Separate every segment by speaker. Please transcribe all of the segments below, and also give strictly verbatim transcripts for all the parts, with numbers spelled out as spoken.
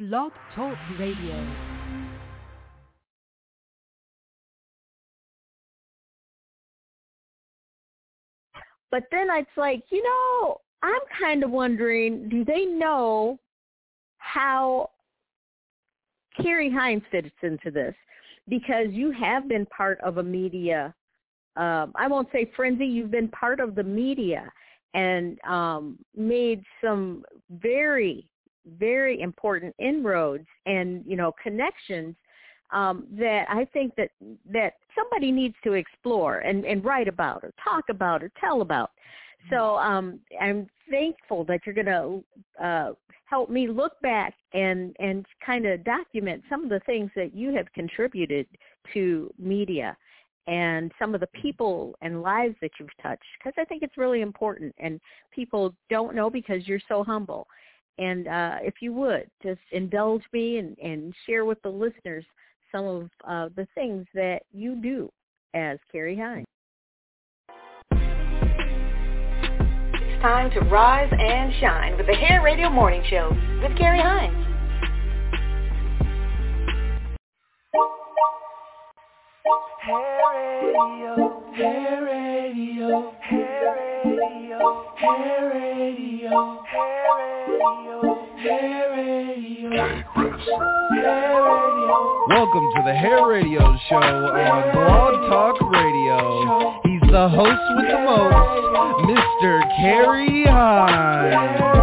Speaker 1: Blog Talk Radio.
Speaker 2: But then it's like, you know, I'm kind of wondering, do they know how Carrie Hines fits into this? Because you have been part of a media, um, I won't say frenzy, you've been part of the media and um, made some very, very important inroads and, you know, connections um, that I think that, that somebody needs to explore and, and write about or talk about or tell about. So um, I'm thankful that you're going to uh, help me look back and, and kind of document some of the things that you have contributed to media and some of the people and lives that you've touched, because I think it's really important, and people don't know because you're so humble. And uh, if you would, just indulge me and, and share with the listeners some of uh, the things that you do as Carrie Hines.
Speaker 3: Time to rise and shine with the Hair Radio Morning Show with Carrie Hines.
Speaker 4: Hair Radio, Hair Radio, Hair Radio, Hair Radio, Hair Radio, Hair Radio, Hair Radio.
Speaker 5: Welcome to the Hair Radio Show on Blog Talk Radio. He's the host with the most, Mister Carrie Hines.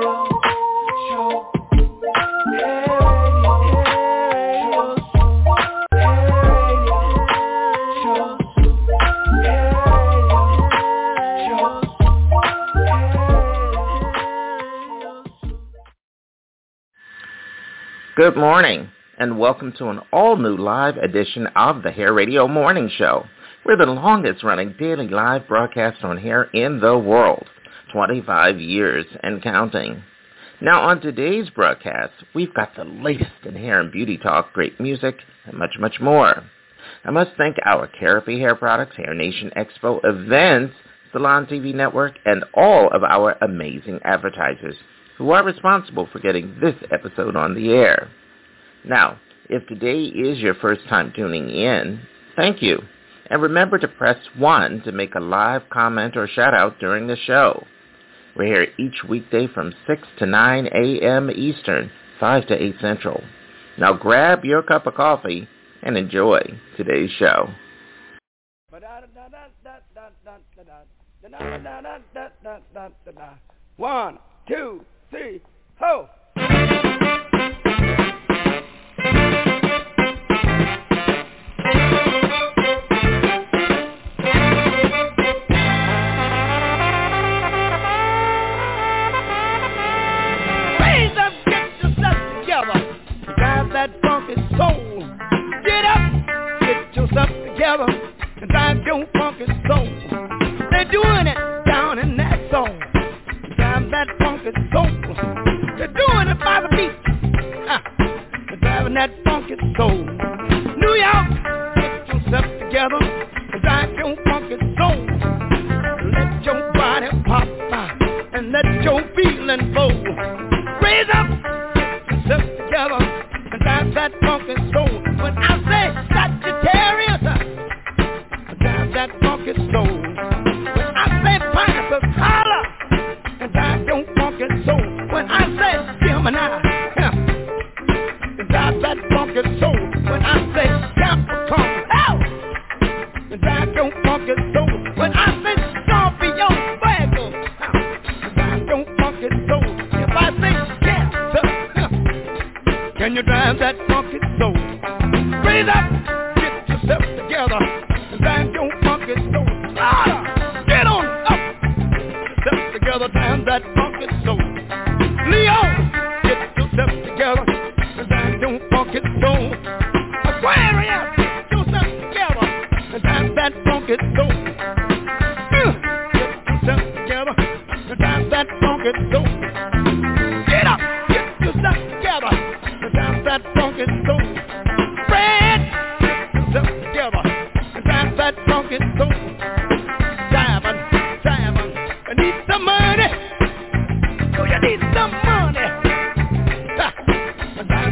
Speaker 6: Good morning, and welcome to an all-new live edition of the Hair Radio Morning Show. We're the longest-running daily live broadcast on hair in the world, twenty-five years and counting. Now, on today's broadcast, we've got the latest in hair and beauty talk, great music, and much, much more. I must thank our Carapy Hair Products, Hair Nation Expo events, Salon T V Network, and all of our amazing advertisers who are responsible for getting this episode on the air. Now, if today is your first time tuning in, thank you. And remember to press one to make a live comment or shout-out during the show. We're here each weekday from six to nine a.m. Eastern, five to eight Central. Now grab your cup of coffee and enjoy today's show.
Speaker 4: One, two, three, ho! Soul. Get up, get yourself together, and drive your funky soul. They're doing it down in that zone. Drive that funky soul. They're doing it by the beat. Uh, they're driving that funky soul. New York, get yourself together, and drive your funky soul. Let your body pop out, and let your feeling flow. Raise up, get yourself together. Drive that funky soul. When I say Sagittarius, drive that funky soul. When I say Pisces, holler, drive your funky soul. When I say Gemini, drive that funky soul. When I say Capricorn, oh, drive your funky soul. When I say Scorpio, Virgo, drive your funky soul. If I say Cancer, can you drive that funky soul? Raise up, get yourself together, and drive your funky soul. Ah, get on up, get yourself together, drive that funky soul. Leo, get yourself together, and drive your funky soul. Aquarius, get yourself together, and drive that funky soul. Uh, get yourself together, and drive that funky soul. Get up, get yourself together, that funky soul. Fred, get yourself together and drive that funky soul. Diamond, diamond, I need some money. Oh, you need some money.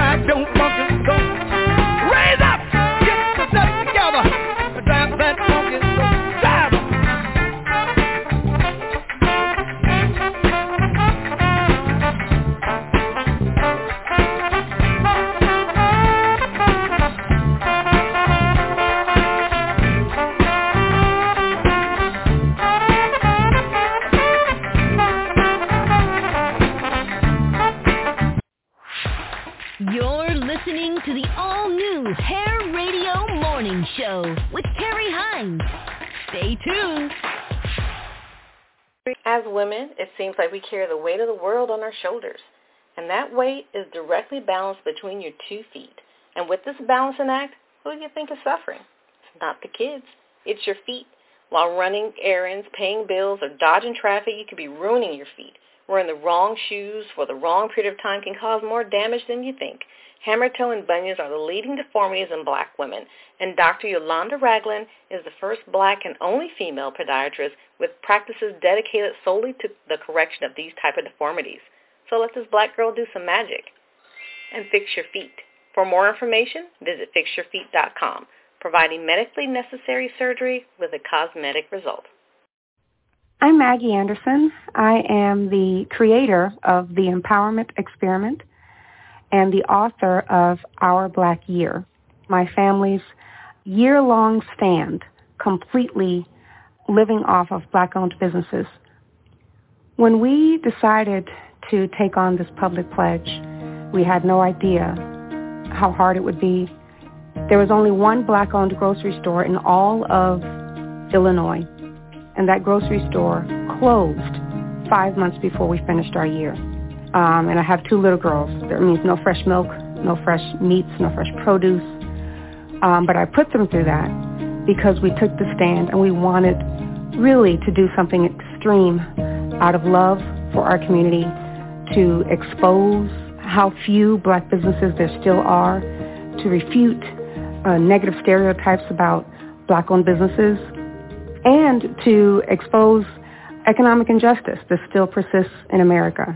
Speaker 4: time don't funky soul. Raise up, get yourself together, drive that funky soul. Drive it.
Speaker 1: You're listening to the all-new Hair Radio Morning Show with Carrie Hines. Stay tuned.
Speaker 3: As women, it seems like we carry the weight of the world on our shoulders, and that weight is directly balanced between your two feet. And with this balancing act, who do you think is suffering? It's not the kids. It's your feet. While running errands, paying bills, or dodging traffic, you could be ruining your feet. Wearing the wrong shoes for the wrong period of time can cause more damage than you think. Hammer toe and bunions are the leading deformities in black women, and Doctor Yolanda Ragland is the first black and only female podiatrist with practices dedicated solely to the correction of these type of deformities. So let this black girl do some magic and fix your feet. For more information, visit fix your feet dot com, providing medically necessary surgery with a cosmetic result.
Speaker 7: I'm Maggie Anderson. I am the creator of the Empowerment Experiment and the author of Our Black Year, my family's year-long stand completely living off of black-owned businesses. When we decided to take on this public pledge, we had no idea how hard it would be. There was only one black-owned grocery store in all of Illinois, and that grocery store closed five months before we finished our year. Um, and I have two little girls. That means no fresh milk, no fresh meats, no fresh produce. Um, but I put them through that because we took the stand and we wanted really to do something extreme out of love for our community, to expose how few black businesses there still are, to refute uh, negative stereotypes about black-owned businesses, and to expose economic injustice that still persists in America.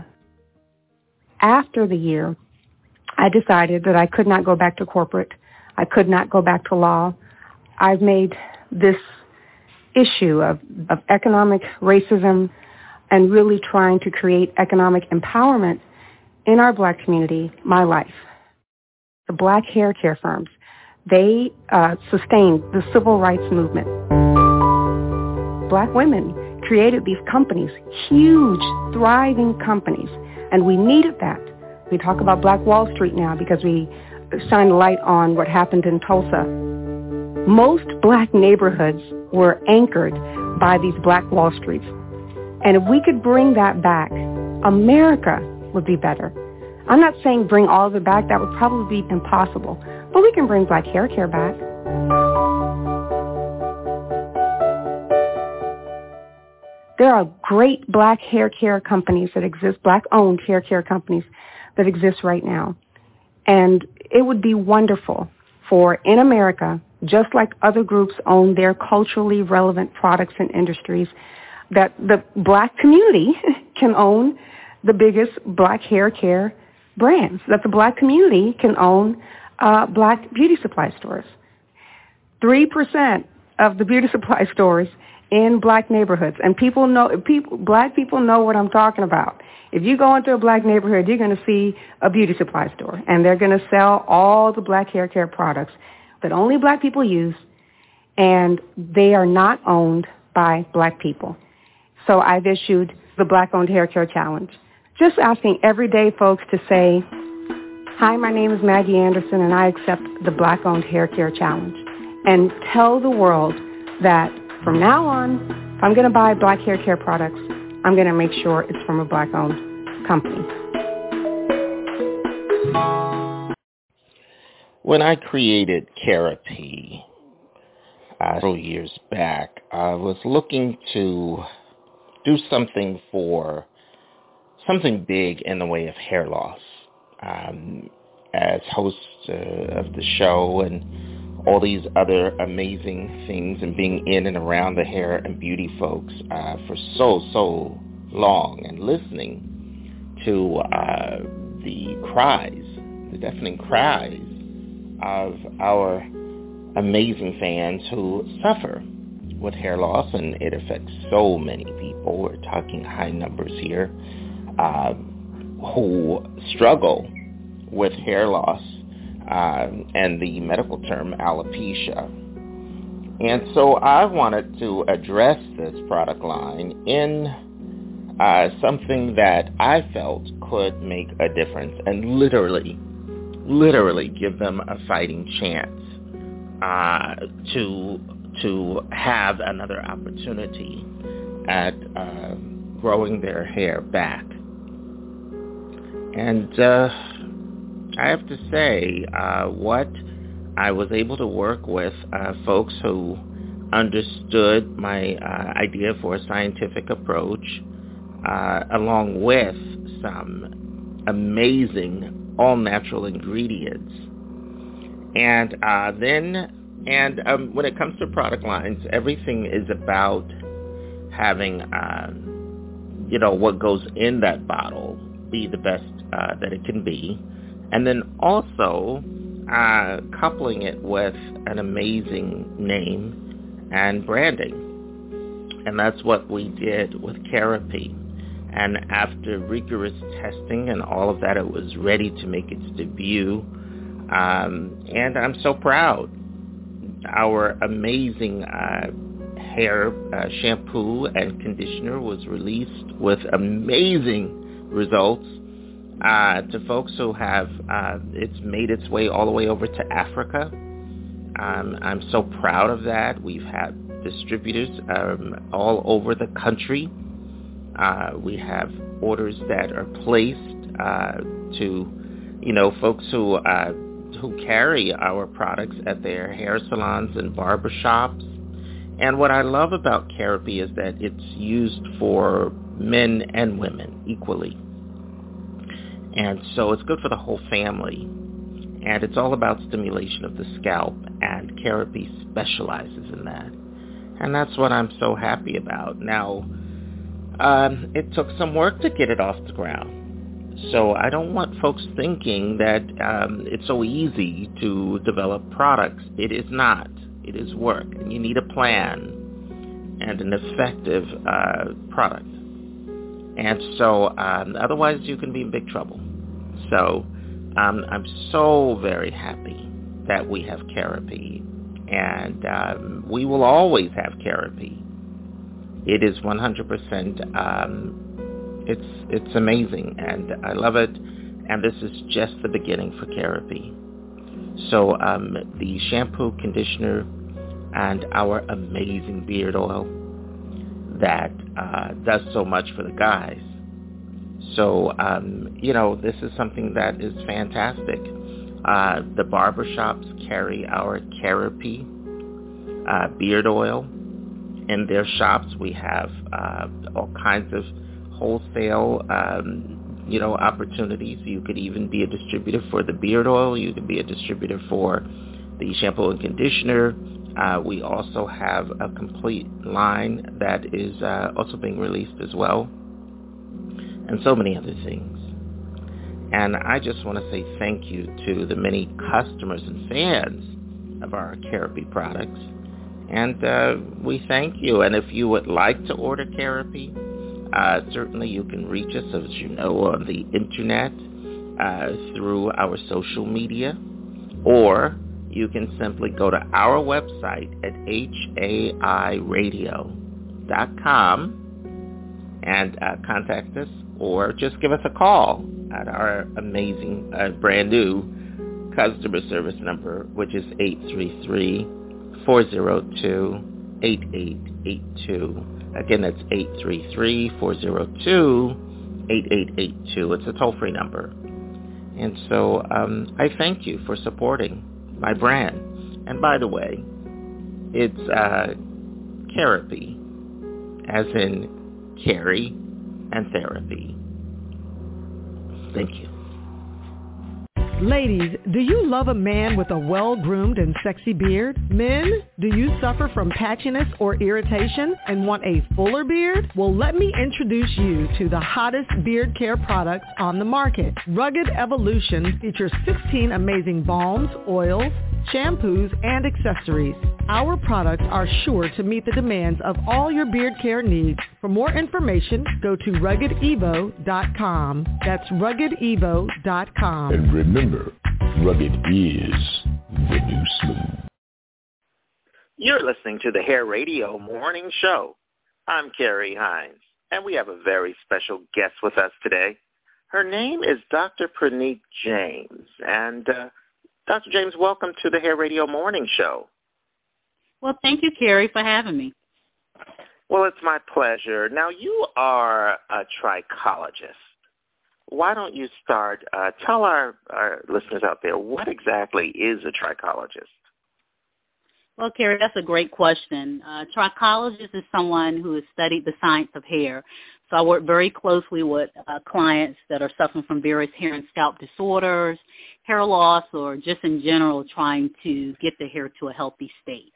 Speaker 7: After the year, I decided that I could not go back to corporate. I could not go back to law. I've made this issue of, of economic racism and really trying to create economic empowerment in our black community my life. The black hair care firms, they uh, sustained the civil rights movement. Black women created these companies, huge, thriving companies, and we needed that. We talk about Black Wall Street now because we shine a light on what happened in Tulsa. Most black neighborhoods were anchored by these Black Wall Streets. And if we could bring that back, America would be better. I'm not saying bring all of it back. That would probably be impossible. But we can bring black hair care back. There are great black hair care companies that exist, black-owned hair care companies that exist right now. And it would be wonderful for, in America, just like other groups own their culturally relevant products and industries, that the black community can own the biggest black hair care brands, that the black community can own uh, black beauty supply stores. Three percent of the beauty supply stores in black neighborhoods, and people know, people, black people know what I'm talking about. If you go into a black neighborhood, you're going to see a beauty supply store, and they're going to sell all the black hair care products that only black people use, and they are not owned by black people. So I've issued the Black-Owned Hair Care Challenge, just asking everyday folks to say, hi, my name is Maggie Anderson, and I accept the Black-Owned Hair Care Challenge, and tell the world that from now on, if I'm going to buy black hair care products, I'm going to make sure it's from a black-owned company.
Speaker 6: When I created Carapy uh, several years back, I was looking to do something for something big in the way of hair loss. Um, as host uh, of the show and all these other amazing things and being in and around the hair and beauty folks uh, for so, so long and listening to uh, the cries the deafening cries of our amazing fans who suffer with hair loss, and it affects so many people. We're talking high numbers here, uh, who struggle with hair loss uh, and the medical term alopecia. And so I wanted to address this product line in uh, something that I felt could make a difference and literally, literally give them a fighting chance uh, to to have another opportunity at uh, growing their hair back. And uh, I have to say, uh, what I was able to work with uh, folks who understood my uh, idea for a scientific approach, uh, along with some amazing all-natural ingredients. And uh, then And um, when it comes to product lines, everything is about having, um, you know, what goes in that bottle be the best uh, that it can be. And then also uh, coupling it with an amazing name and branding. And that's what we did with Kerapi. And after rigorous testing and all of that, it was ready to make its debut. Um, and I'm so proud. Our amazing uh, hair uh, shampoo and conditioner was released with amazing results uh, to folks who have, uh, it's made its way all the way over to Africa. Um, I'm so proud of that. We've had distributors um, all over the country. Uh, we have orders that are placed uh, to, you know, folks who uh, who carry our products at their hair salons and barbershops. And what I love about Kerapi is that it's used for men and women equally. And so it's good for the whole family. And it's all about stimulation of the scalp, and Kerapi specializes in that. And that's what I'm so happy about. Now, um, it took some work to get it off the ground. So I don't want folks thinking that um, it's so easy to develop products. It is not. It is work, and you need a plan and an effective uh, product. And so um, otherwise you can be in big trouble. So um, I'm so very happy that we have Kerapi, and um, we will always have Kerapi. It is one hundred percent um, It's it's amazing, and I love it, and this is just the beginning for Kerapi. So um, the shampoo, conditioner, and our amazing beard oil that uh, does so much for the guys. So, um, you know, this is something that is fantastic. Uh, the barbershops carry our Kerapi uh, beard oil. In their shops, we have uh, all kinds of wholesale, um, you know, opportunities. You could even be a distributor for the beard oil. You could be a distributor for the shampoo and conditioner. Uh, we also have a complete line that is uh, also being released as well, and so many other things. And I just want to say thank you to the many customers and fans of our Kerapi products. And uh, we thank you. And if you would like to order Kerapi, uh, certainly you can reach us, as you know, on the internet uh, through our social media, or you can simply go to our website at H A I radio dot com and uh, contact us, or just give us a call at our amazing, uh, brand new customer service number, which is eight three three, four zero two, eight eight eight two. Again, that's eight three three, four zero two, eight eight eight two. It's a toll-free number. And so um, I thank you for supporting my brand. And by the way, it's uh, Kerapi, as in Carrie and therapy. Thank you.
Speaker 8: Ladies, do you love a man with a well-groomed and sexy beard? Men, do you suffer from patchiness or irritation and want a fuller beard? Well, let me introduce you to the hottest beard care products on the market. Rugged Evolution features sixteen amazing balms, oils, shampoos, and accessories. Our products are sure to meet the demands of all your beard care needs. For more information, go to rugged evo dot com. That's rugged evo dot com.
Speaker 9: And remember, rugged is the new smooth.
Speaker 6: You're listening to the Hair Radio Morning Show. I'm Carrie Hines, and we have a very special guest with us today. Her name is Doctor Praneet James, and uh, Doctor James, welcome to the Hair Radio Morning Show.
Speaker 10: Well, thank you, Carrie, for having me.
Speaker 6: Well, it's my pleasure. Now, you are a trichologist. Why don't you start, uh, tell our, our listeners out there, what exactly is a trichologist?
Speaker 10: Well, Carrie, that's a great question. A trichologist is someone who has studied the science of hair. So I work very closely with uh, clients that are suffering from various hair and scalp disorders, hair loss, or just in general trying to get the hair to a healthy state.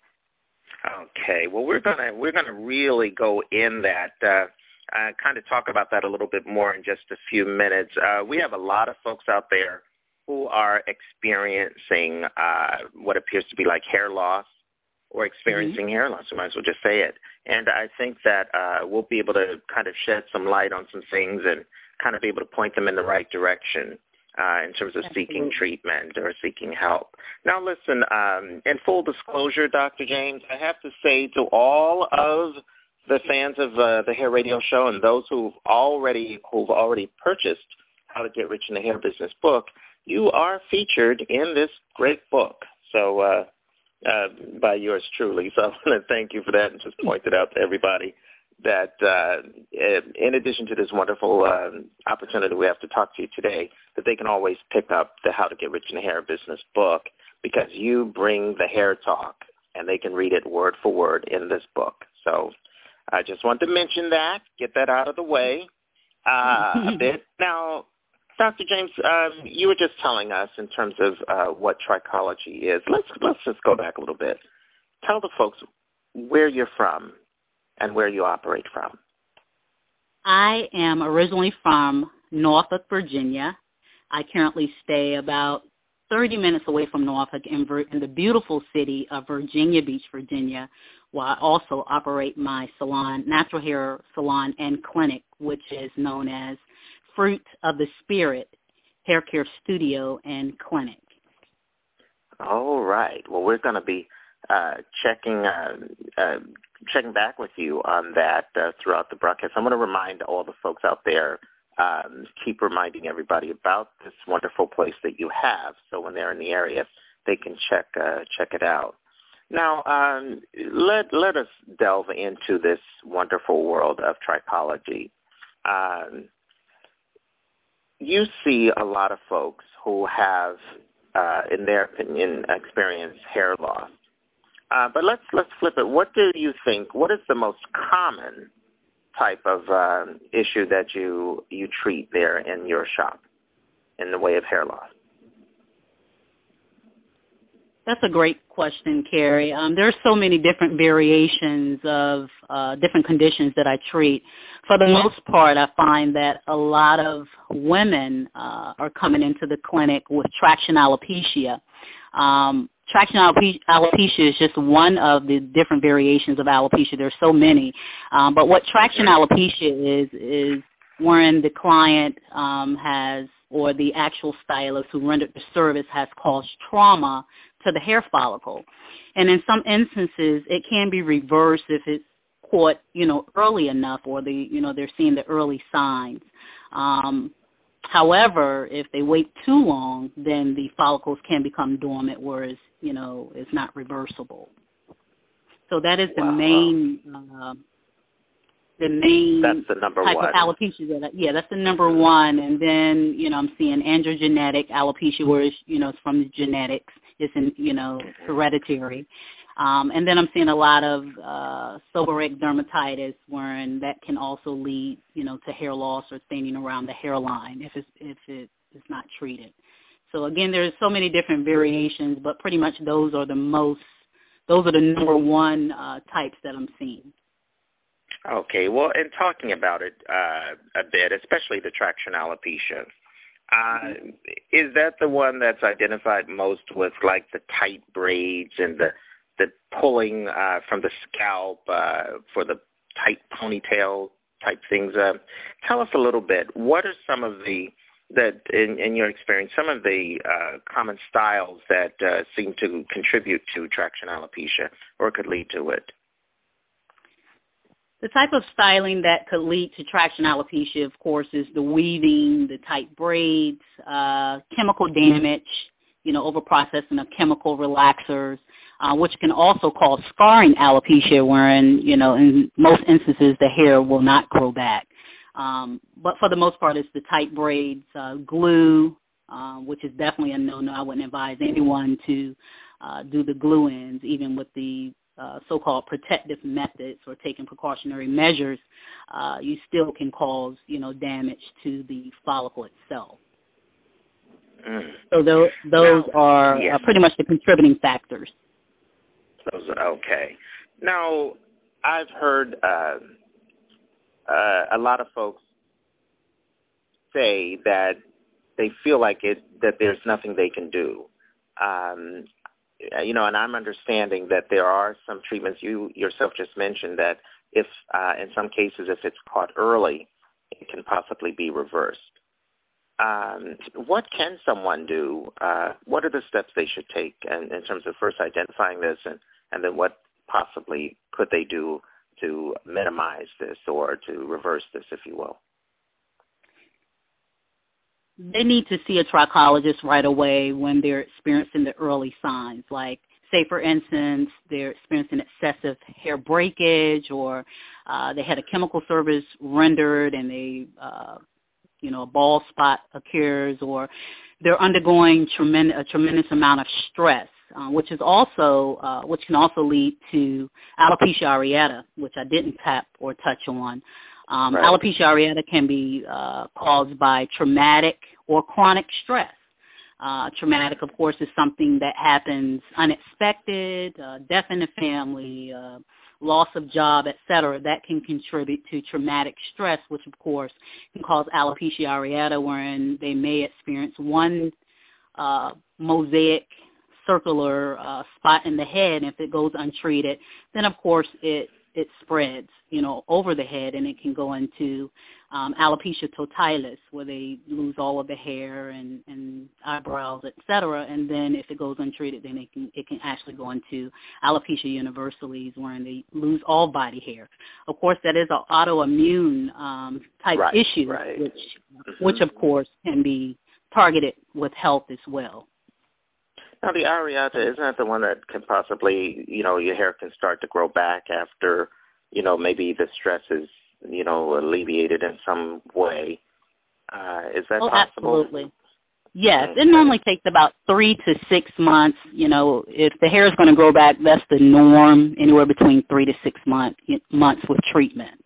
Speaker 6: Okay. Well, we're gonna we're gonna really go in that, uh, uh, kind of talk about that a little bit more in just a few minutes. Uh, we have a lot of folks out there who are experiencing uh, what appears to be like hair loss or experiencing mm-hmm. hair loss. We might as well just say it. And I think that uh, we'll be able to kind of shed some light on some things and kind of be able to point them in the right direction uh, in terms of Absolutely. seeking treatment or seeking help. Now, listen, um, in full disclosure, Doctor James, I have to say to all of the fans of uh, the Hair Radio Show and those who've already who've already purchased How to Get Rich in the Hair Business book, you are featured in this great book. So uh, uh, by yours truly. So I want to thank you for that and just point it out to everybody that uh, in addition to this wonderful uh, opportunity we have to talk to you today, that they can always pick up the How to Get Rich in the Hair Business book because you bring the hair talk and they can read it word for word in this book. So I just want to mention that, get that out of the way uh, a bit. Now, Doctor James, um, you were just telling us in terms of uh, what trichology is. Let's let's just go back a little bit. Tell the folks where you're from and where you operate from.
Speaker 10: I am originally from Norfolk, Virginia. I currently stay about thirty minutes away from Norfolk in, in the beautiful city of Virginia Beach, Virginia, where I also operate my salon, natural hair salon and clinic, which is known as Fruit of the Spirit Hair Care Studio and Clinic.
Speaker 6: All right. Well, we're going to be uh, checking uh, uh, checking back with you on that uh, throughout the broadcast. I'm going to remind all the folks out there, um, keep reminding everybody about this wonderful place that you have, so when they're in the area, they can check uh, check it out. Now, um, let let us delve into this wonderful world of trichology. Um, You see a lot of folks who have, uh, in their opinion, experienced hair loss. Uh, but let's let's flip it. What do you think? What is the most common type of uh, issue that you you treat there in your shop in the way of hair loss?
Speaker 10: That's a great question, Carrie. Um, there are so many different variations of uh, different conditions that I treat. For the most part, I find that a lot of women uh, are coming into the clinic with traction alopecia. Um, traction alope- alopecia is just one of the different variations of alopecia. There's so many. Um, but what traction alopecia is, is when the client um, has, or the actual stylist who rendered the service has caused trauma to the hair follicle. And in some instances, it can be reversed if it's caught, you know, early enough, or the, you know, they're seeing the early signs. Um, however, if they wait too long, then the follicles can become dormant, whereas, you know, it's not reversible. So that is the wow. main, uh, the main
Speaker 6: that's the number
Speaker 10: type
Speaker 6: one.
Speaker 10: of alopecia. That I, yeah, that's the number one. And then, you know, I'm seeing androgenetic alopecia, where it's, you know, it's from the genetics. It's, in, you know, hereditary. Um, and then I'm seeing a lot of uh, seborrheic dermatitis, wherein that can also lead, you know, to hair loss or thinning around the hairline if it's, if it is not treated. So again, there's so many different variations, but pretty much those are the most, those are the number one uh, types that I'm seeing.
Speaker 6: Okay, well, in talking about it uh, a bit, especially the traction alopecia, uh, is that the one that's identified most with like the tight braids and the the pulling uh, from the scalp uh, for the tight ponytail type things? Uh, tell us a little bit. What are some of the that, in, in your experience, some of the uh, common styles that uh, seem to contribute to traction alopecia or could lead to it?
Speaker 10: The type of styling that could lead to traction alopecia, of course, is the weaving, the tight braids, uh, chemical damage, you know, overprocessing of chemical relaxers, uh, which can also cause scarring alopecia, wherein, you know, in most instances the hair will not grow back. Um, but for the most part, it's the tight braids, uh, glue, uh, which is definitely a no-no. I wouldn't advise anyone to uh, do the glue ends, even with the Uh, so-called protective methods or taking precautionary measures, uh, you still can cause, you know, damage to the follicle itself.
Speaker 6: Mm.
Speaker 10: So those, those
Speaker 6: now,
Speaker 10: are
Speaker 6: yes.
Speaker 10: uh, pretty much the contributing factors.
Speaker 6: Those are, okay. Now, I've heard uh, uh, a lot of folks say that they feel like it that there's nothing they can do. Um, You know, and I'm understanding that there are some treatments you yourself just mentioned that if, uh, in some cases, if it's caught early, it can possibly be reversed. Um, what can someone do? Uh, what are the steps they should take in, in terms of first identifying this, and, and then what possibly could they do to minimize this or to reverse this, if you will?
Speaker 10: They need to see a trichologist right away when they're experiencing the early signs, like, say, for instance, they're experiencing excessive hair breakage, or uh, they had a chemical service rendered and they, uh, you know, a bald spot occurs, or they're undergoing tremendous, a tremendous amount of stress, uh, which is also, uh, which can also lead to alopecia areata, which I didn't tap or touch on. Um,
Speaker 6: right.
Speaker 10: Alopecia areata can be uh, caused by traumatic or chronic stress. Uh, traumatic, of course, is something that happens unexpected, uh, death in the family, uh, loss of job, et cetera. That can contribute to traumatic stress, which, of course, can cause alopecia areata, wherein they may experience one uh, mosaic circular uh, spot in the head. And if it goes untreated, then, of course, it it spreads, you know, over the head, and it can go into um, alopecia totalis, where they lose all of the hair and, and eyebrows, et cetera. And then if it goes untreated, then it can it can actually go into alopecia universalis, wherein they lose all body hair. Of course, that is an autoimmune um, type
Speaker 6: right,
Speaker 10: issue,
Speaker 6: right.
Speaker 10: which
Speaker 6: mm-hmm.
Speaker 10: which of course can be targeted with health as well.
Speaker 6: Now, the areata, isn't that the one that can possibly, you know, your hair can start to grow back after, you know, maybe the stress is, you know, alleviated in some way? Uh, is that
Speaker 10: oh,
Speaker 6: possible?
Speaker 10: Absolutely. Yes.
Speaker 6: Okay.
Speaker 10: It normally takes about three to six months. You know, if the hair is going to grow back, that's the norm, anywhere between three to six month, months with treatments.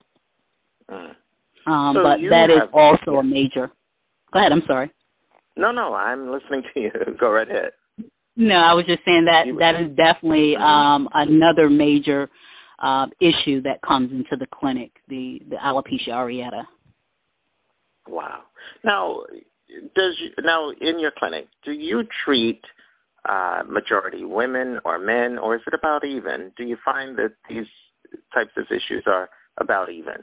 Speaker 6: Mm.
Speaker 10: Um,
Speaker 6: so
Speaker 10: but that
Speaker 6: have,
Speaker 10: is also
Speaker 6: yeah.
Speaker 10: a major. Go ahead. I'm sorry.
Speaker 6: No, no, I'm listening to you. Go right ahead.
Speaker 10: No, I was just saying that that is definitely um, another major uh, issue that comes into the clinic, the, the alopecia areata.
Speaker 6: Wow. Now, does you, now in your clinic, do you treat uh, majority women or men, or is it about even? Do you find that these types of issues are about even?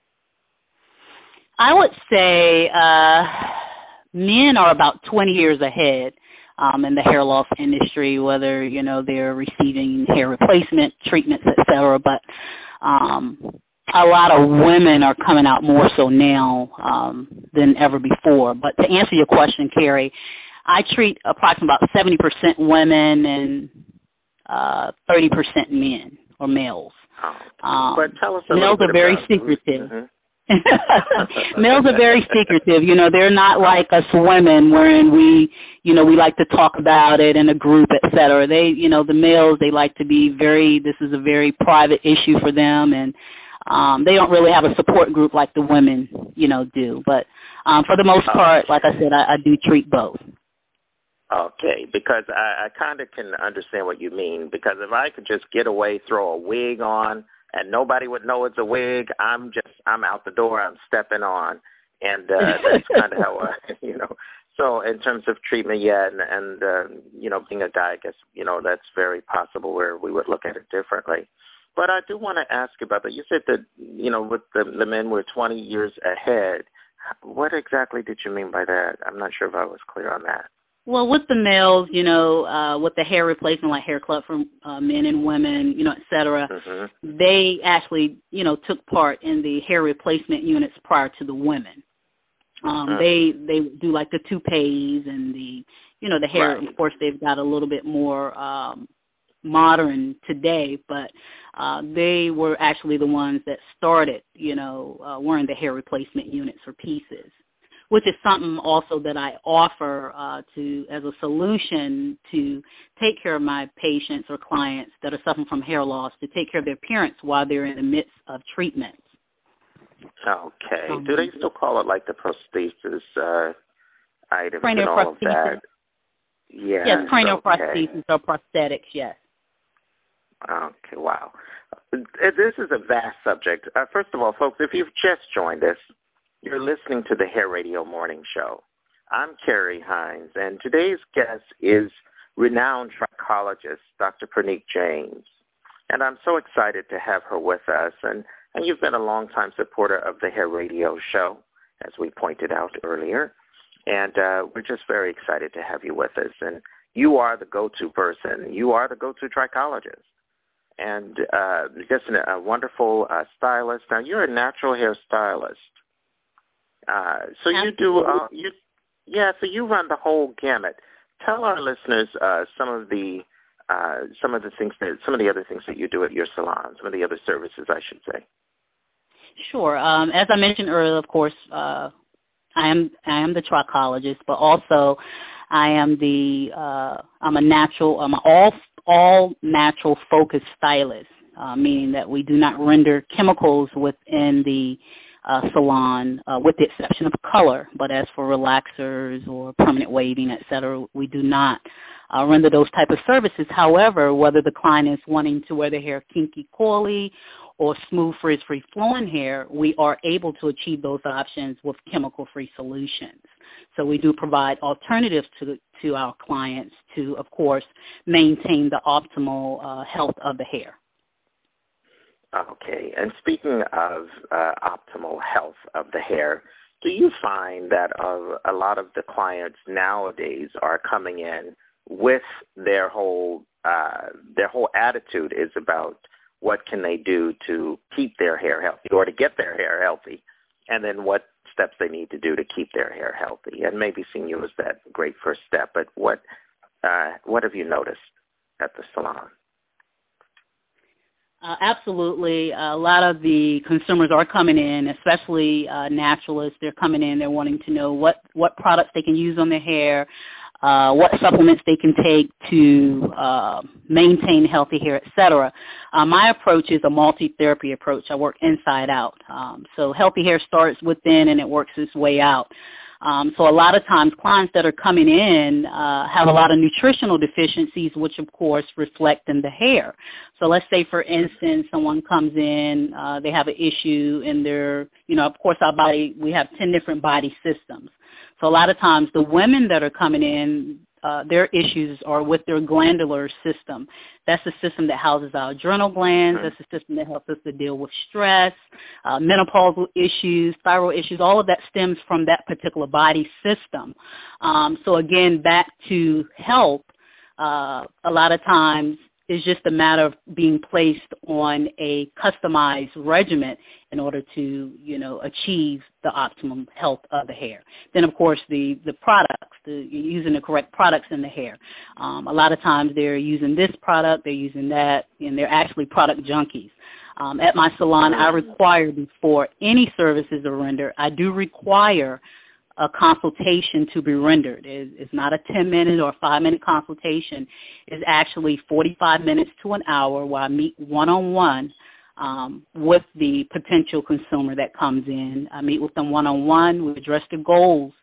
Speaker 10: I would say uh, men are about twenty years ahead. Um, in the hair loss industry, whether, you know, they're receiving hair replacement treatments, et cetera. But um, a lot of women are coming out more so now um, than ever before. But to answer your question, Carrie, I treat approximately about seventy percent women and uh, thirty percent men or males. Um,
Speaker 6: but tell us a
Speaker 10: males
Speaker 6: little bit
Speaker 10: are very
Speaker 6: about
Speaker 10: secretive.
Speaker 6: Mm-hmm.
Speaker 10: Males are very secretive. You know, they're not like us women, wherein we, you know, we like to talk about it in a group, et cetera. They, you know, the males, they like to be very, this is a very private issue for them, and um, they don't really have a support group like the women, you know, do. But um, for the most part, like I said, I, I do treat both.
Speaker 6: Okay, because I, I kind of can understand what you mean, because if I could just get away, throw a wig on, and nobody would know it's a wig, I'm just, I'm out the door, I'm stepping on, and uh, that's kind of how I, you know. So in terms of treatment, yeah, and, and uh, you know, being a guy, I guess, you know, that's very possible where we would look at it differently. But I do want to ask about that. You said that, you know, with the, the men were twenty years ahead. What exactly did you mean by that? I'm not sure if I was clear on that.
Speaker 10: Well, with the males, you know, uh, with the hair replacement, like Hair Club for uh, men and women, you know, et cetera, mm-hmm. they actually, you know, took part in the hair replacement units prior to the women. Um, mm-hmm. They they do like the toupees and the, you know, the hair. Right. Of course, they've got a little bit more um, modern today, but uh, they were actually the ones that started, you know, uh, wearing the hair replacement units or pieces, which is something also that I offer uh, to as a solution to take care of my patients or clients that are suffering from hair loss, to take care of their appearance while they're in the midst of treatments.
Speaker 6: Okay. Um, Do they still call it like the prosthesis uh, items and all of that? Yes,
Speaker 10: yes, cranial
Speaker 6: okay.
Speaker 10: prosthesis or prosthetics, yes.
Speaker 6: Okay, wow. This is a vast subject. Uh, first of all, folks, if you've just joined us, you're listening to the Hair Radio Morning Show. I'm Carrie Hines, and today's guest is renowned trichologist, Doctor Praneek James. And I'm so excited to have her with us. And, and you've been a longtime supporter of the Hair Radio Show, as we pointed out earlier. And uh, we're just very excited to have you with us. And you are the go-to person. You are the go-to trichologist. And uh, just a, a wonderful uh, stylist. Now, you're a natural hair stylist. Uh, so you do, uh, you, yeah. So you run the whole gamut. Tell our listeners uh, some of the, uh, some of the things that, some of the other things that you do at your salon. Some of the other services, I should say.
Speaker 10: Sure. Um, as I mentioned earlier, of course, uh, I am I am the trichologist, but also I am the uh, I'm a natural, I'm an all all natural focused stylist, uh, meaning that we do not render chemicals within the Uh, salon, uh, with the exception of color. But as for relaxers or permanent waving, et cetera, we do not uh, render those type of services. However, whether the client is wanting to wear their hair kinky, coily, or smooth, frizz-free, flowing hair, we are able to achieve those options with chemical-free solutions. So we do provide alternatives to to our clients to, of course, maintain the optimal uh, health of the hair.
Speaker 6: Okay, and speaking of uh, optimal health of the hair, do you find that uh, a lot of the clients nowadays are coming in with their whole uh, their whole attitude is about what can they do to keep their hair healthy or to get their hair healthy, and then what steps they need to do to keep their hair healthy? And maybe seeing you as that great first step, but what uh, what have you noticed at the salon?
Speaker 10: Uh, absolutely. Uh, a lot of the consumers are coming in, especially uh, naturalists. They're coming in. They're wanting to know what, what products they can use on their hair, uh, what supplements they can take to uh, maintain healthy hair, et cetera. Uh, my approach is a multi-therapy approach. I work inside out. Um, so healthy hair starts within and it works its way out. Um, so a lot of times clients that are coming in uh, have a lot of nutritional deficiencies, which, of course, reflect in the hair. So let's say, for instance, someone comes in, uh, they have an issue in their, you know, of course, our body, we have ten different body systems. So a lot of times the women that are coming in, uh, their issues are with their glandular system. That's the system that houses our adrenal glands. That's the system that helps us to deal with stress, uh, menopausal issues, thyroid issues. All of that stems from that particular body system. Um, so again, back to health, uh, a lot of times it's just a matter of being placed on a customized regimen in order to, you know, achieve the optimum health of the hair. Then, of course, the, the products, the, using the correct products in the hair. Um, a lot of times they're using this product, they're using that, and they're actually product junkies. Um, at my salon, I require, before any services are rendered, I do require a consultation to be rendered. It's not a ten-minute or five-minute consultation. It's actually forty-five minutes to an hour where I meet one-on-one um, with the potential consumer that comes in. I meet with them one-on-one. We address the goals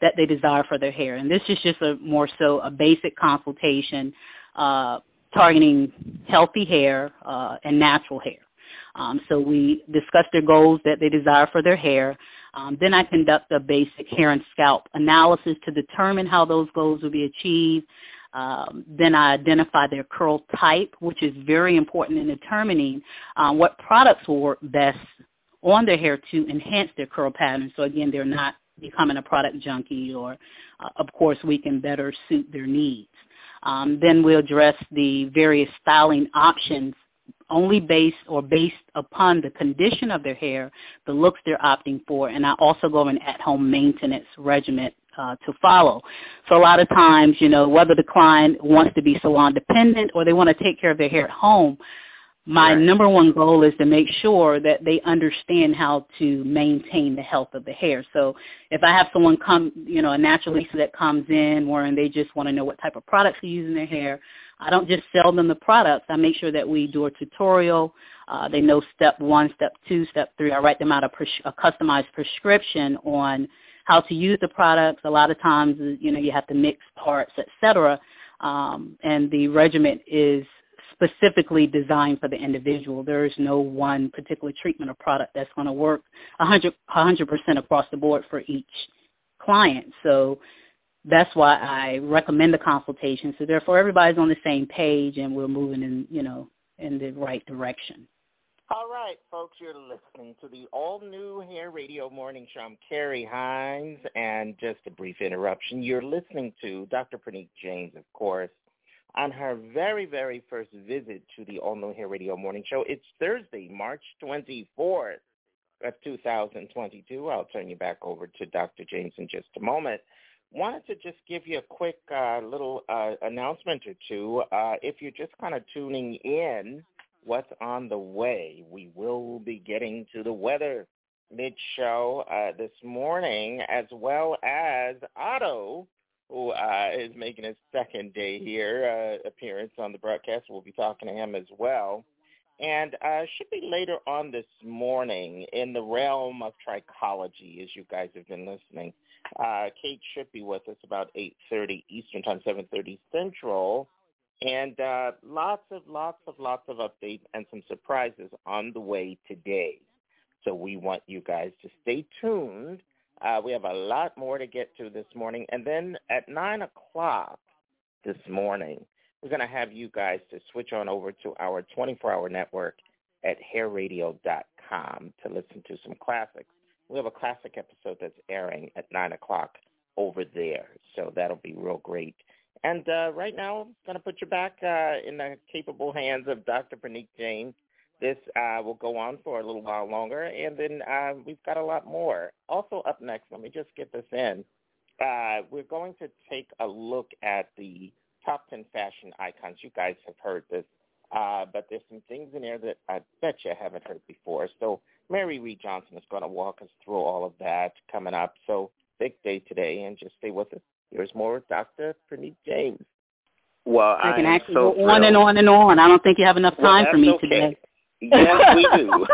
Speaker 10: that they desire for their hair. And this is just a more so a basic consultation uh, targeting healthy hair uh, and natural hair. Um, so we discuss their goals that they desire for their hair. Um, then I conduct a basic hair and scalp analysis to determine how those goals will be achieved. Um, then I identify their curl type, which is very important in determining uh, what products will work best on their hair to enhance their curl pattern. So again, they're not becoming a product junkie, or uh, of course we can better suit their needs. Um, then we'll address the various styling options only based or based upon the condition of their hair, the looks they're opting for, and I also go over an at-home maintenance regimen uh, to follow. So a lot of times, you know, whether the client wants to be salon dependent or they want to take care of their hair at home, my right. number one goal is to make sure that they understand how to maintain the health of the hair. So if I have someone come, you know, a naturalista that comes in wherein they just want to know what type of products to use in their hair, I don't just sell them the products. I make sure that we do a tutorial. Uh, they know step one, step two, step three. I write them out a, pres- a customized prescription on how to use the products. A lot of times, you know, you have to mix parts, et cetera, um, and the regimen is specifically designed for the individual. There is no one particular treatment or product that's going to work one hundred percent across the board for each client. So that's why I recommend the consultation. So therefore, everybody's on the same page and we're moving in, you know, in the right direction.
Speaker 6: All right, folks, you're listening to the all-new Hair Radio Morning Show. I'm Carrie Hines, and just a brief interruption. You're listening to Doctor Praneek James, of course, on her very, very first visit to the all-new Hair Radio Morning Show. It's Thursday, March twenty-fourth of two thousand twenty-two. I'll turn you back over to Doctor James in just a moment. Wanted to just give you a quick uh, little uh, announcement or two. Uh, if you're just kind of tuning in, what's on the way? We will be getting to the weather mid-show uh, this morning, as well as Otto, who uh, is making his second day here, uh, appearance on the broadcast. We'll be talking to him as well. And uh, should be later on this morning in the realm of trichology, as you guys have been listening. Uh, Kate should be with us about eight thirty Eastern Time, seven thirty Central. And uh, lots of, lots of, lots of updates and some surprises on the way today. So we want you guys to stay tuned. Uh, we have a lot more to get to this morning. And then at nine o'clock this morning, we're going to have you guys to switch on over to our twenty-four hour network at hair radio dot com to listen to some classics. We have a classic episode that's airing at nine o'clock over there, so that'll be real great. And uh, right now, I'm going to put you back uh, in the capable hands of Doctor Praneek James. This uh, will go on for a little while longer, and then uh, we've got a lot more. Also up next, let me just get this in. Uh, we're going to take a look at the top ten fashion icons. You guys have heard this, uh, but there's some things in there that I bet you haven't heard before. So Mary Reed Johnson is going to walk us through all of that coming up. So big day today, and just stay with us. Here's more with Doctor Praneek James. Well,
Speaker 10: I can
Speaker 6: I
Speaker 10: actually
Speaker 6: so
Speaker 10: go on thrilled. and on and on. I don't think you have enough time
Speaker 6: well,
Speaker 10: for me
Speaker 6: okay.
Speaker 10: today.
Speaker 6: Yes, we do.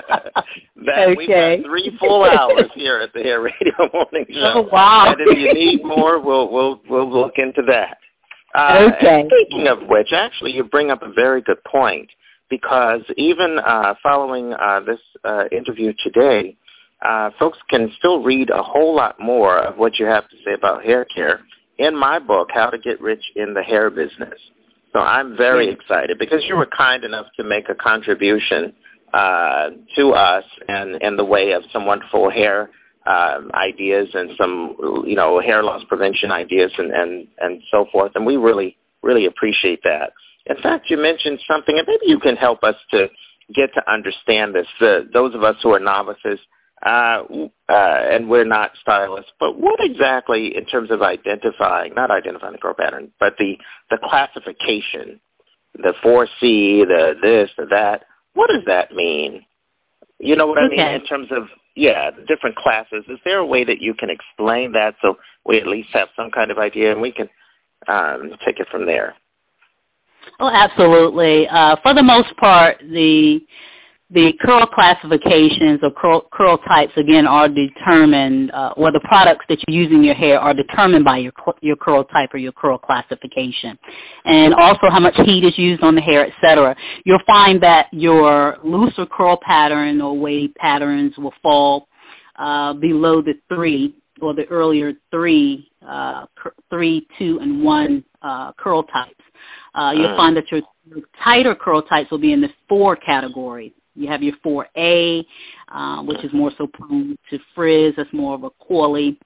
Speaker 6: that,
Speaker 10: okay.
Speaker 6: We've got three full hours here at the Hair Radio Morning Show.
Speaker 10: Oh, wow.
Speaker 6: And if you need more, we'll we'll we'll look into that. Uh,
Speaker 10: okay.
Speaker 6: Speaking of which, actually, you bring up a very good point, because even uh, following uh, this uh, interview today, uh, folks can still read a whole lot more of what you have to say about hair care in my book, How to Get Rich in the Hair Business. So I'm very excited because you were kind enough to make a contribution uh, to us and in the way of some wonderful hair um, ideas and some, you know, hair loss prevention ideas and, and, and so forth. And we really, really appreciate that. In fact, you mentioned something, and maybe you can help us to get to understand this. The, those of us who are novices, uh, uh, and we're not stylists, but what exactly, in terms of identifying, not identifying the curl pattern, but the, the classification, the four C, the this, the that, what does that mean? You know what I
Speaker 10: okay.
Speaker 6: mean in terms of, yeah, the different classes. Is there a way that you can explain that so we at least have some kind of idea and we can um, take it from there?
Speaker 10: Oh, absolutely. Uh, for the most part, the the curl classifications or curl, curl types, again, are determined, uh, or the products that you use in your hair are determined by your your curl type or your curl classification. And also how much heat is used on the hair, et cetera. You'll find that your looser curl pattern or wave patterns will fall uh, below the three or the earlier three, uh, three, two, and one uh, curl types. Uh, you'll find that your tighter curl types will be in the four category. You have your four A, uh, which is more so prone to frizz. That's more of a coily,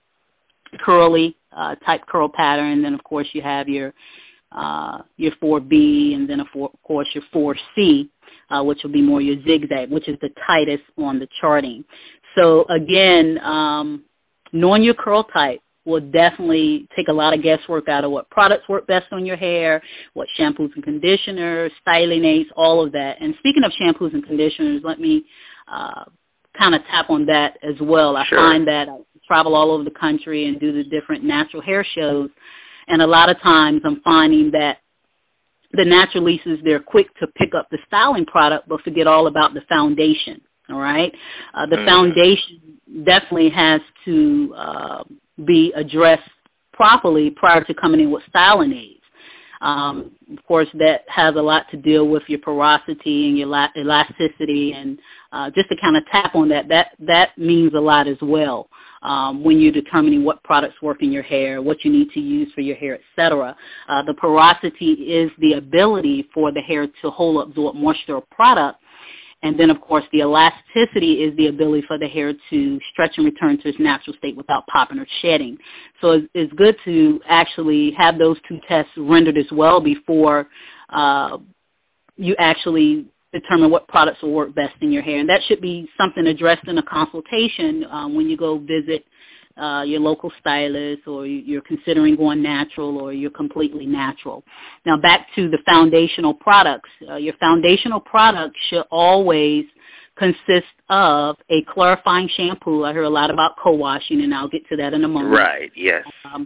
Speaker 10: curly uh, type curl pattern. And then, of course, you have your uh, your four B, and then, of course, your four C, uh, which will be more your zigzag, which is the tightest on the charting. So, again, um, knowing your curl type will definitely take a lot of guesswork out of what products work best on your hair, what shampoos and conditioners, styling aids, all of that. And speaking of shampoos and conditioners, let me uh, kind of tap on that as well. I sure. find that I travel all over the country and do the different natural hair shows, and a lot of times I'm finding that the naturalists, they're quick to pick up the styling product but forget all about the foundation, all right? Uh, the mm. foundation definitely has to uh, be addressed properly prior to coming in with styling aids. Um, of course, that has a lot to deal with your porosity and your la- elasticity, and uh, just to kind of tap on that, that that means a lot as well um, when you're determining what products work in your hair, what you need to use for your hair, et cetera. Uh, the porosity is the ability for the hair to hold, absorb moisture or product. And then, of course, the elasticity is the ability for the hair to stretch and return to its natural state without popping or shedding. So it's, it's good to actually have those two tests rendered as well before uh, you actually determine what products will work best in your hair. And that should be something addressed in a consultation um, when you go visit Uh, your local stylist, or you're considering going natural, or you're completely natural. Now, back to the foundational products. Uh, your foundational products should always consist of a clarifying shampoo. I hear a lot about co-washing, and I'll get to that in a moment.
Speaker 6: Right, yes.
Speaker 10: Um,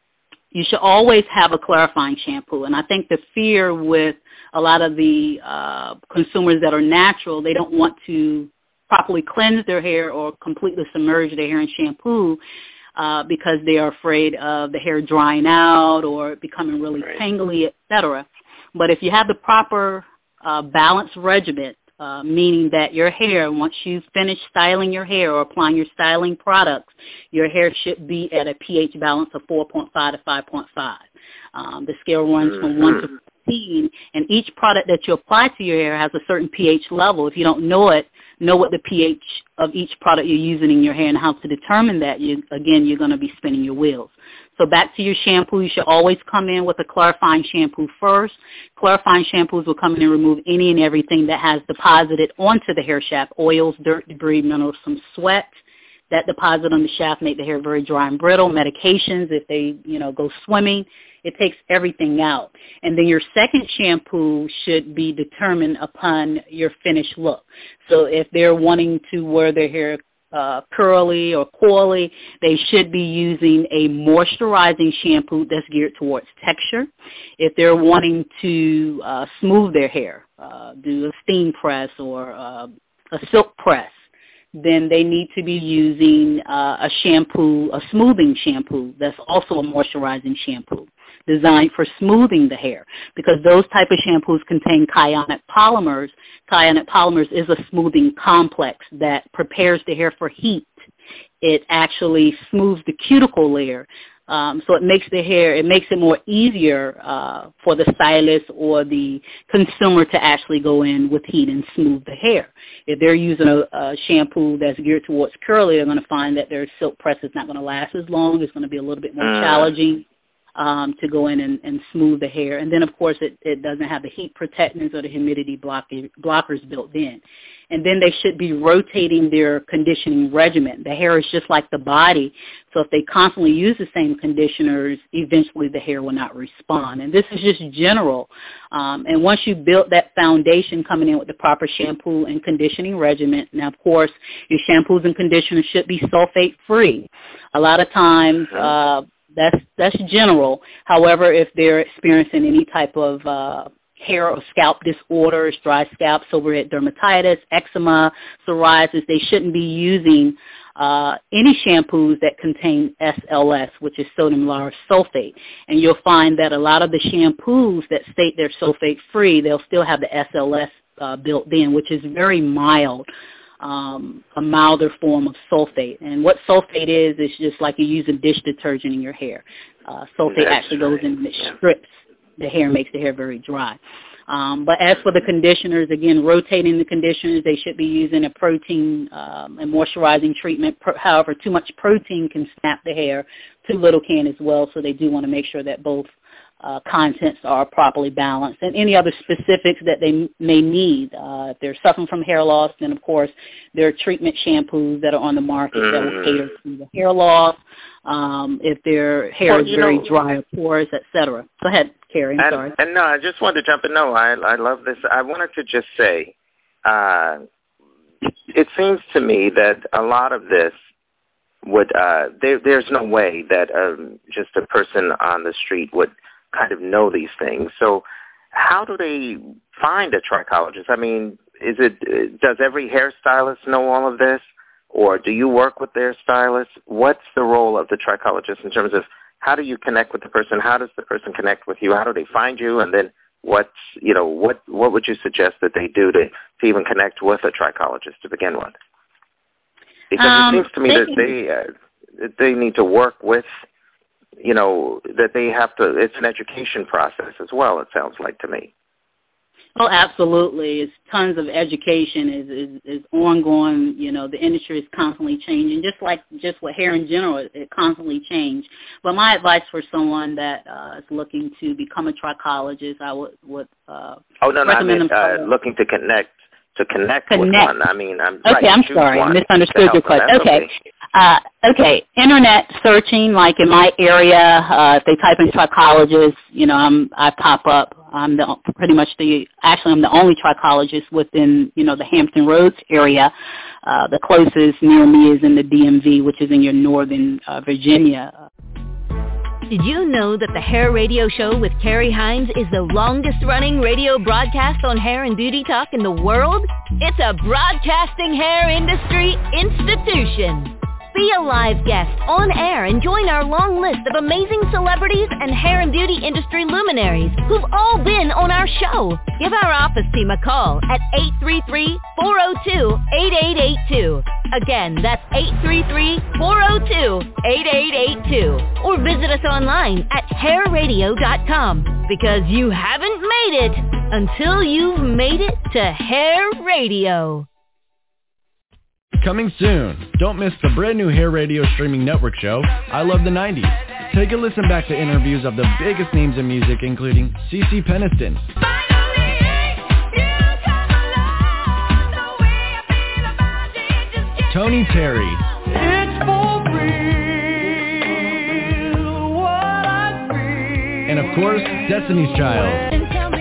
Speaker 10: you should always have a clarifying shampoo, and I think the fear with a lot of the uh, consumers that are natural, they don't want to properly cleanse their hair or completely submerge their hair in shampoo uh, because they are afraid of the hair drying out or becoming really right. tangly, et cetera. But if you have the proper uh, balanced regimen, uh, meaning that your hair, once you finish styling your hair or applying your styling products, your hair should be at a pH balance of four point five to five point five. Um, the scale runs mm-hmm. from one to fourteen, and each product that you apply to your hair has a certain pH level. If you don't know it, know what the pH of each product you're using in your hair and how to determine that. You, again, you're going to be spinning your wheels. So back to your shampoo, you should always come in with a clarifying shampoo first. Clarifying shampoos will come in and remove any and everything that has deposited onto the hair shaft, oils, dirt, debris, minerals, some sweat. That deposit on the shaft make the hair very dry and brittle. Medications, if they, you know, go swimming, it takes everything out. And then your second shampoo should be determined upon your finished look. So if they're wanting to wear their hair uh, curly or coily, they should be using a moisturizing shampoo that's geared towards texture. If they're wanting to uh, smooth their hair, uh, do a steam press or uh, a silk press, then they need to be using uh, a shampoo, a smoothing shampoo that's also a moisturizing shampoo designed for smoothing the hair, because those type of shampoos contain cyanide polymers. Cyanide polymers is a smoothing complex that prepares the hair for heat. It actually smooths the cuticle layer. Um, so it makes the hair, it makes it more easier uh, for the stylist or the consumer to actually go in with heat and smooth the hair. If they're using a, a shampoo that's geared towards curly, they're going to find that their silk press is not going to last as long. It's going to be a little bit more uh. challenging um, to go in and, and smooth the hair. And then, of course, it, it doesn't have the heat protectants or the humidity block, blockers built in. And then they should be rotating their conditioning regimen. The hair is just like the body, so if they constantly use the same conditioners, eventually the hair will not respond. And this is just general. Um, and once you build that foundation coming in with the proper shampoo and conditioning regimen, now, of course, your shampoos and conditioners should be sulfate-free. A lot of times, uh, that's that's general. However, if they're experiencing any type of uh, hair or scalp disorders, dry scalp, seborrheic dermatitis, eczema, psoriasis, they shouldn't be using uh, any shampoos that contain S L S, which is sodium lauryl sulfate. And you'll find that a lot of the shampoos that state they're sulfate-free, they'll still have the S L S uh, built in, which is very mild. Um, a milder form of sulfate. And what sulfate is, is just like you use a dish detergent in your hair. Uh, sulfate That's actually right. goes in and it strips the hair, makes the hair very dry. Um, but as for the conditioners, again, rotating the conditioners, they should be using a protein um, and moisturizing treatment. However, too much protein can snap the hair. Too little can as well, so they do want to make sure that both Uh, contents are properly balanced, and any other specifics that they m- may need. Uh, if they're suffering from hair loss, then, of course, there are treatment shampoos that are on the market mm. that will cater to the hair loss. Um, if their hair well, is very know, dry or porous, et cetera. Go ahead, Carrie. I'm
Speaker 6: and,
Speaker 10: sorry.
Speaker 6: And no, I just wanted to jump in. No, I, I love this. I wanted to just say, uh, it seems to me that a lot of this would, uh, there, there's no way that um, just a person on the street would kind of know these things. So how do they find a trichologist? I mean, is it, does every hairstylist know all of this? Or do you work with their stylist? What's the role of the trichologist in terms of how do you connect with the person? How does the person connect with you? How do they find you? And then what's, you know, what, what would you suggest that they do to, to even connect with a trichologist to begin with? Because um, it seems to me that they, uh, they need to work with, you know, that they have to, it's an education process as well, it sounds like to me.
Speaker 10: Oh, absolutely. It's tons of education is, is, is ongoing. You know, the industry is constantly changing, just like just with hair in general, it, it constantly changes. But my advice for someone that uh, is looking to become a trichologist, I would, would uh,
Speaker 6: oh, no, no, I mean, uh, looking to connect. To connect, connect with one. I mean, I'm
Speaker 10: okay.
Speaker 6: Right,
Speaker 10: I'm sorry, I misunderstood your question. Okay,
Speaker 6: okay.
Speaker 10: Uh, okay. Internet searching, like in my area, uh, if they type in trichologist, you know, I'm I pop up. I'm the pretty much the actually I'm the only trichologist within you know the Hampton Roads area. Uh, the closest near me is in the D M V, which is in your northern uh, Virginia.
Speaker 1: Did you know that the Hair Radio Show with Carrie Hines is the longest-running radio broadcast on hair and beauty talk in the world? It's a broadcasting hair industry institution. Be a live guest on air and join our long list of amazing celebrities and hair and beauty industry luminaries who've all been on our show. Give our office team a call at eight three three, four oh two, eight eight eight two. Again, that's eight three three, four oh two, eight eight eight two. Or visit us online at hair radio dot com, because you haven't made it until you've made it to Hair Radio.
Speaker 5: Coming soon. Don't miss the brand new Hair Radio streaming network show, I Love the nineties. Take a listen back to interviews of the biggest names in music, including CeCe Peniston, Tony Terry,
Speaker 4: It's for real, what I feel.
Speaker 5: and of course, Destiny's Child.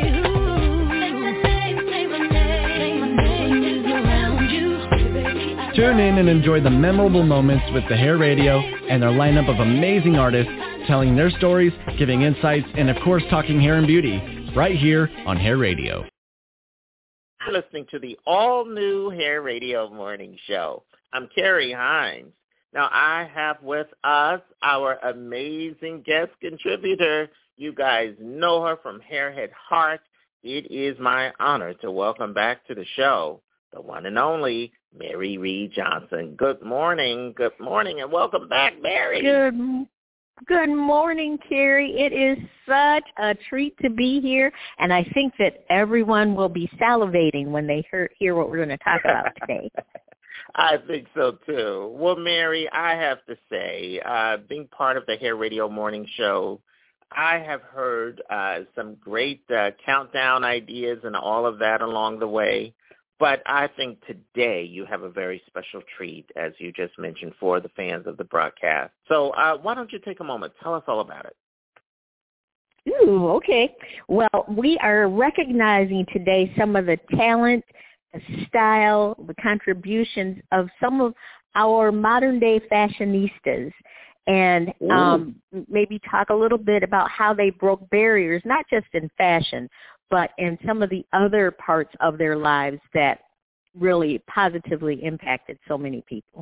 Speaker 5: Tune in and enjoy the memorable moments with the Hair Radio and their lineup of amazing artists telling their stories, giving insights, and of course talking hair and beauty right here on Hair Radio.
Speaker 6: You're listening to the all-new Hair Radio Morning Show. I'm Carrie Hines. Now, I have with us our amazing guest contributor. You guys know her from Hairhead Heart. It is my honor to welcome back to the show the one and only Mary Reed Johnson. Good morning. Good morning, and welcome back, Mary.
Speaker 2: Good Good morning, Carrie. It is such a treat to be here, and I think that everyone will be salivating when they hear, hear what we're going to talk about today.
Speaker 6: I think so, too. Well, Mary, I have to say, uh, being part of the Hair Radio Morning Show, I have heard uh, some great uh, countdown ideas and all of that along the way. But I think today you have a very special treat, as you just mentioned, for the fans of the broadcast. So uh, why don't you take a moment? Tell us all about it.
Speaker 2: Ooh, okay. Well, we are recognizing today some of the talent, the style, the contributions of some of our modern-day fashionistas, and um, maybe talk a little bit about how they broke barriers, not just in fashion, but in some of the other parts of their lives that really positively impacted so many people.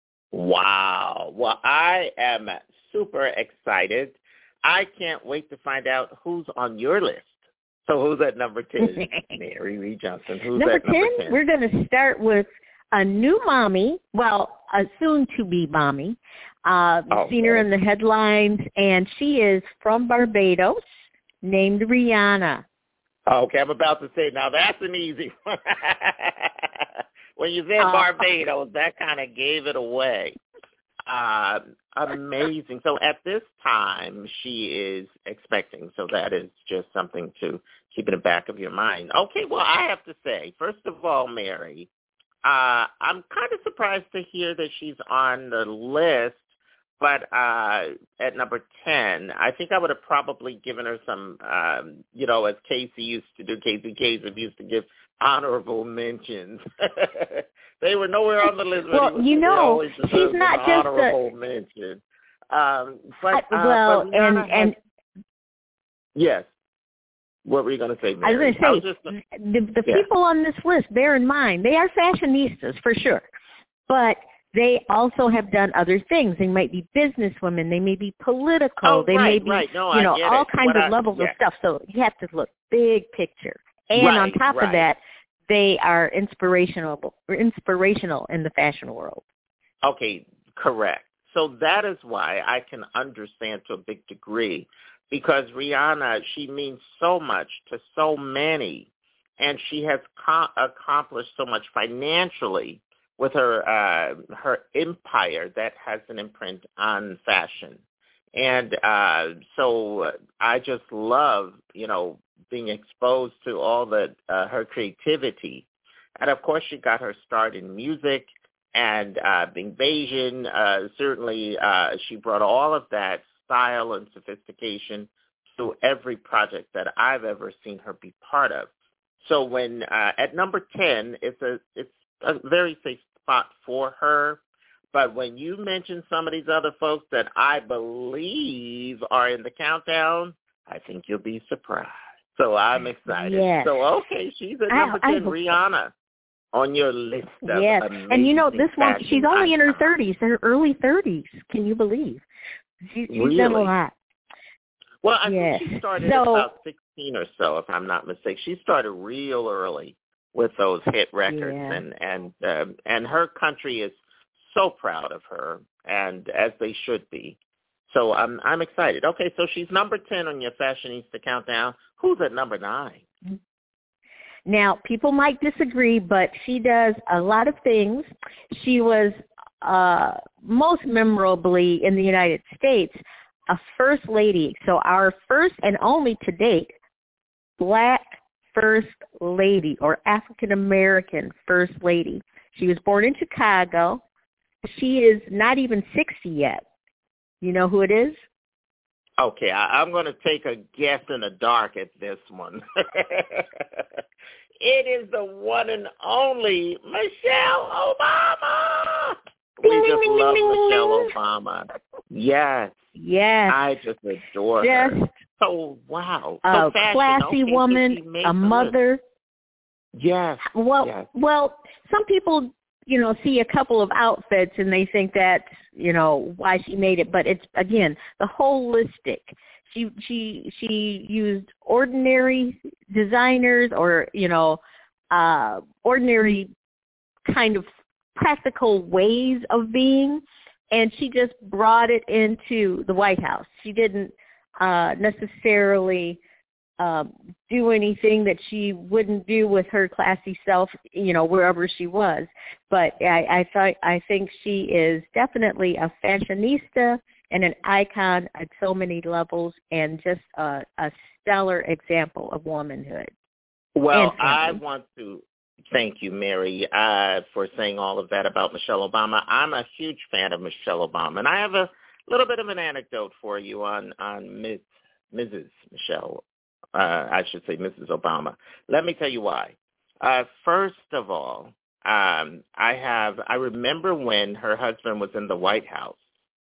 Speaker 6: Wow. Well, I am super excited. I can't wait to find out who's on your list. So who's at number ten? Mary Lee Johnson. Who's
Speaker 2: number
Speaker 6: at number
Speaker 2: ten,
Speaker 6: ten?
Speaker 2: We're going to start with a new mommy, well, a soon-to-be mommy. Uh,
Speaker 6: oh,
Speaker 2: seen her in the headlines, and she is from Barbados, named Rihanna.
Speaker 6: Okay, I'm about to say, now that's an easy one. When you said uh, Barbados, that kind of gave it away. Uh, amazing. So at this time, she is expecting, so that is just something to keep in the back of your mind. Okay, well, I have to say, first of all, Mary, uh, I'm kind of surprised to hear that she's on the list, but uh, at number ten, I think I would have probably given her some, um, you know, as Casey used to do, Casey Kasem used to give honorable mentions. They were nowhere on the list.
Speaker 2: Well,
Speaker 6: but
Speaker 2: you know, she's not just
Speaker 6: honorable
Speaker 2: a
Speaker 6: mention. Um, but, uh,
Speaker 2: well,
Speaker 6: but
Speaker 2: and
Speaker 6: has,
Speaker 2: and
Speaker 6: yes. What were you going to say, Mary?
Speaker 2: I was going to say,
Speaker 6: just,
Speaker 2: the, the
Speaker 6: yeah.
Speaker 2: people on this list, bear in mind, they are fashionistas for sure, but they also have done other things. They might be businesswomen. They may be political.
Speaker 6: Oh,
Speaker 2: they
Speaker 6: right,
Speaker 2: may be,
Speaker 6: right. No,
Speaker 2: you know, all
Speaker 6: it.
Speaker 2: kinds
Speaker 6: what
Speaker 2: of
Speaker 6: I,
Speaker 2: levels
Speaker 6: yeah.
Speaker 2: of stuff. So you have to look big picture. And
Speaker 6: right,
Speaker 2: on top
Speaker 6: right.
Speaker 2: of that, they are inspirational, inspirational in the fashion world.
Speaker 6: Okay, correct. So that is why I can understand to a big degree, because Rihanna, she means so much to so many, and she has co- accomplished so much financially with her uh, her empire that has an imprint on fashion. And uh, so I just love, you know, being exposed to all the uh, her creativity. And, of course, she got her start in music, and uh, being Bayesian, uh, certainly uh, she brought all of that style and sophistication to every project that I've ever seen her be part of. So when uh, at number ten, it's a it's a very safe spot for her. But when you mention some of these other folks that I believe are in the countdown, I think you'll be surprised. So I'm excited.
Speaker 2: Yes.
Speaker 6: So, okay, she's at number
Speaker 2: I,
Speaker 6: ten, I Rihanna, on your list of
Speaker 2: yes.
Speaker 6: amazing
Speaker 2: And you know, this one, she's only in her
Speaker 6: icons.
Speaker 2: thirties, her early thirties. Can you believe? She, she's
Speaker 6: really?
Speaker 2: done a lot.
Speaker 6: Well, I
Speaker 2: yes.
Speaker 6: think she started
Speaker 2: so,
Speaker 6: at about sixteen or so, if I'm not mistaken. She started real early with those hit records,
Speaker 2: yeah.
Speaker 6: and and um, and her country is so proud of her, and as they should be. So I'm I'm excited. Okay, so she's number ten on your Fashionista countdown. Who's at number nine?
Speaker 2: Now, people might disagree, but she does a lot of things. She was uh, most memorably in the United States a first lady. So our first and only to date black first lady, or African American first lady. She was born in Chicago. She is not even sixty yet. You know who it is?
Speaker 6: Okay, I, I'm going to take a guess in the dark at this one. It is the one and only Michelle Obama. We just love Michelle Obama. Yes.
Speaker 2: Yes.
Speaker 6: I just adore
Speaker 2: just
Speaker 6: her. So, wow.
Speaker 2: A
Speaker 6: so fashion,
Speaker 2: classy
Speaker 6: okay,
Speaker 2: woman,
Speaker 6: so
Speaker 2: a mother.
Speaker 6: List. Yes.
Speaker 2: Well,
Speaker 6: yes.
Speaker 2: well, some people, you know, see a couple of outfits and they think that's, you know, why she made it. But it's, again, the holistic. She she she used ordinary designers, or, you know, uh, ordinary kind of practical ways of being, and she just brought it into the White House. She didn't uh, necessarily um, do anything that she wouldn't do with her classy self, you know, wherever she was. But I I, thought, I think she is definitely a fashionista and an icon at so many levels, and just a, a stellar example of womanhood.
Speaker 6: Well, I want to thank you, Mary, uh, for saying all of that about Michelle Obama. I'm a huge fan of Michelle Obama, and I have a little bit of an anecdote for you on, on Miz, Missus Michelle, uh, I should say Missus Obama. Let me tell you why. Uh, first of all, um, I have I remember when her husband was in the White House.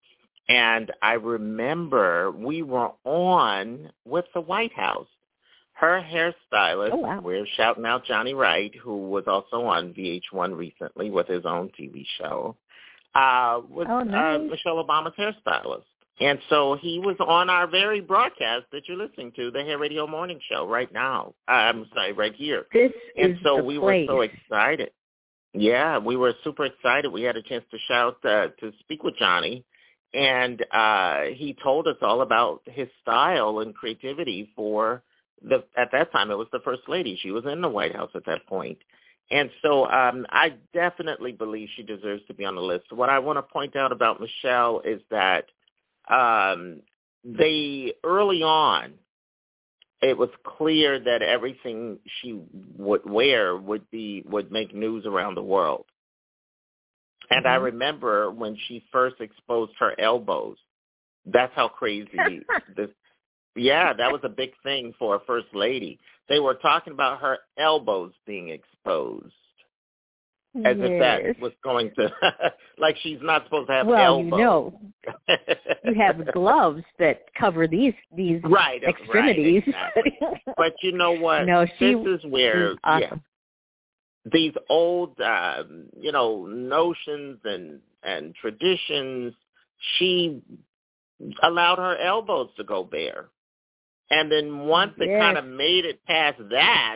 Speaker 6: And I remember we were on with the White House. her hairstylist,
Speaker 2: oh, wow.
Speaker 6: we're shouting out Johnny Wright, who was also on V H one recently with his own T V show, uh, was
Speaker 2: oh, nice.
Speaker 6: uh, Michelle Obama's hairstylist. And so he was on our very broadcast that you're listening to, the Hair Radio Morning Show, right now. Uh, I'm sorry, right here.
Speaker 2: This
Speaker 6: and
Speaker 2: is
Speaker 6: so
Speaker 2: the
Speaker 6: we
Speaker 2: place.
Speaker 6: were so excited. Yeah, we were super excited. We had a chance to shout, uh, to speak with Johnny. And uh, he told us all about his style and creativity for the, at that time, it was the First Lady. She was in the White House at that point. And so um, I definitely believe she deserves to be on the list. What I want to point out about Michelle is that um, they, early on, it was clear that everything she would wear would be, would make news around the world. And mm-hmm. I remember when she first exposed her elbows, that's how crazy this, yeah, that was a big thing for a First Lady. They were talking about her elbows being exposed. As
Speaker 2: yes.
Speaker 6: if that was going to, like she's not supposed to have
Speaker 2: well,
Speaker 6: elbows.
Speaker 2: Well, you know, you have gloves that cover these these
Speaker 6: right,
Speaker 2: extremities.
Speaker 6: Right, exactly. But you know what?
Speaker 2: No, she,
Speaker 6: this is where,
Speaker 2: awesome.
Speaker 6: yeah, these old, um, you know, notions and, and traditions, she allowed her elbows to go bare. And then once
Speaker 2: yes.
Speaker 6: they kind of made it past that,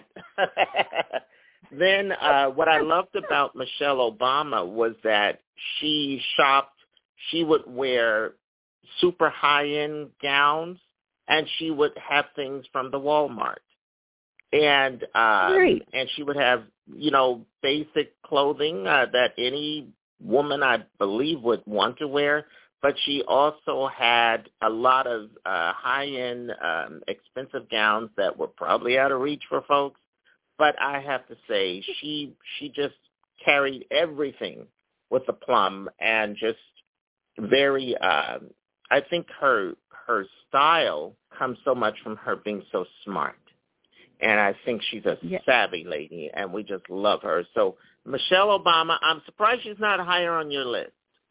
Speaker 6: then uh, what I loved about Michelle Obama was that she shopped, she would wear super high-end gowns, and she would have things from the Walmart. And um,
Speaker 2: Great.
Speaker 6: and she would have, you know, basic clothing uh, that any woman, I believe, would want to wear. But she also had a lot of uh, high-end, um, expensive gowns that were probably out of reach for folks. But I have to say, she she just carried everything with aplomb and just very. Uh, I think her her style comes so much from her being so smart, and I think she's a
Speaker 2: yeah.
Speaker 6: savvy lady, and we just love her. So Michelle Obama, I'm surprised she's not higher on your list.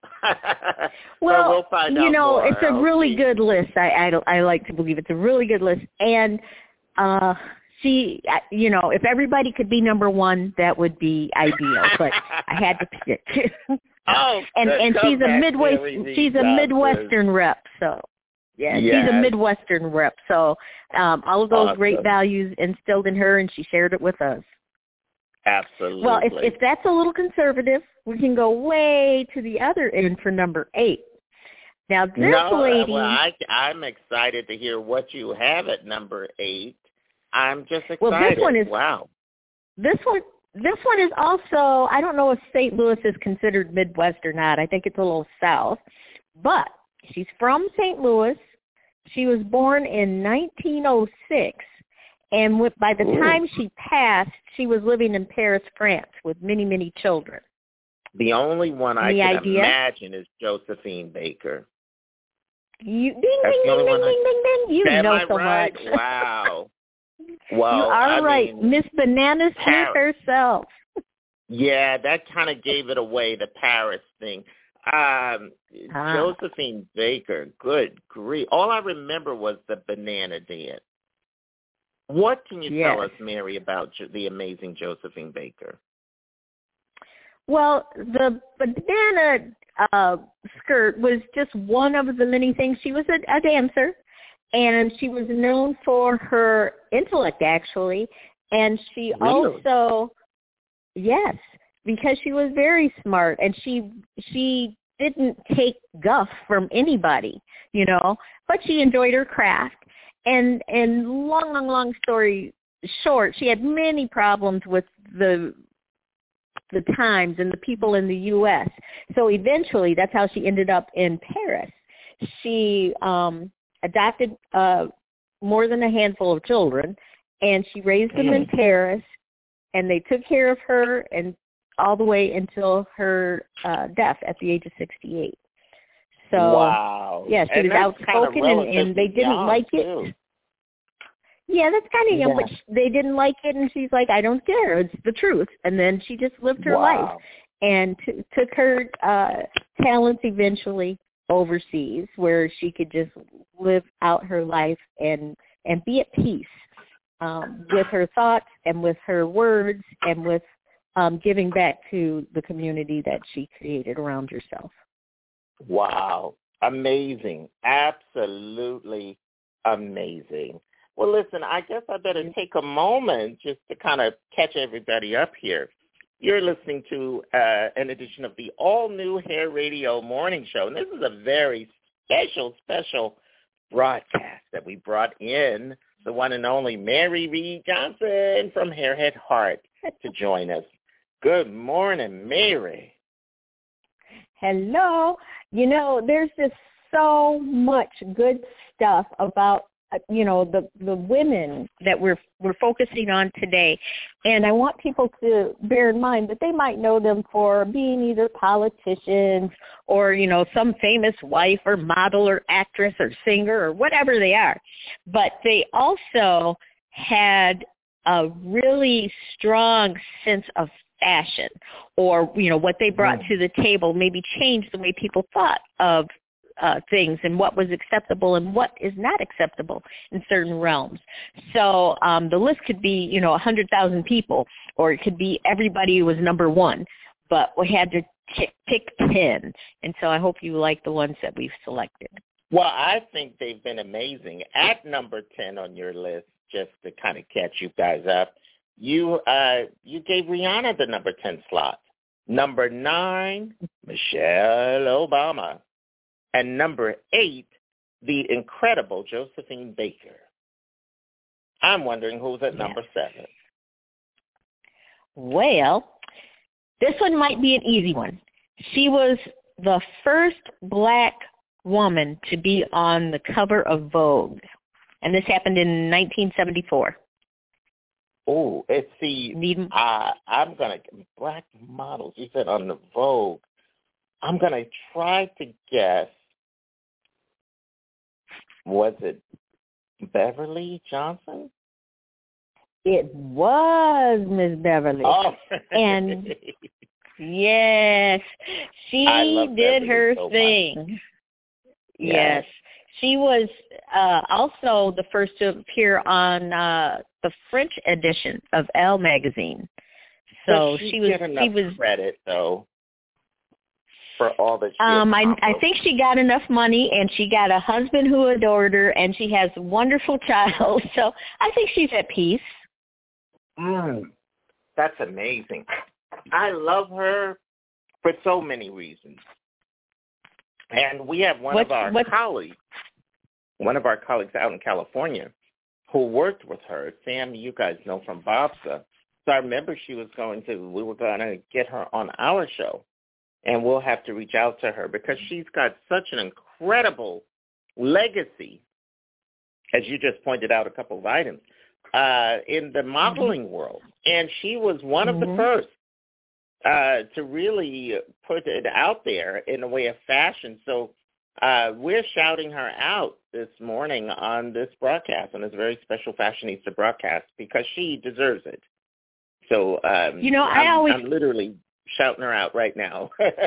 Speaker 2: well,
Speaker 6: we'll find
Speaker 2: you
Speaker 6: out
Speaker 2: know,
Speaker 6: more.
Speaker 2: it's a
Speaker 6: I'll
Speaker 2: really
Speaker 6: see.
Speaker 2: good list. I, I I like to believe it's a really good list, and uh, she, you know, if everybody could be number one, that would be ideal. But I had to pick.
Speaker 6: oh,
Speaker 2: and and she's a Midwest, she's a Midwestern rep, so yeah,
Speaker 6: yes.
Speaker 2: she's a Midwestern rep. So um, all of those
Speaker 6: awesome.
Speaker 2: great values instilled in her, and she shared it with us.
Speaker 6: Absolutely.
Speaker 2: Well, if, if that's a little conservative, we can go way to the other end for number eight. Now, this
Speaker 6: no,
Speaker 2: lady...
Speaker 6: well, I, I'm excited to hear what you have at number eight. I'm just excited.
Speaker 2: Well, this one is...
Speaker 6: Wow.
Speaker 2: This one, this one is also... I don't know if Saint Louis is considered Midwest or not. I think it's a little south. But she's from Saint Louis. She was born in nineteen oh six. And with, by the
Speaker 6: Ooh.
Speaker 2: time she passed, she was living in Paris, France, with many, many children.
Speaker 6: The only one I
Speaker 2: Any
Speaker 6: can
Speaker 2: idea?
Speaker 6: imagine is Josephine Baker.
Speaker 2: You, ding,
Speaker 6: That's
Speaker 2: ding,
Speaker 6: the only
Speaker 2: ding,
Speaker 6: one
Speaker 2: ding,
Speaker 6: I...
Speaker 2: ding, ding, ding. You
Speaker 6: Am
Speaker 2: know
Speaker 6: I
Speaker 2: so
Speaker 6: right?
Speaker 2: much.
Speaker 6: Wow. Well,
Speaker 2: you are
Speaker 6: I
Speaker 2: right.
Speaker 6: mean,
Speaker 2: Miss Banana Smith
Speaker 6: Paris.
Speaker 2: herself.
Speaker 6: Yeah, that kind of gave it away, the Paris thing. Um,
Speaker 2: ah.
Speaker 6: Josephine Baker, good grief. All I remember was the banana dance. What can you
Speaker 2: yes.
Speaker 6: tell us, Mary, about the amazing Josephine Baker?
Speaker 2: Well, the banana uh, skirt was just one of the many things. She was a, a dancer, and she was known for her intellect, actually. And she
Speaker 6: really?
Speaker 2: also, yes, because she was very smart, and she she didn't take guff from anybody, you know, but she enjoyed her craft. And and long, long, long story short, she had many problems with the the Times and the people in the U S So eventually, that's how she ended up in Paris. She um, adopted uh, more than a handful of children, and she raised them in Paris, and they took care of her and all the way until her uh, death at the age of sixty-eight. So,
Speaker 6: wow.
Speaker 2: yeah, she
Speaker 6: and
Speaker 2: was outspoken, and, and they didn't like it.
Speaker 6: Too.
Speaker 2: Yeah, that's kind of young,
Speaker 6: yeah.
Speaker 2: but they didn't like it, and she's like, I don't care. It's the truth. And then she just lived her
Speaker 6: wow.
Speaker 2: life and t- took her uh, talents eventually overseas, where she could just live out her life and, and be at peace. um, with her thoughts and with her words and with um, giving back to the community that she created around herself.
Speaker 6: Wow. Amazing. Absolutely amazing. Well, listen, I guess I better take a moment just to kind of catch everybody up here. You're listening to uh, an edition of the all-new Hair Radio Morning Show, and this is a very special, special broadcast that we brought in the one and only Mary Reed Johnson from Hairhead Heart to join us. Good morning, Mary.
Speaker 2: Hello. You know, there's just so much good stuff about, you know, the, the women that we're we're focusing on today. And I want people to bear in mind that they might know them for being either politicians or, you know, some famous wife or model or actress or singer or whatever they are. But they also had a really strong sense of fashion, or, you know, what they brought to the table maybe changed the way people thought of uh, things and what was acceptable and what is not acceptable in certain realms. So um, the list could be, you know, one hundred thousand people, or it could be everybody who was number one, but we had to t- pick ten. And so I hope you like the ones that we've selected.
Speaker 6: Well, I think they've been amazing. At number ten on your list, just to kind of catch you guys up, You uh, you gave Rihanna the number ten slot. Number nine, Michelle Obama. And number eight, the incredible Josephine Baker. I'm wondering who's at number yes. seven.
Speaker 2: Well, this one might be an easy one. She was the first black woman to be on the cover of Vogue. And this happened in nineteen seventy-four.
Speaker 6: Oh, it's the, uh, I'm going to, black models, you said on the Vogue. I'm going to try to guess, was it Beverly Johnson?
Speaker 2: It was Miss Beverly.
Speaker 6: Oh.
Speaker 2: And, yes, she did her so thing. Yes. yes. She was uh, also the first to appear on uh, the French edition of Elle magazine. So
Speaker 6: she,
Speaker 2: she was.
Speaker 6: Get enough
Speaker 2: she was
Speaker 6: credit though for all that. She
Speaker 2: um, I I think she got enough money, and she got a husband who adored her, and she has a wonderful child. So I think she's at peace.
Speaker 6: Mm, that's amazing. I love her for so many reasons. And we have one
Speaker 2: what,
Speaker 6: of our
Speaker 2: what,
Speaker 6: colleagues, one of our colleagues out in California who worked with her, Sam, you guys know from BOBSA. So I remember she was going to, we were going to get her on our show, and we'll have to reach out to her because she's got such an incredible legacy, as you just pointed out a couple of items, uh, in the modeling mm-hmm. world. And she was one mm-hmm. of the first. Uh, to really put it out there in a way of fashion. So uh, we're shouting her out this morning on this broadcast, on this very special Fashionista broadcast, because she deserves it. So, um,
Speaker 2: you know, I
Speaker 6: I'm,
Speaker 2: always...
Speaker 6: I'm literally shouting her out right now.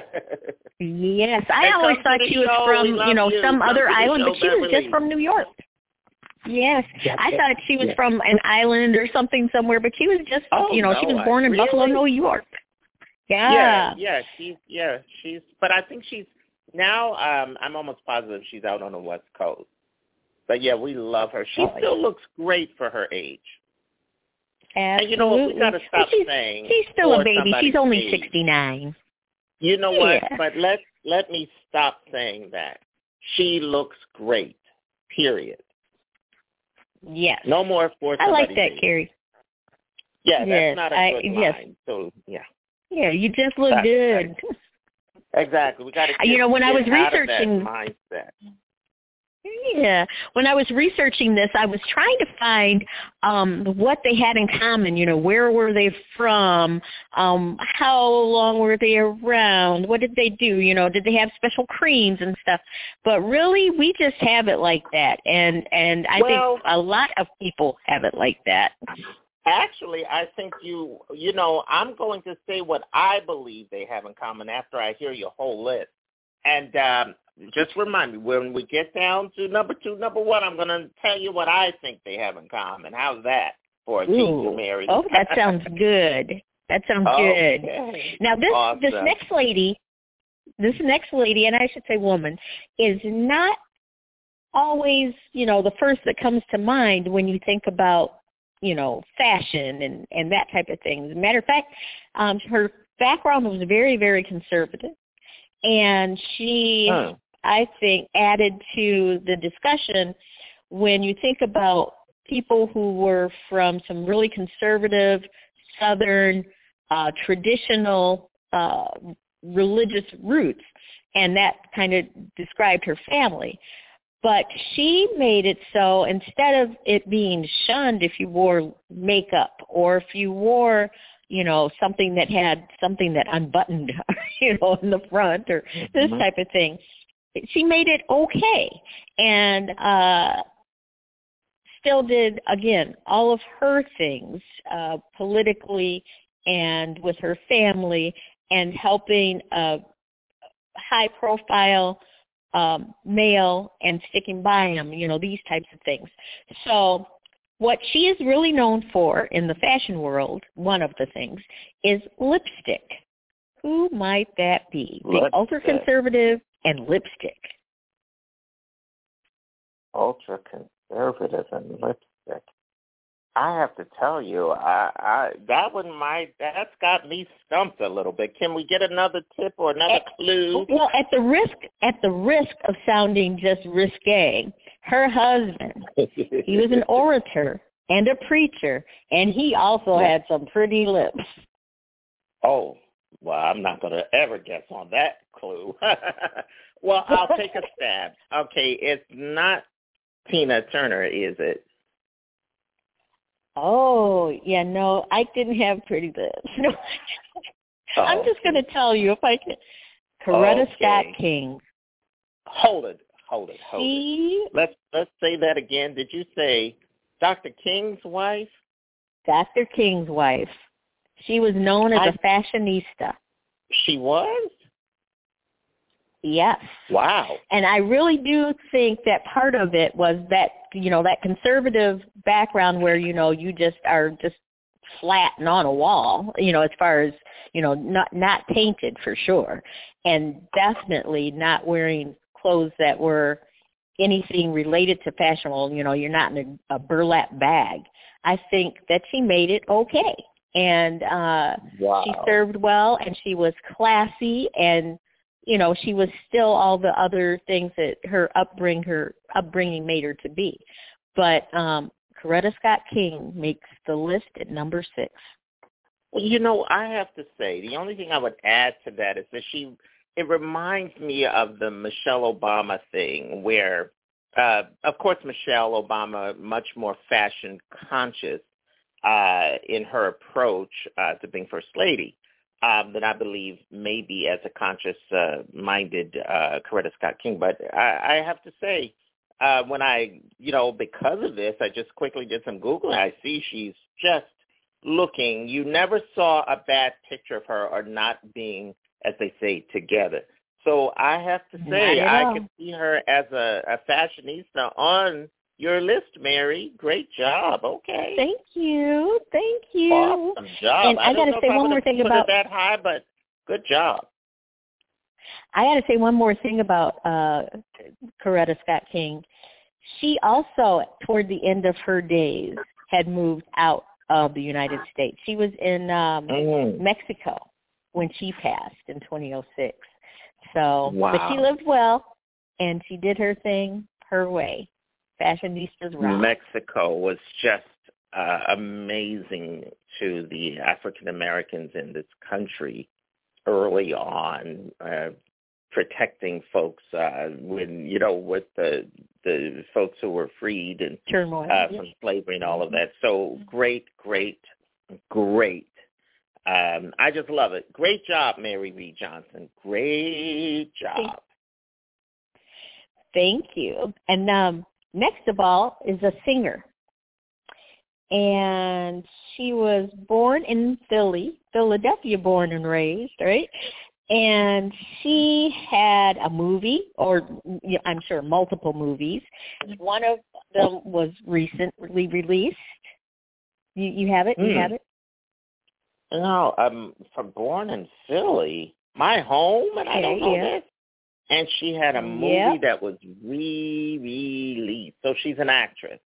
Speaker 2: Yes, I and always thought she was show. from, you know, you. some come other island, show, but she Beverly. was just from New York. Yes, yes I yes. thought she was yes. from an island or something somewhere, but she was just,
Speaker 6: oh,
Speaker 2: you know,
Speaker 6: no,
Speaker 2: she was born
Speaker 6: I,
Speaker 2: in
Speaker 6: really?
Speaker 2: Buffalo, New York. Yeah.
Speaker 6: Yeah, yeah, she's, yeah, she's, but I think she's, now um, I'm almost positive she's out on the West Coast. But yeah, we love her. She oh, still looks great for her age.
Speaker 2: Absolutely.
Speaker 6: And you know what, we got to stop
Speaker 2: well, she's,
Speaker 6: saying.
Speaker 2: She's still a baby. She's only
Speaker 6: age.
Speaker 2: sixty-nine.
Speaker 6: You know what,
Speaker 2: yeah.
Speaker 6: but let, let me stop saying that. She looks great, period.
Speaker 2: Yes.
Speaker 6: No more for
Speaker 2: I like that,
Speaker 6: age.
Speaker 2: Carrie.
Speaker 6: Yeah,
Speaker 2: yes,
Speaker 6: that's not a
Speaker 2: I,
Speaker 6: good
Speaker 2: yes.
Speaker 6: line. So, yeah.
Speaker 2: Yeah, you just look
Speaker 6: that's
Speaker 2: good.
Speaker 6: Right. Exactly. We got to
Speaker 2: You know, when I was researching
Speaker 6: mindset.
Speaker 2: Yeah. When I was researching this, I was trying to find um, what they had in common. You know, where were they from? Um, how long were they around? What did they do? You know, did they have special creams and stuff? But really, we just have it like that. And, and I
Speaker 6: well,
Speaker 2: think a lot of people have it like that.
Speaker 6: Actually, I think you, you know, I'm going to say what I believe they have in common after I hear your whole list. And um, just remind me, when we get down to number two, number one, I'm going to tell you what I think they have in common. How's that for a teaser, Mary?
Speaker 2: Oh, that sounds good. That sounds
Speaker 6: okay.
Speaker 2: good. Now, this
Speaker 6: awesome.
Speaker 2: this next lady, this next lady, and I should say woman, is not always, you know, the first that comes to mind when you think about, you know, fashion and, and that type of thing. As a matter of fact, um, her background was very, very conservative. And she, oh. I think, added to the discussion when you think about people who were from some really conservative, Southern, uh, traditional uh, religious roots, and that kind of described her family. But she made it so instead of it being shunned if you wore makeup or if you wore, you know, something that had something that unbuttoned, you know, in the front or this mm-hmm. type of thing, she made it okay. And uh, still did, again, all of her things uh, politically and with her family and helping a high-profile um, male and sticking by him, you know, these types of things. So what she is really known for in the fashion world, one of the things, is lipstick. Who might that be? Being ultra-conservative and lipstick.
Speaker 6: Ultra-conservative and lipstick. I have to tell you, I, I that one might, that's got me stumped a little bit. Can we get another tip or another
Speaker 2: at,
Speaker 6: clue?
Speaker 2: Well, at the risk, at the risk of sounding just risque, her husband, he was an orator and a preacher, and he also yeah. had some pretty lips.
Speaker 6: Oh, well, I'm not going to ever guess on that clue. Well, I'll take a stab. Okay, it's not Tina Turner, is it?
Speaker 2: Oh, yeah, no, I didn't have pretty lips. No.
Speaker 6: Oh,
Speaker 2: I'm just going to tell you if I can. Coretta
Speaker 6: okay.
Speaker 2: Scott King.
Speaker 6: Hold it, hold it, hold
Speaker 2: she,
Speaker 6: it. Let's let's say that again. Did you say Doctor King's wife?
Speaker 2: Doctor King's wife. She was known as I, a fashionista.
Speaker 6: She was?
Speaker 2: Yes.
Speaker 6: Wow.
Speaker 2: And I really do think that part of it was that, you know, that conservative background where, you know, you just are just flat and on a wall, you know, as far as, you know, not not painted for sure. And definitely not wearing clothes that were anything related to fashion. Well, you know, you're not in a, a burlap bag. I think that she made it okay. And uh,
Speaker 6: wow.
Speaker 2: she served well, and she was classy, and you know, she was still all the other things that her upbringing, her upbringing made her to be. But um, Coretta Scott King makes the list at number six.
Speaker 6: Well, you know, I have to say, the only thing I would add to that is that she, it reminds me of the Michelle Obama thing where, uh, of course, Michelle Obama, much more fashion conscious uh, in her approach uh, to being First Lady. Um, than I believe maybe as a conscious-minded uh, uh, Coretta Scott King. But I, I have to say, uh, when I, you know, because of this, I just quickly did some Googling. I see she's just looking. You never saw a bad picture of her or not being, as they say, together. So I have to say, I could see her as a, a fashionista on your list, Mary. Great job. Okay.
Speaker 2: Thank you. Thank you.
Speaker 6: Awesome job.
Speaker 2: And I, I got to say one more thing about
Speaker 6: that high, but good job.
Speaker 2: I got to say one more thing about uh, Coretta Scott King. She also, toward the end of her days, had moved out of the United States. She was in um, mm. Mexico when she passed in two thousand six. So,
Speaker 6: wow.
Speaker 2: But she lived well, and she did her thing her way. Fashionistas rock.
Speaker 6: Mexico was just uh, amazing to the African Americans in this country early on, uh, protecting folks uh, when you know with the the folks who were freed and
Speaker 2: turmoil
Speaker 6: uh, from slavery and all of that. So great, great, great. Um, I just love it. Great job, Mary V. Johnson. Great job.
Speaker 2: Thank you. And um. Next of all is a singer, and she was born in Philly, Philadelphia born and raised, right? And she had a movie, or I'm sure multiple movies. One of them was recently released. You, you have it? You
Speaker 6: Mm.
Speaker 2: have it?
Speaker 6: No, I'm from born in Philly, my home, and I don't know
Speaker 2: yeah.
Speaker 6: this. And she had a movie
Speaker 2: Yep.
Speaker 6: that was re-released. So she's an actress.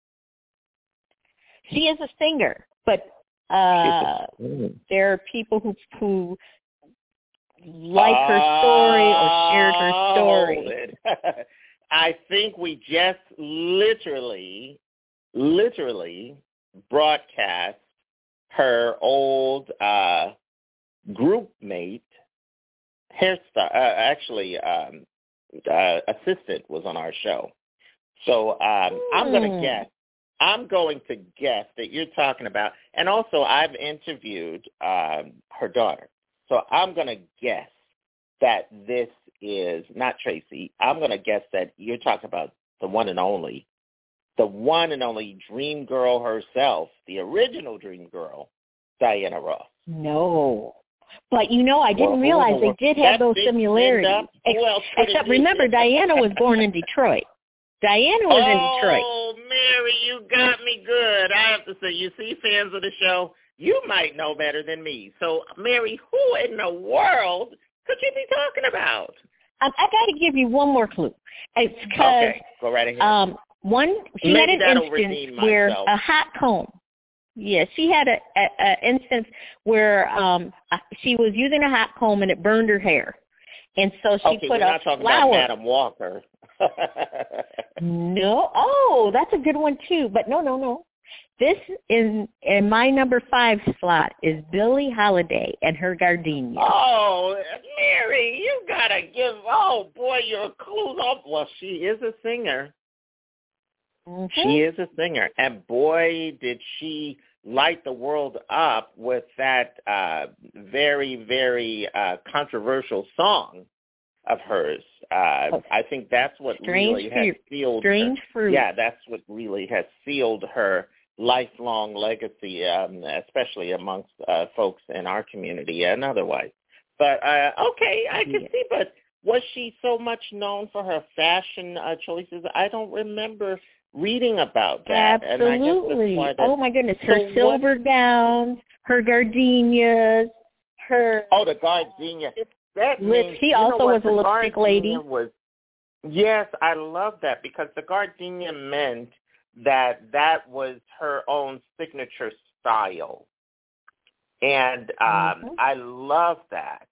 Speaker 2: She is a singer, but uh,
Speaker 6: Mm.
Speaker 2: there are people who who like her story or shared her story.
Speaker 6: Hold it. I think we just literally, literally broadcast her old uh, group mate, hairstyle, uh, actually um, uh, assistant was on our show. So um, I'm going to
Speaker 2: Hmm.
Speaker 6: guess. I'm going to guess that you're talking about, and also I've interviewed um, her daughter. So I'm going to guess that this is not Tracy. I'm going to guess that you're talking about the one and only, the one and only dream girl herself, the original dream girl, Diana Ross.
Speaker 2: No. But, you know, I didn't
Speaker 6: Well,
Speaker 2: realize they did have
Speaker 6: that
Speaker 2: those
Speaker 6: big
Speaker 2: similarities.
Speaker 6: stand-up,
Speaker 2: Ex-
Speaker 6: who else could it
Speaker 2: except,
Speaker 6: be?
Speaker 2: remember, Diana was born in Detroit. Diana was in Detroit.
Speaker 6: Oh, Mary, you got me good. I have to say, you see, fans of the show, you might know better than me. So, Mary, who in the world could you be talking about?
Speaker 2: I, I got to give you one more clue. It's because
Speaker 6: Okay, go right ahead.
Speaker 2: um, one, she
Speaker 6: Maybe
Speaker 2: had an
Speaker 6: that'll
Speaker 2: instance
Speaker 6: redeem
Speaker 2: where
Speaker 6: myself.
Speaker 2: a hot comb. Yeah, she had a, a, a instance where um, she was using a hot comb and it burned her hair. And so she
Speaker 6: okay,
Speaker 2: put
Speaker 6: we're
Speaker 2: a
Speaker 6: not talking
Speaker 2: flower.
Speaker 6: about Madam Walker.
Speaker 2: No. Oh, that's a good one too. But no, no, no. This is in my number five slot is Billie Holiday and her gardenia.
Speaker 6: Oh, Mary, you gotta give. Oh boy, your clues up. Well, she is a singer.
Speaker 2: Mm-hmm.
Speaker 6: She is a singer, and boy, did she light the world up with that uh, very, very uh, controversial song of hers. Uh,
Speaker 2: Oh,
Speaker 6: I think that's what
Speaker 2: Strange
Speaker 6: really has
Speaker 2: Fruit.
Speaker 6: sealed
Speaker 2: Strange
Speaker 6: her.
Speaker 2: Fruit.
Speaker 6: Yeah, that's what really has sealed her lifelong legacy, um, especially amongst uh, folks in our community and otherwise. But, uh, okay, I can
Speaker 2: Yeah.
Speaker 6: see, but was she so much known for her fashion uh, choices? I don't remember reading about that.
Speaker 2: Absolutely.
Speaker 6: And I guess that's why
Speaker 2: Oh, my goodness. Her
Speaker 6: so
Speaker 2: silver
Speaker 6: what,
Speaker 2: gowns, her gardenias, her...
Speaker 6: Oh, the gardenia. That
Speaker 2: Lip-
Speaker 6: means,
Speaker 2: she
Speaker 6: you know
Speaker 2: also
Speaker 6: what,
Speaker 2: was a
Speaker 6: the
Speaker 2: lipstick lady.
Speaker 6: gardenia was, yes, I love that because the gardenia meant that that was her own signature style. And um,
Speaker 2: Mm-hmm.
Speaker 6: I love that.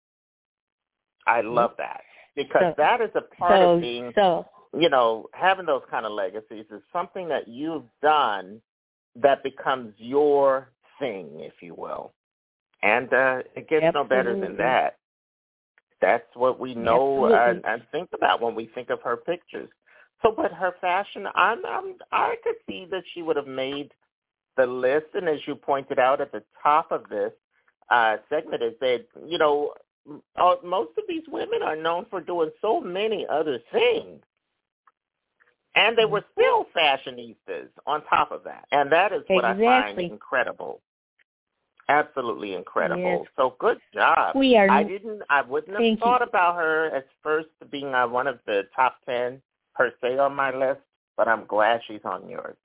Speaker 6: I love that because
Speaker 2: So-
Speaker 6: that is a part
Speaker 2: so,
Speaker 6: of being,
Speaker 2: so,
Speaker 6: you know, having those kind of legacies is something that you've done that becomes your thing, if you will. And uh, it gets no better than
Speaker 2: Absolutely.
Speaker 6: that. That's what we know
Speaker 2: Absolutely.
Speaker 6: and, and think about when we think of her pictures. So, but her fashion, I'm, I'm, I could see that she would have made the list. And as you pointed out at the top of this uh, segment, is that, you know, uh, most of these women are known for doing so many other things. And they were still fashionistas on top of that. And that is what I find
Speaker 2: Exactly.
Speaker 6: incredible. Absolutely incredible.
Speaker 2: Yes.
Speaker 6: So good job.
Speaker 2: We are-
Speaker 6: I didn't. I wouldn't have
Speaker 2: Thank
Speaker 6: thought
Speaker 2: you.
Speaker 6: about her as first being uh, one of the top ten per se on my list, but I'm glad she's on yours.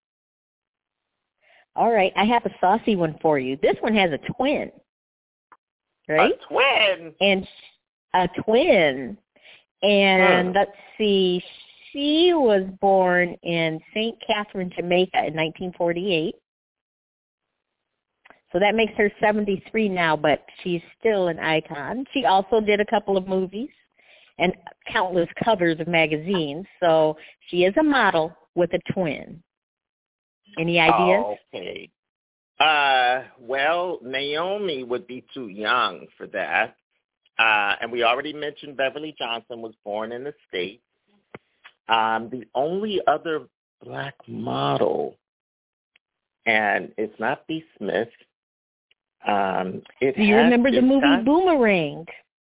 Speaker 2: All right. I have a saucy one for you. This one has a twin. Right?
Speaker 6: A twin.
Speaker 2: And a twin. And
Speaker 6: Hmm.
Speaker 2: let's see, she was born in Saint Catherine, Jamaica in nineteen forty-eight. So that makes her seventy-three now, but she's still an icon. She also did a couple of movies and countless covers of magazines. So she is a model with a twin. Any ideas?
Speaker 6: Oh, okay. Uh, well, Naomi would be too young for that. Uh, and we already mentioned Beverly Johnson was born in the States. Um, the only other black model, and it's not B. Smith. Um, it
Speaker 2: Do you
Speaker 6: has,
Speaker 2: remember the
Speaker 6: it's
Speaker 2: movie
Speaker 6: got-
Speaker 2: Boomerang?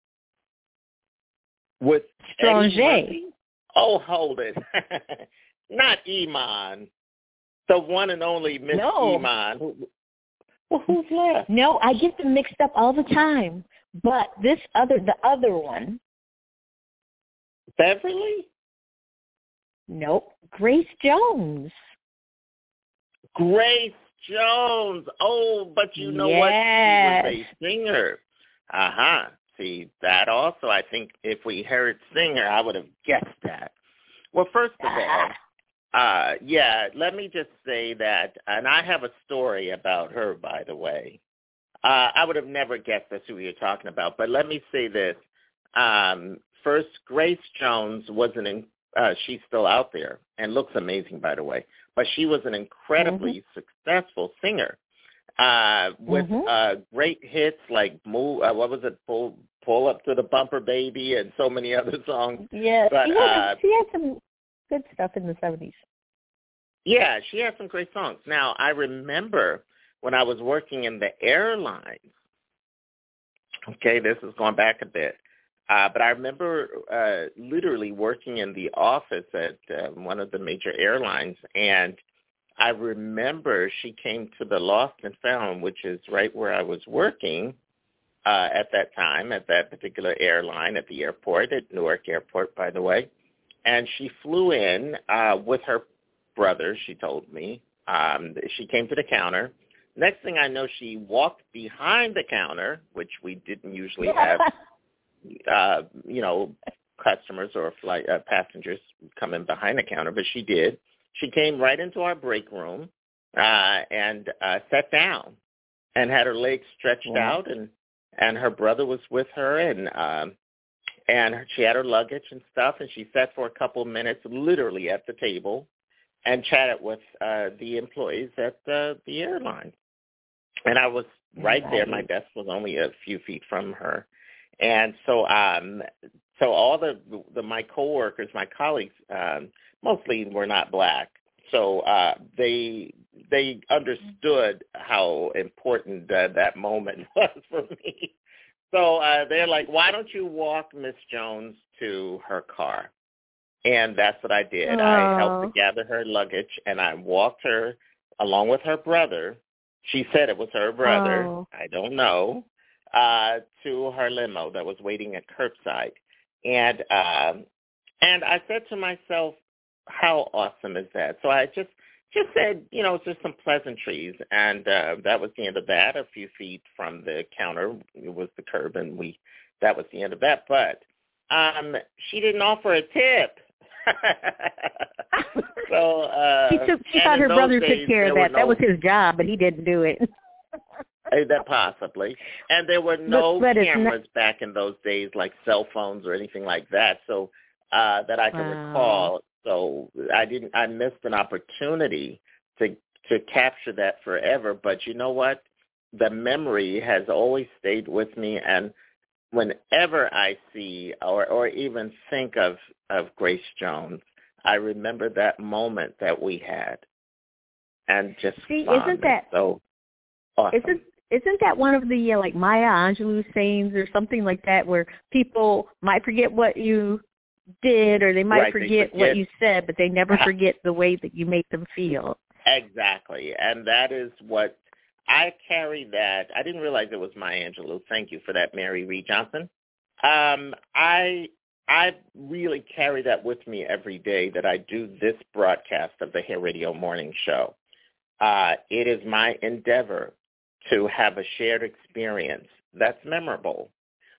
Speaker 6: with Eddie
Speaker 2: Stranger.
Speaker 6: Murphy? Oh, hold it. Not Iman. The one and only Miss
Speaker 2: No.
Speaker 6: Iman. Who, well, who's left?
Speaker 2: No, I get them mixed up all the time. But this other, the other one.
Speaker 6: Beverly?
Speaker 2: Nope. Grace Jones.
Speaker 6: Grace Jones. Oh, but you know
Speaker 2: yes.
Speaker 6: what? She was a singer. Uh-huh. See, that also, I think if we heard singer, I would have guessed that. Well, first of all, uh, yeah, let me just say that, and I have a story about her, by the way. Uh, I would have never guessed that's who you're talking about, but let me say this. Um, first, Grace Jones was an, in, uh, she's still out there and looks amazing, by the way, but she was an incredibly mm-hmm. successful singer uh, with mm-hmm. uh, great hits like, Move, uh, what was it, Pull, Pull Up to the Bumper Baby and so many other songs.
Speaker 2: Yeah,
Speaker 6: but,
Speaker 2: she, had,
Speaker 6: uh,
Speaker 2: she had some good stuff in the seventies.
Speaker 6: Yeah, she had some great songs. Now, I remember when I was working in the airlines, okay, this is going back a bit, uh, but I remember uh, literally working in the office at uh, one of the major airlines, and I remember she came to the Lost and Found, which is right where I was working uh, at that time, at that particular airline, at the airport, at Newark Airport, by the way, and she flew in uh, with her brother, she told me. Um, she came to the counter. Next thing I know, she walked behind the counter, which we didn't usually have, uh, you know, customers or flight uh, passengers come in behind the counter, but she did. She came right into our break room uh, and uh, sat down and had her legs stretched yeah. out, and and her brother was with her, and um, and she had her luggage and stuff, and she sat for a couple of minutes, literally at the table, and chatted with uh, the employees at uh, the airline. And I was right there. My desk was only a few feet from her. And so um, so all the, the my coworkers, my colleagues, um, mostly were not black. So uh, they they understood how important uh, that moment was for me. So uh, they're like, why don't you walk Miss Jones to her car? And that's what I did. Oh. I helped to gather her luggage, and I walked her along with her brother. She said it was her brother. Oh. I don't know. Uh, to her limo that was waiting at curbside. And um, and I said to myself, how awesome is that? So I just just said, you know, just some pleasantries. And uh, that was the end of that. A few feet from the counter, it was the curb, and we that was the end of that. But um, she didn't offer a tip. so uh,
Speaker 2: she, took, she thought her brother days, took care of that. No, that was his job, but he didn't do it.
Speaker 6: that possibly. And there were no but, but cameras not... back in those days, like cell phones or anything like that. So uh, that I can wow. recall. So I didn't. I missed an opportunity to to capture that forever. But you know what? The memory has always stayed with me, and whenever I see or, or even think of, of Grace Jones, I remember that moment that we had, and just
Speaker 2: see, isn't that
Speaker 6: so awesome?
Speaker 2: Isn't isn't that one of the uh, like Maya Angelou sayings or something like that, where people might forget what you did, or they might
Speaker 6: right,
Speaker 2: forget,
Speaker 6: they forget
Speaker 2: what you said, but they never forget the way that you make them feel.
Speaker 6: Exactly, and that is what. I carry that. I didn't realize it was Maya Angelou. Thank you for that, Mary Reed Johnson. Um, I I really carry that with me every day that I do this broadcast of the Hair Radio Morning Show. Uh, it is my endeavor to have a shared experience that's memorable.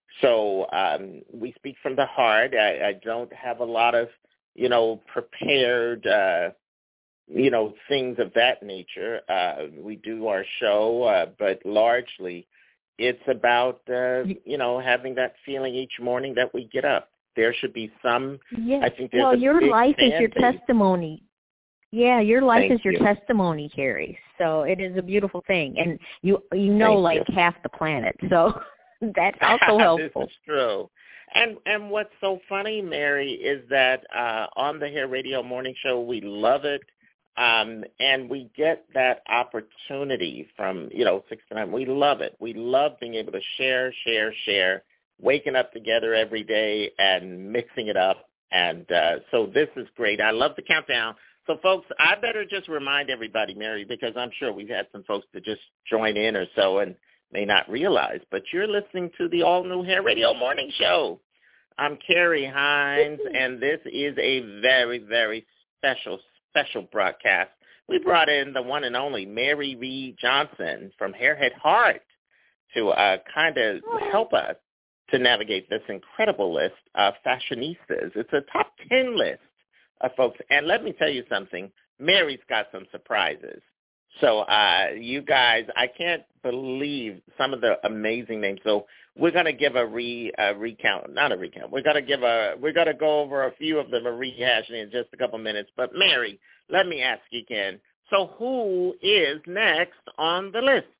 Speaker 6: So um, we speak from the heart. I, I don't have a lot of, you know, prepared uh you know, things of that nature. Uh, we do our show, uh, but largely it's about, uh, you know, having that feeling each morning that we get up. There should be some,
Speaker 2: yes.
Speaker 6: I think there's
Speaker 2: well,
Speaker 6: a
Speaker 2: your
Speaker 6: big
Speaker 2: life is your
Speaker 6: mandate.
Speaker 2: testimony. Yeah, your life
Speaker 6: Thank
Speaker 2: is your
Speaker 6: you.
Speaker 2: testimony, Carrie. So it is a beautiful thing. And you you know
Speaker 6: Thank
Speaker 2: like
Speaker 6: you.
Speaker 2: half the planet. So that's also helpful.
Speaker 6: This is true. And and what's so funny, Mary, is that uh, on the Hair Radio Morning Show, we love it. Um, and we get that opportunity from, you know, six to nine. We love it. We love being able to share, share, share, waking up together every day and mixing it up. And uh, so this is great. I love the countdown. So, folks, I better just remind everybody, Mary, because I'm sure we've had some folks to just join in or so. And may not realize, but you're listening to the all-new Hair Radio Morning Show. I'm Carrie Hines, and this is a very, very special, special broadcast. We brought in the one and only Mary Reed Johnson from Hairhead Heart to uh, kind of help us to navigate this incredible list of fashionistas. It's a top ten list of folks. And let me tell you something, Mary's got some surprises. So uh, you guys, I can't believe some of the amazing names. So we're going to give a re a recount, not a recount. We're going to give a we're going to go over a few of them, a rehashing in just a couple minutes. But Mary, let me ask you again. So who is next on the list?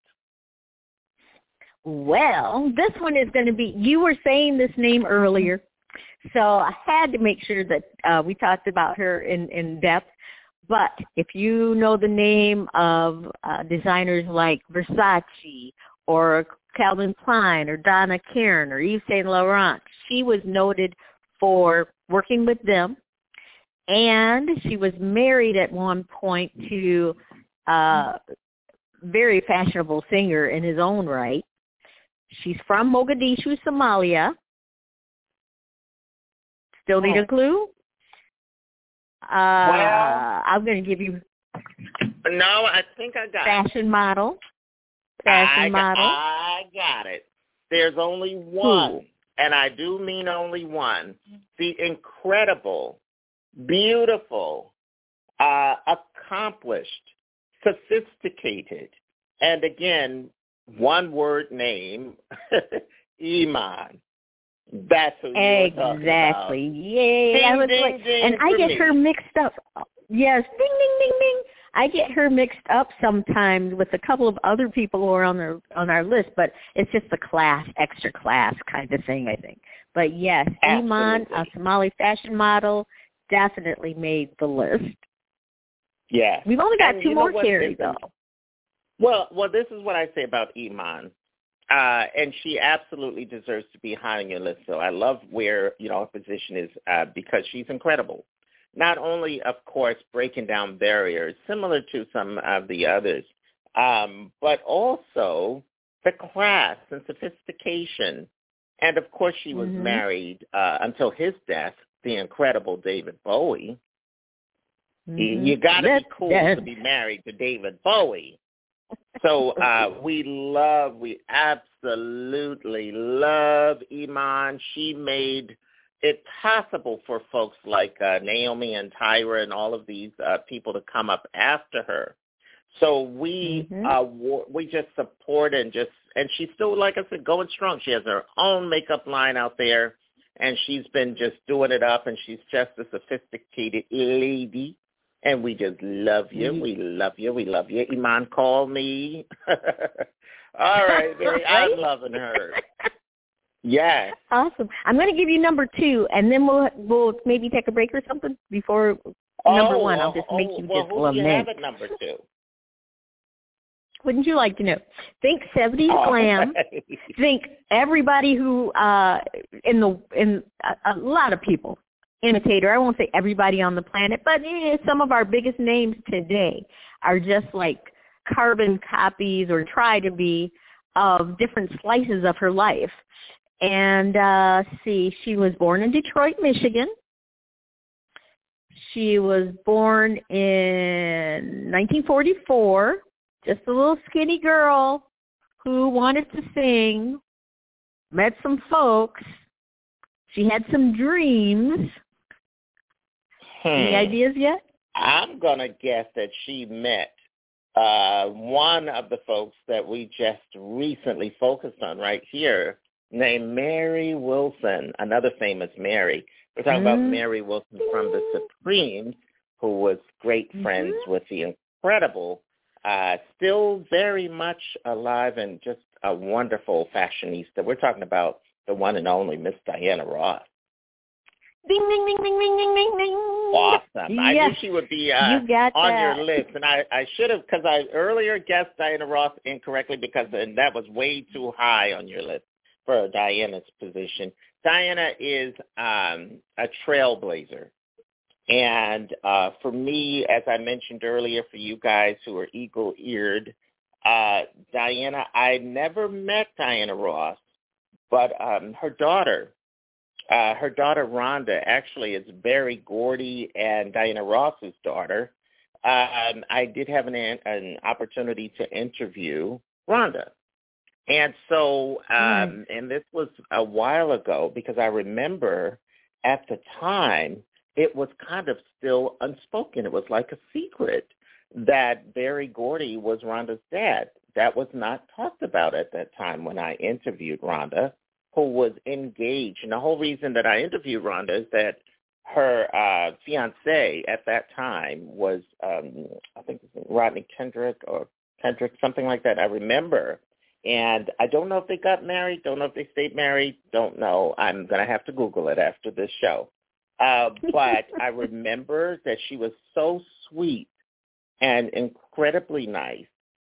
Speaker 2: Well, this one is going to be, you were saying this name earlier, so I had to make sure that uh, we talked about her in, in depth. But if you know the name of uh, designers like Versace or Calvin Klein or Donna Karan or Yves Saint Laurent, she was noted for working with them. And she was married at one point to a very fashionable singer in his own right. She's from Mogadishu, Somalia. Still need a clue? Uh,
Speaker 6: well,
Speaker 2: I'm going to give you.
Speaker 6: No, I think I got
Speaker 2: fashion
Speaker 6: it.
Speaker 2: Fashion model. Fashion
Speaker 6: I
Speaker 2: model.
Speaker 6: Got, I got it. There's only one,
Speaker 2: Who?
Speaker 6: and I do mean only one. The incredible, beautiful, uh, accomplished, sophisticated, and again, one-word name, Iman. That's who you're talking about.
Speaker 2: Exactly. Yay.
Speaker 6: Ding,
Speaker 2: I was
Speaker 6: ding,
Speaker 2: like,
Speaker 6: ding
Speaker 2: and I get
Speaker 6: me.
Speaker 2: her mixed up. Yes, ding, ding, ding, ding. I get her mixed up sometimes with a couple of other people who are on our on our list, but it's just a class, extra class kind of thing, I think. But yes,
Speaker 6: Absolutely.
Speaker 2: Iman, a Somali fashion model, definitely made the list.
Speaker 6: Yeah.
Speaker 2: We've only got
Speaker 6: And
Speaker 2: two
Speaker 6: you know
Speaker 2: more,
Speaker 6: what?
Speaker 2: Carrie, though.
Speaker 6: Well, well, this is what I say about Iman. Uh, and she absolutely deserves to be high on your list. So I love where, you know, her position is uh, because she's incredible. Not only, of course, breaking down barriers, similar to some of the others, um, but also the class and sophistication. And, of course, she was
Speaker 2: mm-hmm.
Speaker 6: married uh, until his death, the incredible David Bowie. Mm-hmm. You got to be cool
Speaker 2: yes.
Speaker 6: to be married to David Bowie. So uh, we love, we absolutely love Iman. She made it possible for folks like uh, Naomi and Tyra and all of these uh, people to come up after her. So we mm-hmm. uh, we just support and just, and she's still, like I said, going strong. She has her own makeup line out there, and she's been just doing it up, and she's just a sophisticated lady. And we just love you. We love you. We love you. Iman, call me. All right, Mary. I'm loving her. Yes.
Speaker 2: Awesome. I'm going to give you number two, and then we'll we'll maybe take a break or something before oh, number one. I'll just
Speaker 6: oh,
Speaker 2: make you
Speaker 6: well,
Speaker 2: just
Speaker 6: who
Speaker 2: lament.
Speaker 6: Do you have at number two?
Speaker 2: Wouldn't you like to know? Think seventies
Speaker 6: oh,
Speaker 2: glam.
Speaker 6: Okay.
Speaker 2: Think everybody who uh, in the in a, a lot of people. Imitator. I won't say everybody on the planet, but eh, some of our biggest names today are just like carbon copies or try to be of different slices of her life. And uh, see, she was born in Detroit, Michigan. She was born in nineteen forty-four, just a little skinny girl who wanted to sing, met some folks. She had some dreams.
Speaker 6: Hmm.
Speaker 2: Any ideas yet?
Speaker 6: I'm going to guess that she met uh, one of the folks that we just recently focused on right here, named Mary Wilson, another famous Mary. We're talking mm-hmm. about Mary Wilson from the Supremes, who was great friends mm-hmm. with the incredible, uh, still very much alive and just a wonderful fashionista. We're talking about the one and only Miss Diana Ross.
Speaker 2: Ding, ding, ding, ding, ding, ding, ding, ding.
Speaker 6: Awesome.
Speaker 2: Yes.
Speaker 6: I knew she would be uh,
Speaker 2: you got
Speaker 6: on
Speaker 2: that.
Speaker 6: your list. And I, I should have, because I earlier guessed Diana Ross incorrectly because and that was way too high on your list for Diana's position. Diana is um, a trailblazer. And uh, for me, as I mentioned earlier, for you guys who are eagle-eared, uh, Diana, I never met Diana Ross, but um, her daughter, uh, her daughter Rhonda, actually is Berry Gordy and Diana Ross's daughter. Um, I did have an, an opportunity to interview Rhonda. And so, um, mm. and this was a while ago because I remember at the time it was kind of still unspoken. It was like a secret that Berry Gordy was Rhonda's dad. That was not talked about at that time when I interviewed Rhonda, who was engaged. And the whole reason that I interviewed Rhonda is that her uh, fiancé at that time was, um, I think it was Rodney Kendrick or Kendrick, something like that. I remember. And I don't know if they got married, don't know if they stayed married, don't know. I'm going to have to Google it after this show. Uh, but I remember that she was so sweet and incredibly nice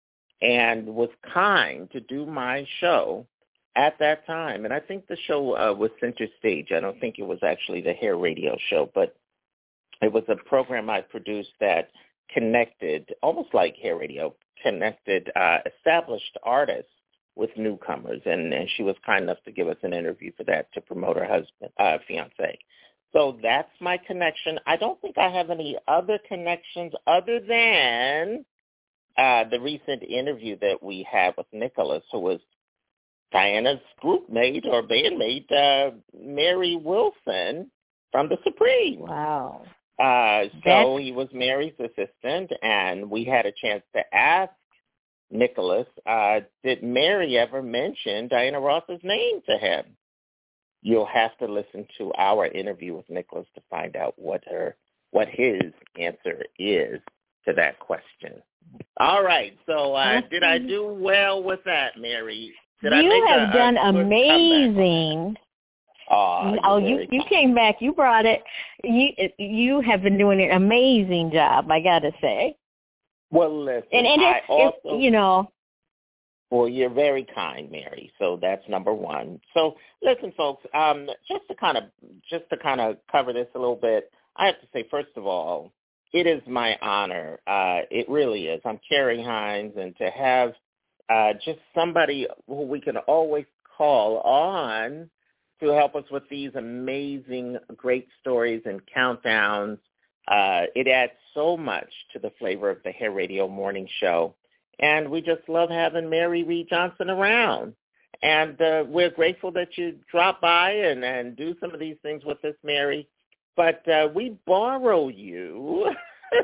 Speaker 6: and was kind to do my show at that time. And I think the show uh, was Center Stage. I don't think it was actually the Hair Radio show, but it was a program I produced that connected, almost like Hair Radio, connected uh, established artists with newcomers, and, and she was kind enough to give us an interview for that to promote her husband, uh, fiance. So that's my connection. I don't think I have any other connections other than uh, the recent interview that we had with Nicholas, who was Diana's group mate or bandmate, uh, Mary Wilson from the Supremes.
Speaker 2: Wow.
Speaker 6: Uh, so that's... he was Mary's assistant, and we had a chance to ask Nicholas, uh, did Mary ever mention Diana Ross's name to him? You'll have to listen to our interview with Nicholas to find out what her, what his answer is to that question. All right, so uh, did I do well with that, Mary? Did
Speaker 2: you
Speaker 6: I make
Speaker 2: have
Speaker 6: a,
Speaker 2: done
Speaker 6: a
Speaker 2: amazing.
Speaker 6: Oh,
Speaker 2: oh you you came back. You brought it. You you have been doing an amazing job, I got to say.
Speaker 6: Well, listen,
Speaker 2: and, and
Speaker 6: I
Speaker 2: it's,
Speaker 6: also,
Speaker 2: it's, you know.
Speaker 6: Well, you're very kind, Mary. So that's number one. So listen, folks, um, just to kind of just to kind of cover this a little bit, I have to say, first of all, it is my honor. Uh, it really is. I'm Carrie Hines, and to have uh, just somebody who we can always call on to help us with these amazing, great stories and countdowns. Uh, it adds so much to the flavor of the Hair Radio Morning Show. And we just love having Mary Reed Johnson around. And uh, we're grateful that you drop by and, and do some of these things with us, Mary. But uh, we borrow you.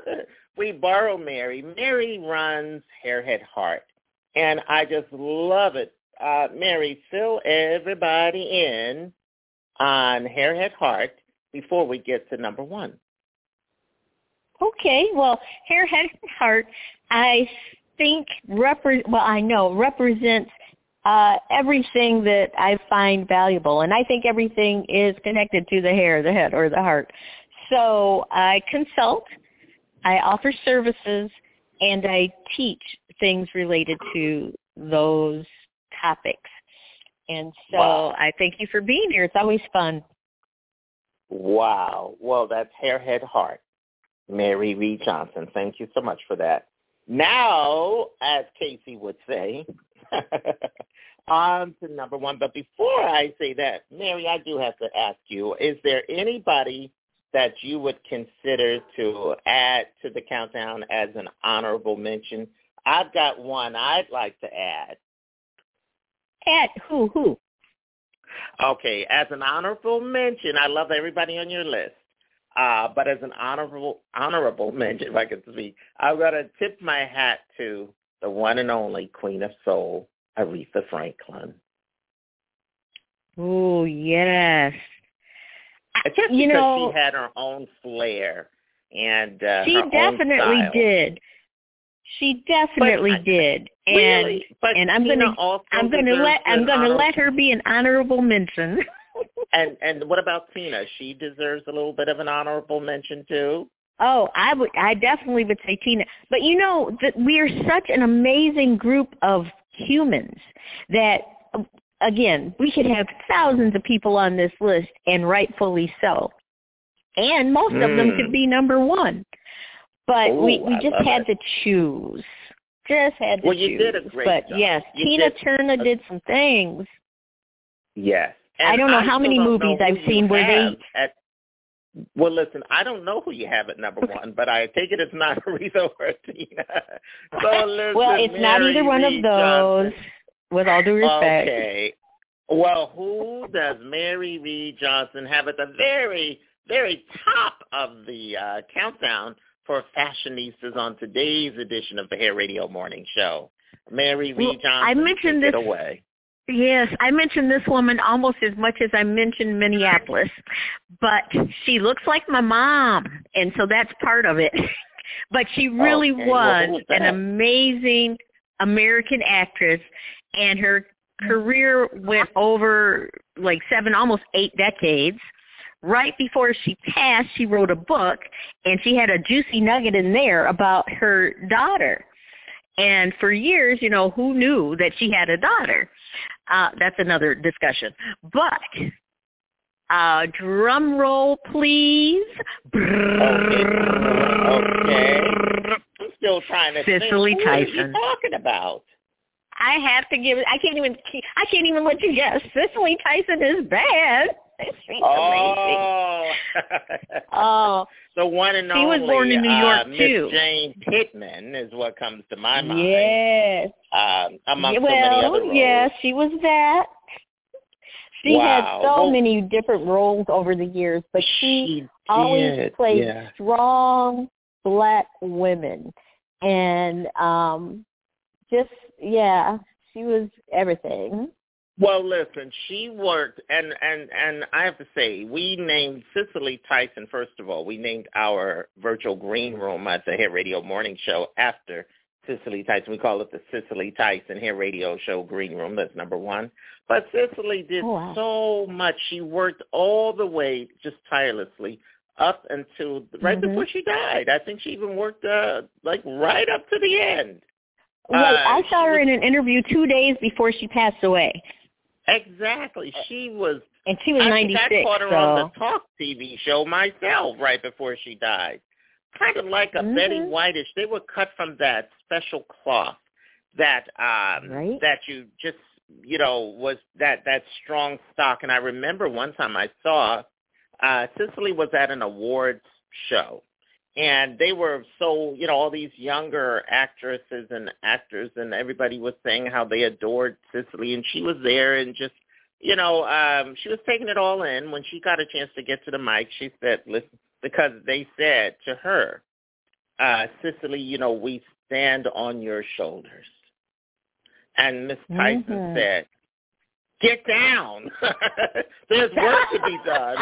Speaker 6: we borrow Mary. Mary runs Hairhead Heart. And I just love it. Uh, Mary, fill everybody in on Hairhead Heart before we get to number one.
Speaker 2: Okay, well, Hairhead Heart, I think, repre- well, I know, represents uh, everything that I find valuable. And I think everything is connected to the hair, the head, or the heart. So I consult, I offer services, and I teach things related to those topics. And so wow. I thank you for being here. It's always fun.
Speaker 6: Wow. Well, that's Hairhead Heart. Mary Reed Johnson. Thank you so much for that. Now, as Casey would say, on to number one. But before I say that, Mary, I do have to ask you, is there anybody that you would consider to add to the countdown as an honorable mention? I've got one I'd like to add.
Speaker 2: Add who? Who?
Speaker 6: Okay, as an honorable mention, I love everybody on your list. Uh, but as an honorable honorable mention, if I could speak, I've got to tip my hat to the one and only Queen of Soul, Aretha Franklin.
Speaker 2: Oh, yes.
Speaker 6: Just
Speaker 2: you
Speaker 6: because
Speaker 2: know,
Speaker 6: she had her own flair and uh,
Speaker 2: she
Speaker 6: her
Speaker 2: definitely
Speaker 6: own style.
Speaker 2: did. She definitely
Speaker 6: but,
Speaker 2: did,
Speaker 6: really?
Speaker 2: and
Speaker 6: but
Speaker 2: and I'm gonna I'm gonna let I'm gonna let her be an honorable mention.
Speaker 6: and and what about Tina? She deserves a little bit of an honorable mention too.
Speaker 2: Oh, I would I definitely would say Tina. But you know that we are such an amazing group of humans that, again, we could have thousands of people on this list, and rightfully so. And most mm. of them could be number one. But
Speaker 6: Ooh,
Speaker 2: we, we just had
Speaker 6: it.
Speaker 2: to choose just had to
Speaker 6: Well, you
Speaker 2: choose.
Speaker 6: did a great
Speaker 2: but
Speaker 6: job.
Speaker 2: yes,
Speaker 6: You
Speaker 2: Tina
Speaker 6: did
Speaker 2: Turner
Speaker 6: a-
Speaker 2: did some things.
Speaker 6: Yes. And
Speaker 2: I don't know
Speaker 6: I
Speaker 2: how
Speaker 6: still
Speaker 2: many
Speaker 6: don't
Speaker 2: movies
Speaker 6: know who
Speaker 2: I've seen
Speaker 6: you
Speaker 2: where
Speaker 6: have
Speaker 2: they.
Speaker 6: At, well, listen, I don't know who you have at number one, but I take it it's not Aretha or Tina. So listen,
Speaker 2: well, it's
Speaker 6: Mary
Speaker 2: not either one
Speaker 6: Lee
Speaker 2: of those.
Speaker 6: Johnson.
Speaker 2: With all due respect.
Speaker 6: Okay. Well, who does Mary Reed Johnson have at the very, very top of the uh, countdown for fashionistas on today's edition of the Hair Radio Morning Show? Mary Reed
Speaker 2: well,
Speaker 6: Johnson,
Speaker 2: I mentioned
Speaker 6: take
Speaker 2: this,
Speaker 6: it away.
Speaker 2: Yes, I mentioned this woman almost as much as I mentioned Minneapolis, but she looks like my mom, and so that's part of it. But she really
Speaker 6: okay.
Speaker 2: was
Speaker 6: well,
Speaker 2: an amazing American actress, and her career went over like seven, almost eight decades. Right before she passed, she wrote a book, and she had a juicy nugget in there about her daughter. And for years, you know, who knew that she had a daughter? Uh, that's another discussion. But uh, drum roll, please.
Speaker 6: Okay. okay. I'm still trying to
Speaker 2: Cicely
Speaker 6: think.
Speaker 2: Tyson.
Speaker 6: What are you talking about?
Speaker 2: I have to give it. I can't even. I can't even let you guess. Cicely Tyson is bad. She's
Speaker 6: oh.
Speaker 2: amazing. Oh.
Speaker 6: The one and
Speaker 2: she
Speaker 6: only.
Speaker 2: She was born in New York
Speaker 6: uh,
Speaker 2: too.
Speaker 6: Miss Jane Pittman is what comes to my mind.
Speaker 2: Yes.
Speaker 6: Um, among
Speaker 2: yeah,
Speaker 6: so
Speaker 2: well,
Speaker 6: many other roles.
Speaker 2: yeah, she was that. She
Speaker 6: wow.
Speaker 2: had so
Speaker 6: well,
Speaker 2: many different roles over the years, but she,
Speaker 6: she
Speaker 2: always
Speaker 6: did,
Speaker 2: played
Speaker 6: yeah.
Speaker 2: strong black women. And um just, yeah, she was everything.
Speaker 6: Well, listen, she worked, and, and, and I have to say, we named Cicely Tyson, first of all, we named our virtual green room at the Hair Radio Morning Show after Cicely Tyson. We call it the Cicely Tyson Hair Radio Show Green Room. That's number one. But Cicely did
Speaker 2: oh, wow.
Speaker 6: so much. She worked all the way, just tirelessly, up until right
Speaker 2: mm-hmm.
Speaker 6: before she died. I think she even worked, uh, like, right up to the end.
Speaker 2: Right.
Speaker 6: Uh,
Speaker 2: I saw her
Speaker 6: was,
Speaker 2: in an interview two days before she passed away.
Speaker 6: Exactly. She was,
Speaker 2: and she was
Speaker 6: I
Speaker 2: ninety-six.
Speaker 6: I caught her
Speaker 2: so.
Speaker 6: on the Talk T V show myself right before she died. Kind of like a
Speaker 2: mm-hmm.
Speaker 6: Betty Whitish. They were cut from that special cloth that um,
Speaker 2: right.
Speaker 6: that you just, you know, was that, that strong stock. And I remember one time I saw uh, Cicely was at an awards show. And they were so, you know, all these younger actresses and actors and everybody was saying how they adored Cicely. And she was there and just, you know, um, she was taking it all in. When she got a chance to get to the mic, she said, listen, because they said to her, uh, Cicely, you know, we stand on your shoulders. And Miss Tyson
Speaker 2: mm-hmm.
Speaker 6: said, get down. There's work to be done.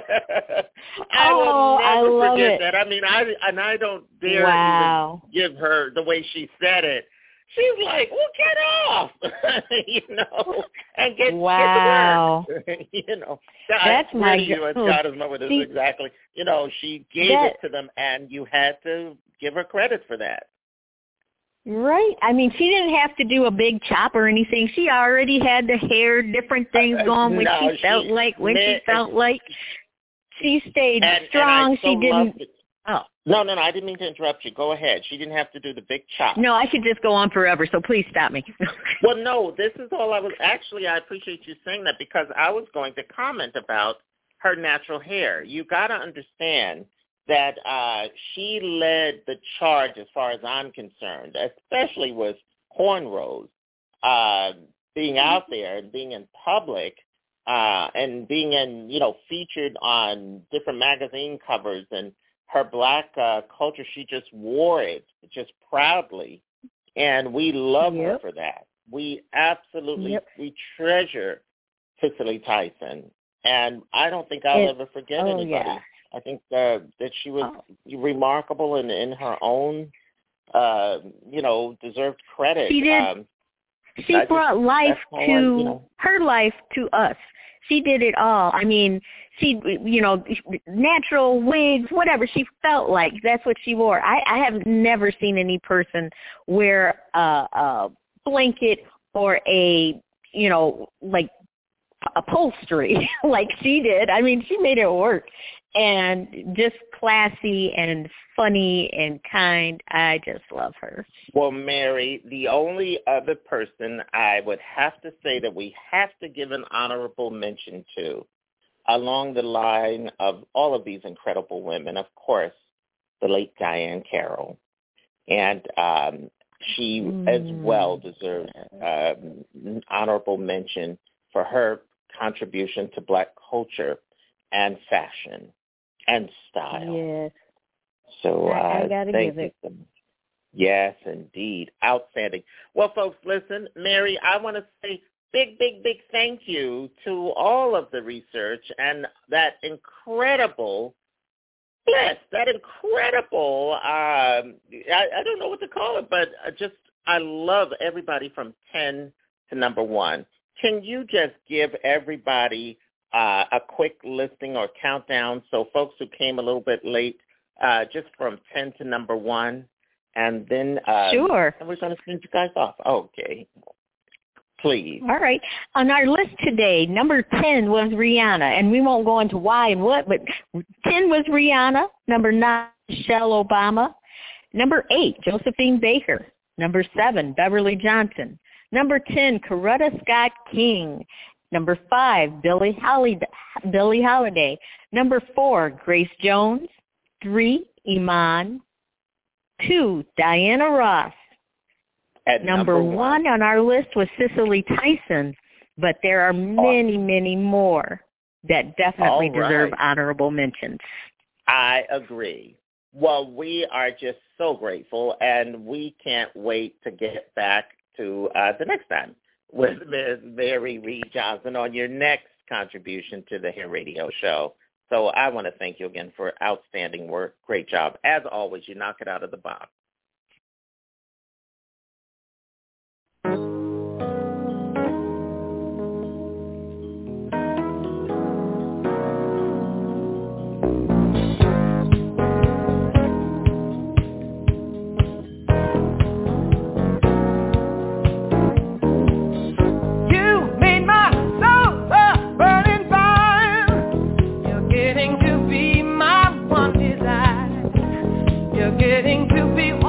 Speaker 6: I
Speaker 2: oh,
Speaker 6: will never
Speaker 2: I love
Speaker 6: forget
Speaker 2: it.
Speaker 6: that. I mean, I and I don't dare
Speaker 2: wow.
Speaker 6: even give her the way she said it. She's like, well, get off, you know, and get,
Speaker 2: wow.
Speaker 6: get to work. you know,
Speaker 2: that's
Speaker 6: I
Speaker 2: my
Speaker 6: you as God is my witness,
Speaker 2: See,
Speaker 6: exactly. You know, she gave
Speaker 2: that,
Speaker 6: it to them, and you had to give her credit for that.
Speaker 2: Right. I mean, she didn't have to do a big chop or anything. She already had the hair, different things going when
Speaker 6: no,
Speaker 2: she felt
Speaker 6: she,
Speaker 2: like, when
Speaker 6: man,
Speaker 2: she felt like. She stayed
Speaker 6: and,
Speaker 2: strong.
Speaker 6: And I so
Speaker 2: she didn't.
Speaker 6: It.
Speaker 2: Oh.
Speaker 6: No, no, no. I didn't mean to interrupt you. Go ahead. She didn't have to do the big chop.
Speaker 2: No, I could just go on forever, so please stop me.
Speaker 6: Well, no, this is all I was, actually, I appreciate you saying that because I was going to comment about her natural hair. You got to understand that uh, she led the charge as far as I'm concerned, especially with cornrows, uh, being out there and being in public uh, and being in, you know, featured on different magazine covers and her black uh, culture. She just wore it just proudly, and we love
Speaker 2: yep.
Speaker 6: her for that. We absolutely,
Speaker 2: yep.
Speaker 6: we treasure Cicely Tyson, and I don't think I'll
Speaker 2: it,
Speaker 6: ever forget
Speaker 2: oh,
Speaker 6: anybody.
Speaker 2: Yeah.
Speaker 6: I think uh, that she was
Speaker 2: oh.
Speaker 6: remarkable in, in her own, uh, you know, deserved credit.
Speaker 2: She did.
Speaker 6: Um,
Speaker 2: she
Speaker 6: I
Speaker 2: brought
Speaker 6: just,
Speaker 2: life to,
Speaker 6: I, you know.
Speaker 2: her life to us. She did it all. I mean, she, you know, natural wigs, whatever she felt like. That's what she wore. I, I have never seen any person wear a, a blanket or a, you know, like upholstery like she did. I mean, she made it work. And just classy and funny and kind. I just love her.
Speaker 6: Well, Mary, the only other person I would have to say that we have to give an honorable mention to, along the line of all of these incredible women, of course, the late Diahann Carroll. And um, she mm. as well deserves um, an honorable mention for her contribution to Black culture and fashion and style.
Speaker 2: Yes.
Speaker 6: So uh,
Speaker 2: I, I gotta
Speaker 6: thank
Speaker 2: give it.
Speaker 6: you. Yes, indeed. Outstanding. Well, folks, listen, Mary, I want to say big, big, big thank you to all of the research and that incredible, yes, that incredible, um, I, I don't know what to call it, but just I love everybody from ten to number one. Can you just give everybody uh, a quick listing or countdown so folks who came a little bit late, uh, just from ten to number one, and then uh,
Speaker 2: sure.
Speaker 6: and we're going to send you guys off. Okay. Please.
Speaker 2: All right. On our list today, number ten was Rihanna, and we won't go into why and what, but ten was Rihanna. Number nine, Michelle Obama. Number eight, Josephine Baker. Number seven, Beverly Johnson. Number ten, Coretta Scott King. Number five, Billie Holiday. Billie Holiday. Number four, Grace Jones. Three, Iman. Two, Diana Ross.
Speaker 6: At
Speaker 2: number,
Speaker 6: number
Speaker 2: one. one on our list was Cicely Tyson, but there are many, many more that definitely
Speaker 6: All
Speaker 2: deserve
Speaker 6: right.
Speaker 2: honorable mentions.
Speaker 6: I agree. Well, we are just so grateful, and we can't wait to get back to uh, the next time with Miz Mary Reed Johnson on your next contribution to the Hair Radio Show. So I want to thank you again for outstanding work. Great job. As always, you knock it out of the box.
Speaker 4: Getting to be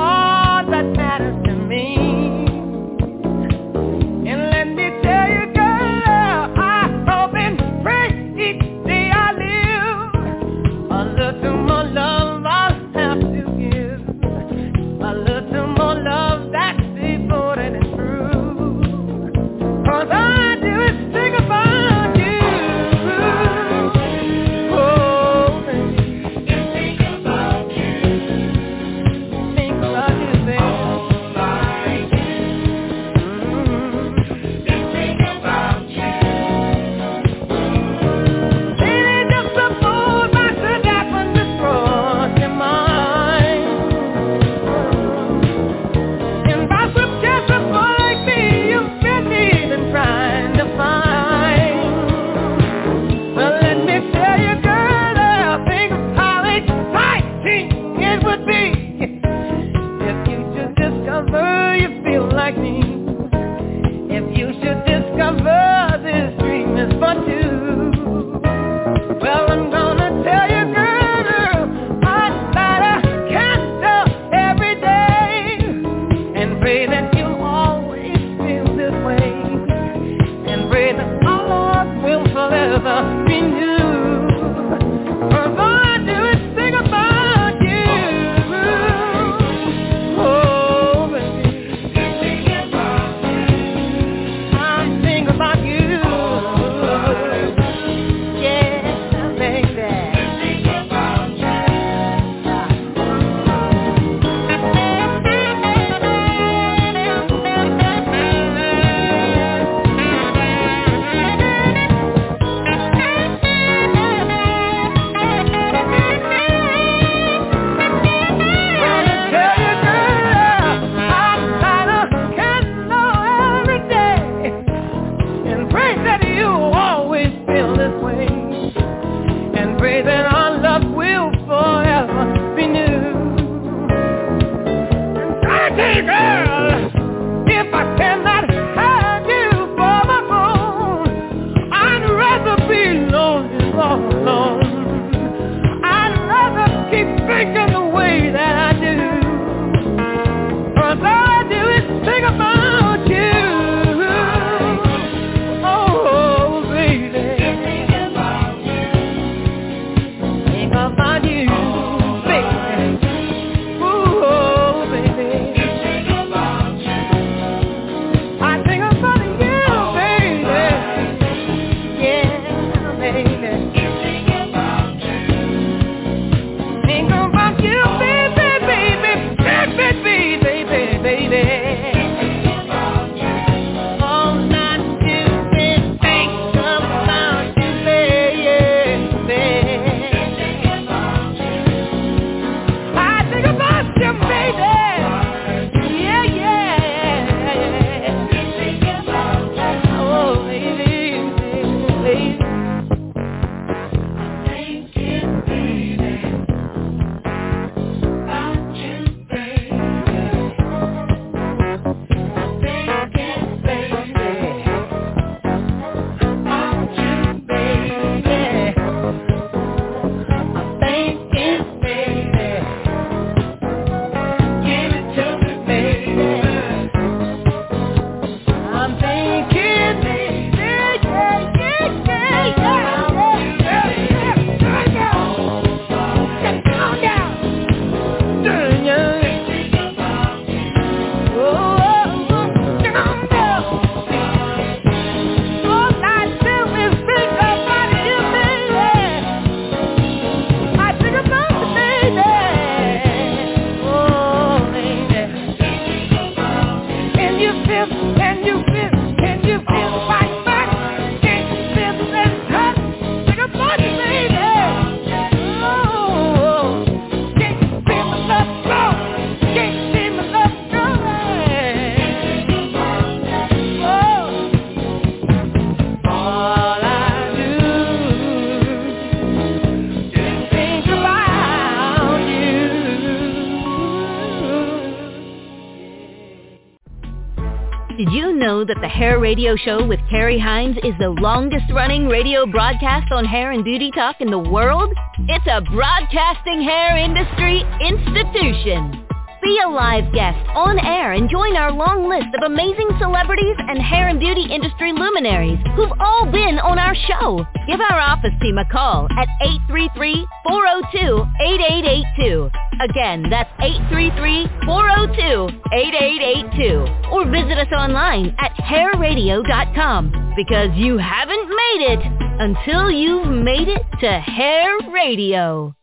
Speaker 1: know that the Hair Radio Show with Carrie Hines is the longest-running radio broadcast on hair and beauty talk in the world? It's a broadcasting hair industry institution. Be a live guest on air and join our long list of amazing celebrities and hair and beauty industry luminaries who've all been on our show. Give our office team a call at eight three three, four oh two, eight eight eight two. Again, that's eight three three, four oh two, eight eight eight two. Or visit us online at hair radio dot com, because you haven't made it until you've made it to Hair Radio.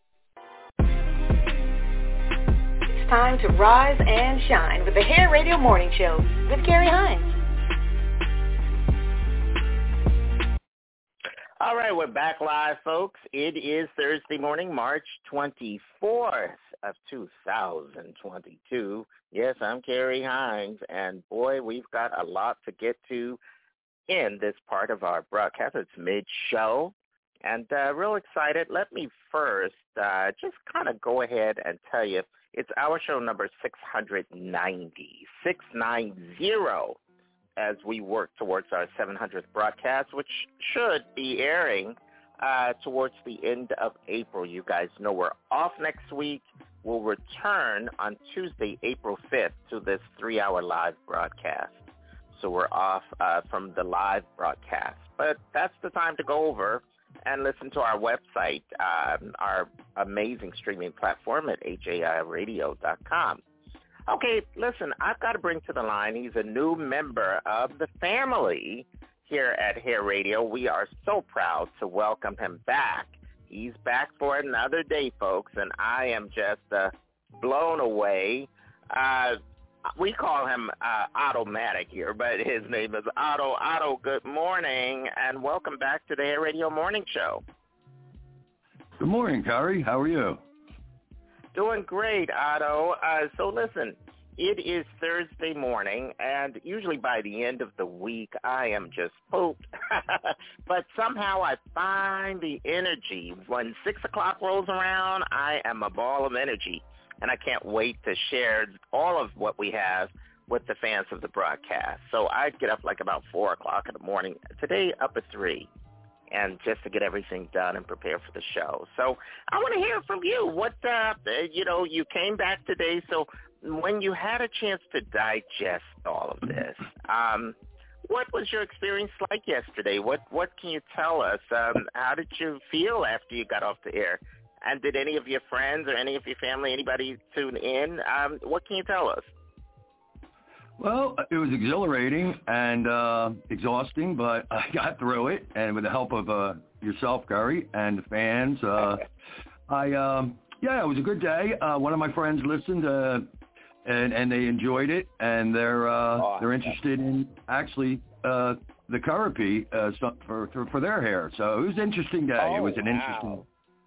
Speaker 3: Time to rise and shine with the Hair Radio Morning Show with Carrie Hines.
Speaker 6: All right, we're back live, folks. It is Thursday morning, March twenty-fourth of two thousand twenty-two. Yes, I'm Carrie Hines, and boy, we've got a lot to get to in this part of our broadcast. It's mid-show, and uh, real excited. Let me first uh, just kind of go ahead and tell you, it's our show number six ninety, six ninety, as we work towards our seven hundredth broadcast, which should be airing uh, towards the end of April. You guys know we're off next week. We'll return on Tuesday, April fifth, to this three-hour live broadcast. So we're off uh, from the live broadcast. But that's the time to go over and listen to our website, um, our amazing streaming platform at H A I radio dot com. Okay, listen, I've got to bring to the line, he's a new member of the family here at Hair Radio. We are so proud to welcome him back. He's back for another day, folks, and I am just uh, blown away. Uh, We call him uh, Automatic here, but his name is Otto. Otto, good morning, and welcome back to the Hair Radio Morning Show.
Speaker 11: Good morning, Carrie. How are you?
Speaker 6: Doing great, Otto. Uh, so listen, it is Thursday morning, and usually by the end of the week, I am just pooped. But somehow I find the energy. When six o'clock rolls around, I am a ball of energy. And I can't wait to share all of what we have with the fans of the broadcast. So I get up like about four o'clock in the morning. Today, up at three, and just to get everything done and prepare for the show. So I want to hear from you. What, uh, you know, you came back today. So when you had a chance to digest all of this, um, what was your experience like yesterday? What, what can you tell us? Um, how did you feel after you got off the air? And did any of your friends or any of your family, anybody tune in? Um, what can you tell us?
Speaker 11: Well, it was exhilarating and uh, exhausting, but I got through it. And with the help of uh, yourself, Gary, and the fans, uh, I, um, yeah, it was a good day. Uh, one of my friends listened, uh, and, and they enjoyed it. And they're uh, oh, they're interested in actually uh, the therapy uh, for, for, for their hair. So it was an interesting day.
Speaker 6: Oh,
Speaker 11: it was an
Speaker 6: wow.
Speaker 11: interesting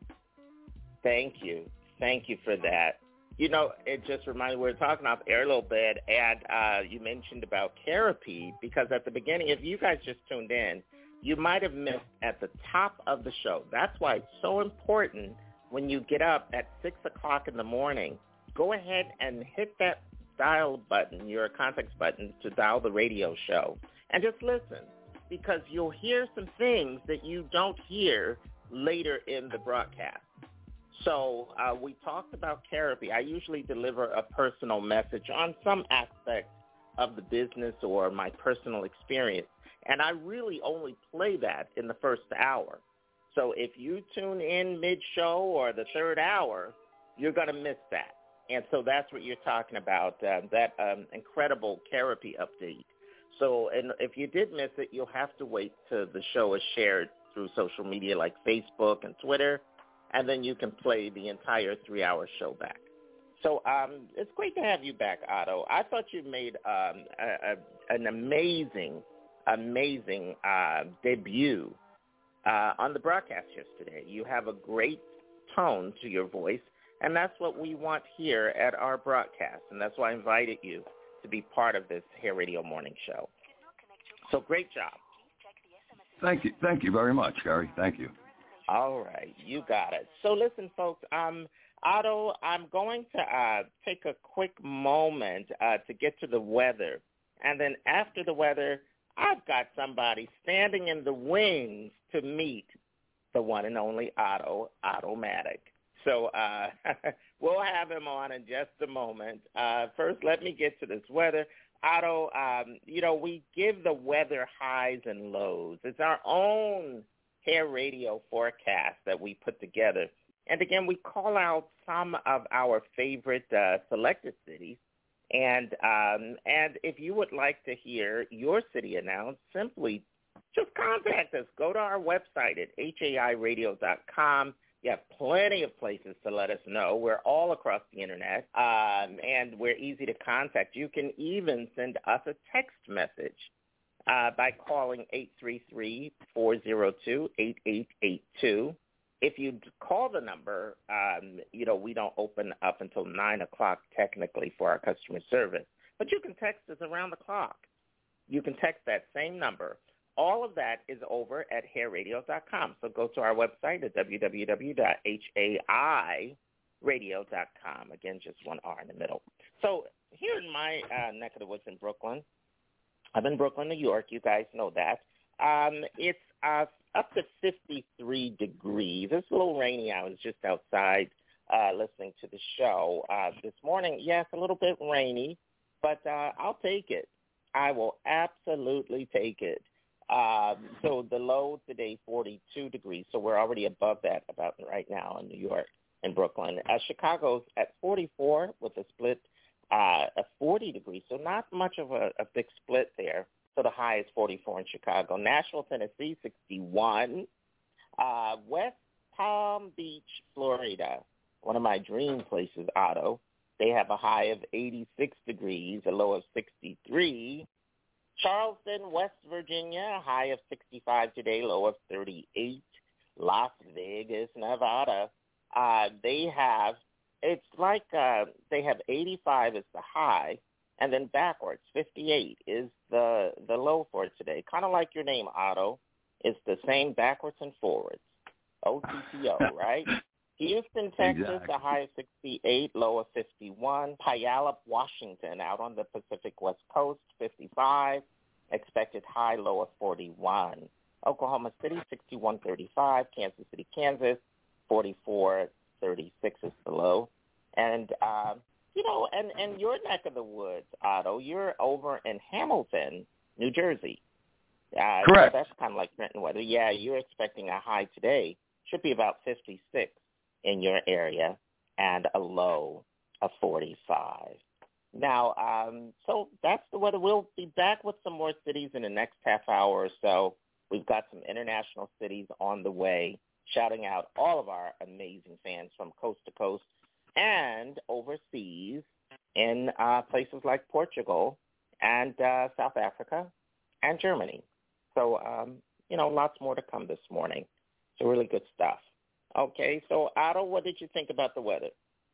Speaker 6: Thank you. Thank you for that. You know, it just reminded me, we were talking off air a little bit, and uh, you mentioned about therapy, because at the beginning, if you guys just tuned in, you might have missed at the top of the show. That's why it's so important when you get up at six o'clock in the morning, go ahead and hit that dial button, your contacts button, to dial the radio show, and just listen, because you'll hear some things that you don't hear later in the broadcast. So uh, we talked about therapy. I usually deliver a personal message on some aspect of the business or my personal experience, and I really only play that in the first hour. So if you tune in mid-show or the third hour, you're going to miss that. And so that's what you're talking about, uh, that um, incredible therapy update. So and if you did miss it, you'll have to wait till the show is shared through social media like Facebook and Twitter, and then you can play the entire three-hour show back. So um, it's great to have you back, Otto. I thought you made um, a, a, an amazing, amazing uh, debut uh, on the broadcast yesterday. You have a great tone to your voice, and that's what we want here at our broadcast, and that's why I invited you to be part of this Hair Radio Morning Show. So great job.
Speaker 11: Thank you. Thank you very much, Gary. Thank you.
Speaker 6: All right, you got it. So listen, folks, um, Otto, I'm going to uh, take a quick moment uh, to get to the weather And then after the weather, I've got somebody standing in the wings to meet the one and only Otto, Otto-matic. So uh, we'll have him on in just a moment. Uh, first, let me get to this weather. Otto, um, you know, we give the weather highs and lows. It's our own Hair Radio forecast that we put together. And again, we call out some of our favorite uh, selected cities. And um, and if you would like to hear your city announced, simply just contact us. Go to our website at H A I radio dot com. You have plenty of places to let us know. We're all across the Internet, um, and we're easy to contact. You can even send us a text message uh, by calling eight three three, four zero two, eight eight eight two. If you call the number, um, you know, we don't open up until nine o'clock technically for our customer service. But you can text us around the clock. You can text that same number. All of that is over at hair radio dot com. So go to our website at w w w dot H A I radio dot com. Again, just one R in the middle. So here in my uh, neck of the woods in Brooklyn, I'm in Brooklyn, New York. You guys know that. Um, it's uh, up to fifty-three degrees. It's a little rainy. I was just outside uh, listening to the show uh, this morning. Yes, a little bit rainy, but uh, I'll take it. I will absolutely take it. Um, so the low today, forty-two degrees. So we're already above that about right now in New York and Brooklyn. Uh, Chicago's at forty-four with a split uh, of forty degrees. So not much of a, a big split there. So the high is forty-four in Chicago. Nashville, Tennessee, sixty-one. Uh, West Palm Beach, Florida, one of my dream places, Otto. They have a high of eighty-six degrees, a low of sixty-three. Charleston, West Virginia, a high of sixty-five today, low of thirty-eight. Las Vegas, Nevada, uh, they have, it's like uh, they have eighty-five as the high, and then backwards, fifty-eight is the the low for today. Kind of like your name, Otto. It's the same backwards and forwards. O T T O, right? Houston, Texas, exactly. A high of sixty-eight, low of fifty-one. Puyallup, Washington, out on the Pacific West Coast, fifty-five. Expected high, low of forty-one. Oklahoma City, sixty-one thirty-five. Kansas City, Kansas, forty-four thirty-six is the low. And, uh, you know, and, and your neck of the woods, Otto, you're over in Hamilton, New Jersey. Uh,
Speaker 11: Correct.
Speaker 6: So that's kind of like Trenton weather. Yeah, you're expecting a high today. Should be about fifty-six in your area and a low of forty-five. Now, um, so that's the weather. We'll be back with some more cities in the next half hour or so. We've got some international cities on the way, shouting out all of our amazing fans from coast to coast and overseas in uh, places like Portugal and uh, South Africa and Germany. So, um, you know, lots more to come this morning. So really good stuff. Okay, so Otto, what did you think about the weather?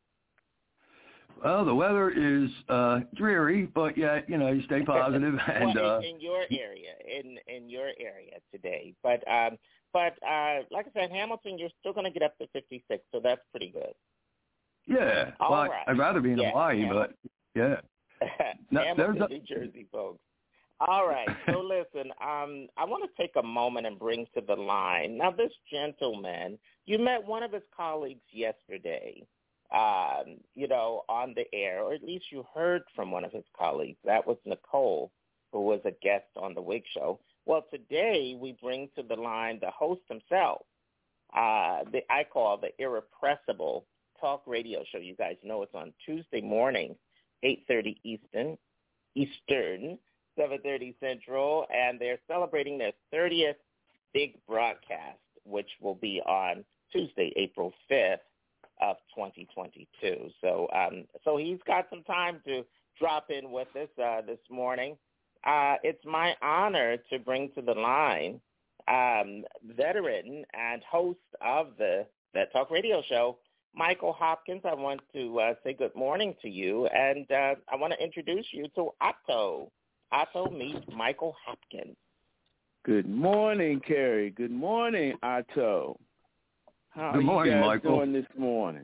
Speaker 11: Well, the weather is uh, dreary, but yet, you know, you stay positive. and
Speaker 6: well,
Speaker 11: uh,
Speaker 6: in, in your area, in in your area today. But, um, but uh, like I said, Hamilton, you're still going to get up to fifty-six, so that's pretty good.
Speaker 11: Yeah.
Speaker 6: All
Speaker 11: well,
Speaker 6: right.
Speaker 11: I'd rather be in
Speaker 6: yeah,
Speaker 11: Hawaii,
Speaker 6: Hamilton.
Speaker 11: but, yeah. No,
Speaker 6: Hamilton,
Speaker 11: a-
Speaker 6: New Jersey, folks. All right. So listen, um, I want to take a moment and bring to the line. Now, this gentleman, you met one of his colleagues yesterday, um, you know, on the air, or at least you heard from one of his colleagues. That was Nicole, who was a guest on the Wig Show. Well, today we bring to the line the host himself, uh, the I call the Irrepressible Talk Radio Show. You guys know it's on Tuesday morning, eight thirty Eastern, Eastern, seven thirty Central, and they're celebrating their thirtieth big broadcast, which will be on Tuesday, April fifth of twenty twenty-two. So um, so he's got some time to drop in with us uh, this morning. Uh, it's my honor to bring to the line um, veteran and host of the That Talk Radio Show, Michael Hopkins. I want to uh, say good morning to you, and uh, I want to introduce you to Otto. Otto meets Michael Hopkins.
Speaker 12: Good morning, Carrie. Good morning, Otto. How
Speaker 11: Good morning,
Speaker 12: are you guys
Speaker 11: Michael.
Speaker 12: doing this morning?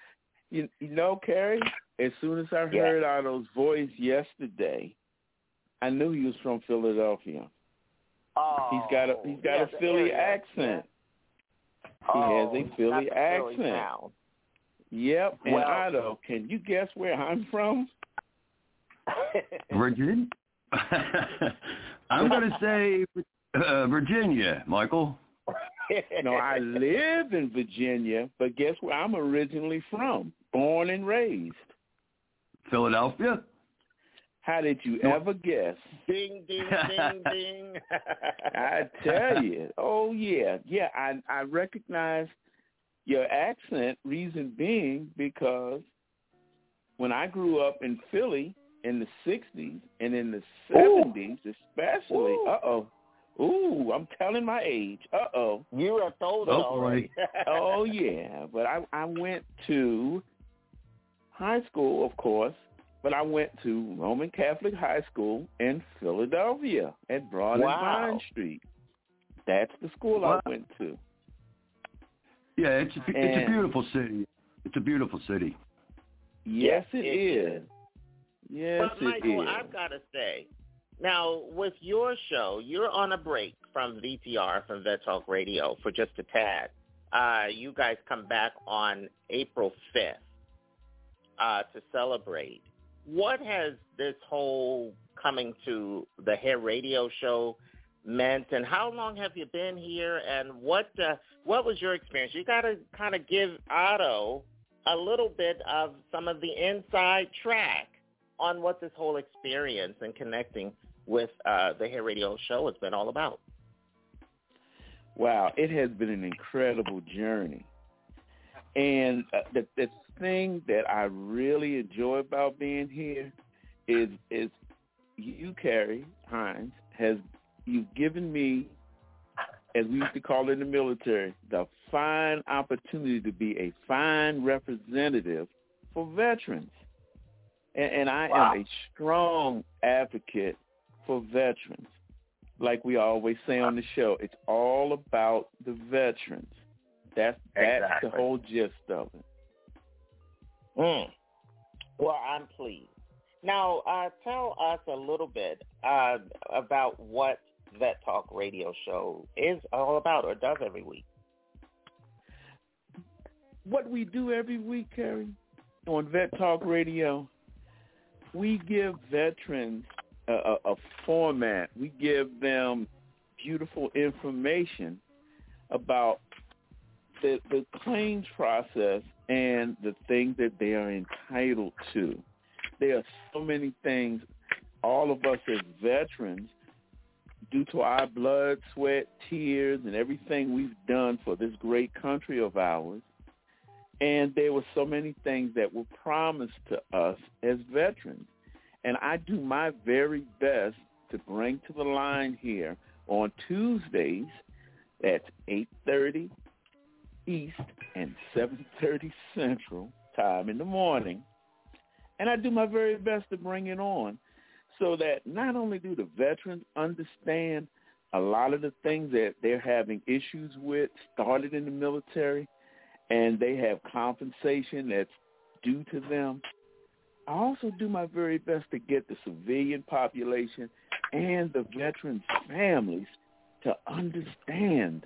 Speaker 12: You, you know, Carrie, as soon as I
Speaker 6: Yeah.
Speaker 12: heard Otto's voice yesterday, I knew he was from Philadelphia.
Speaker 6: Oh,
Speaker 12: he's got a he's got
Speaker 6: yeah,
Speaker 12: a Philly
Speaker 6: area,
Speaker 12: accent.
Speaker 6: Yeah.
Speaker 12: He
Speaker 6: oh,
Speaker 12: has a Philly accent.
Speaker 6: Philly town.
Speaker 12: Yep. And
Speaker 6: well,
Speaker 12: Otto, can you guess where I'm from?
Speaker 11: Virginia. I'm going to say uh, Virginia, Michael.
Speaker 12: No, I live in Virginia, but guess where I'm originally from? Born and raised.
Speaker 11: Philadelphia.
Speaker 12: How did you ever guess?
Speaker 6: Ding, ding, ding, ding.
Speaker 12: I tell you. Oh, yeah. Yeah, I, I recognize your accent, reason being because when I grew up in Philly in the sixties and in the seventies Ooh. especially, Ooh. uh-oh, Ooh, I'm telling my age. Uh-oh.
Speaker 6: You are told it
Speaker 11: oh,
Speaker 6: already.
Speaker 12: Oh, yeah. But I, I went to high school, of course, but I went to Roman Catholic High School in Philadelphia at Broad
Speaker 6: wow.
Speaker 12: and Vine Street. That's the school wow. I went to.
Speaker 11: Yeah, it's a, it's a beautiful city. It's a beautiful city.
Speaker 12: Yes,
Speaker 6: yes
Speaker 12: it,
Speaker 6: it
Speaker 12: is.
Speaker 6: is.
Speaker 12: Yes,
Speaker 6: but Michael,
Speaker 12: it is.
Speaker 6: I've got to say, now with your show, you're on a break from V T R, from Vet Talk Radio, for just a tad. Uh, you guys come back on April fifth uh, to celebrate. What has this whole coming to the Hair Radio show meant, and how long have you been here, and what uh, what was your experience? You got to kind of give Otto a little bit of some of the inside track on what this whole experience and connecting with uh, the Hair Radio show has been all about.
Speaker 12: Wow, it has been an incredible journey. And uh, the, the thing that I really enjoy about being here is is you, Carrie Hines, has you've given me, as we used to call it in the military, the fine opportunity to be a fine representative for veterans. And, and I wow. am a strong advocate for veterans. Like we always say on the show, it's all about the veterans. That's that's exactly. the whole gist of it.
Speaker 6: Mm. Well, I'm pleased. Now, uh, tell us a little bit uh, about what Vet Talk Radio show is all about, or does every week.
Speaker 12: What we do every week, Carrie, on Vet Talk Radio, we give veterans a, a, a format. We give them beautiful information about the, the claims process and the things that they are entitled to. There are so many things all of us as veterans, due to our blood, sweat, tears, and everything we've done for this great country of ours, and there were so many things that were promised to us as veterans. And I do my very best to bring to the line here on Tuesdays, that's eight thirty East and seven thirty Central time in the morning. And I do my very best to bring it on so that not only do the veterans understand a lot of the things that they're having issues with started in the military and they have compensation that's due to them, I also do my very best to get the civilian population and the veterans' families to understand.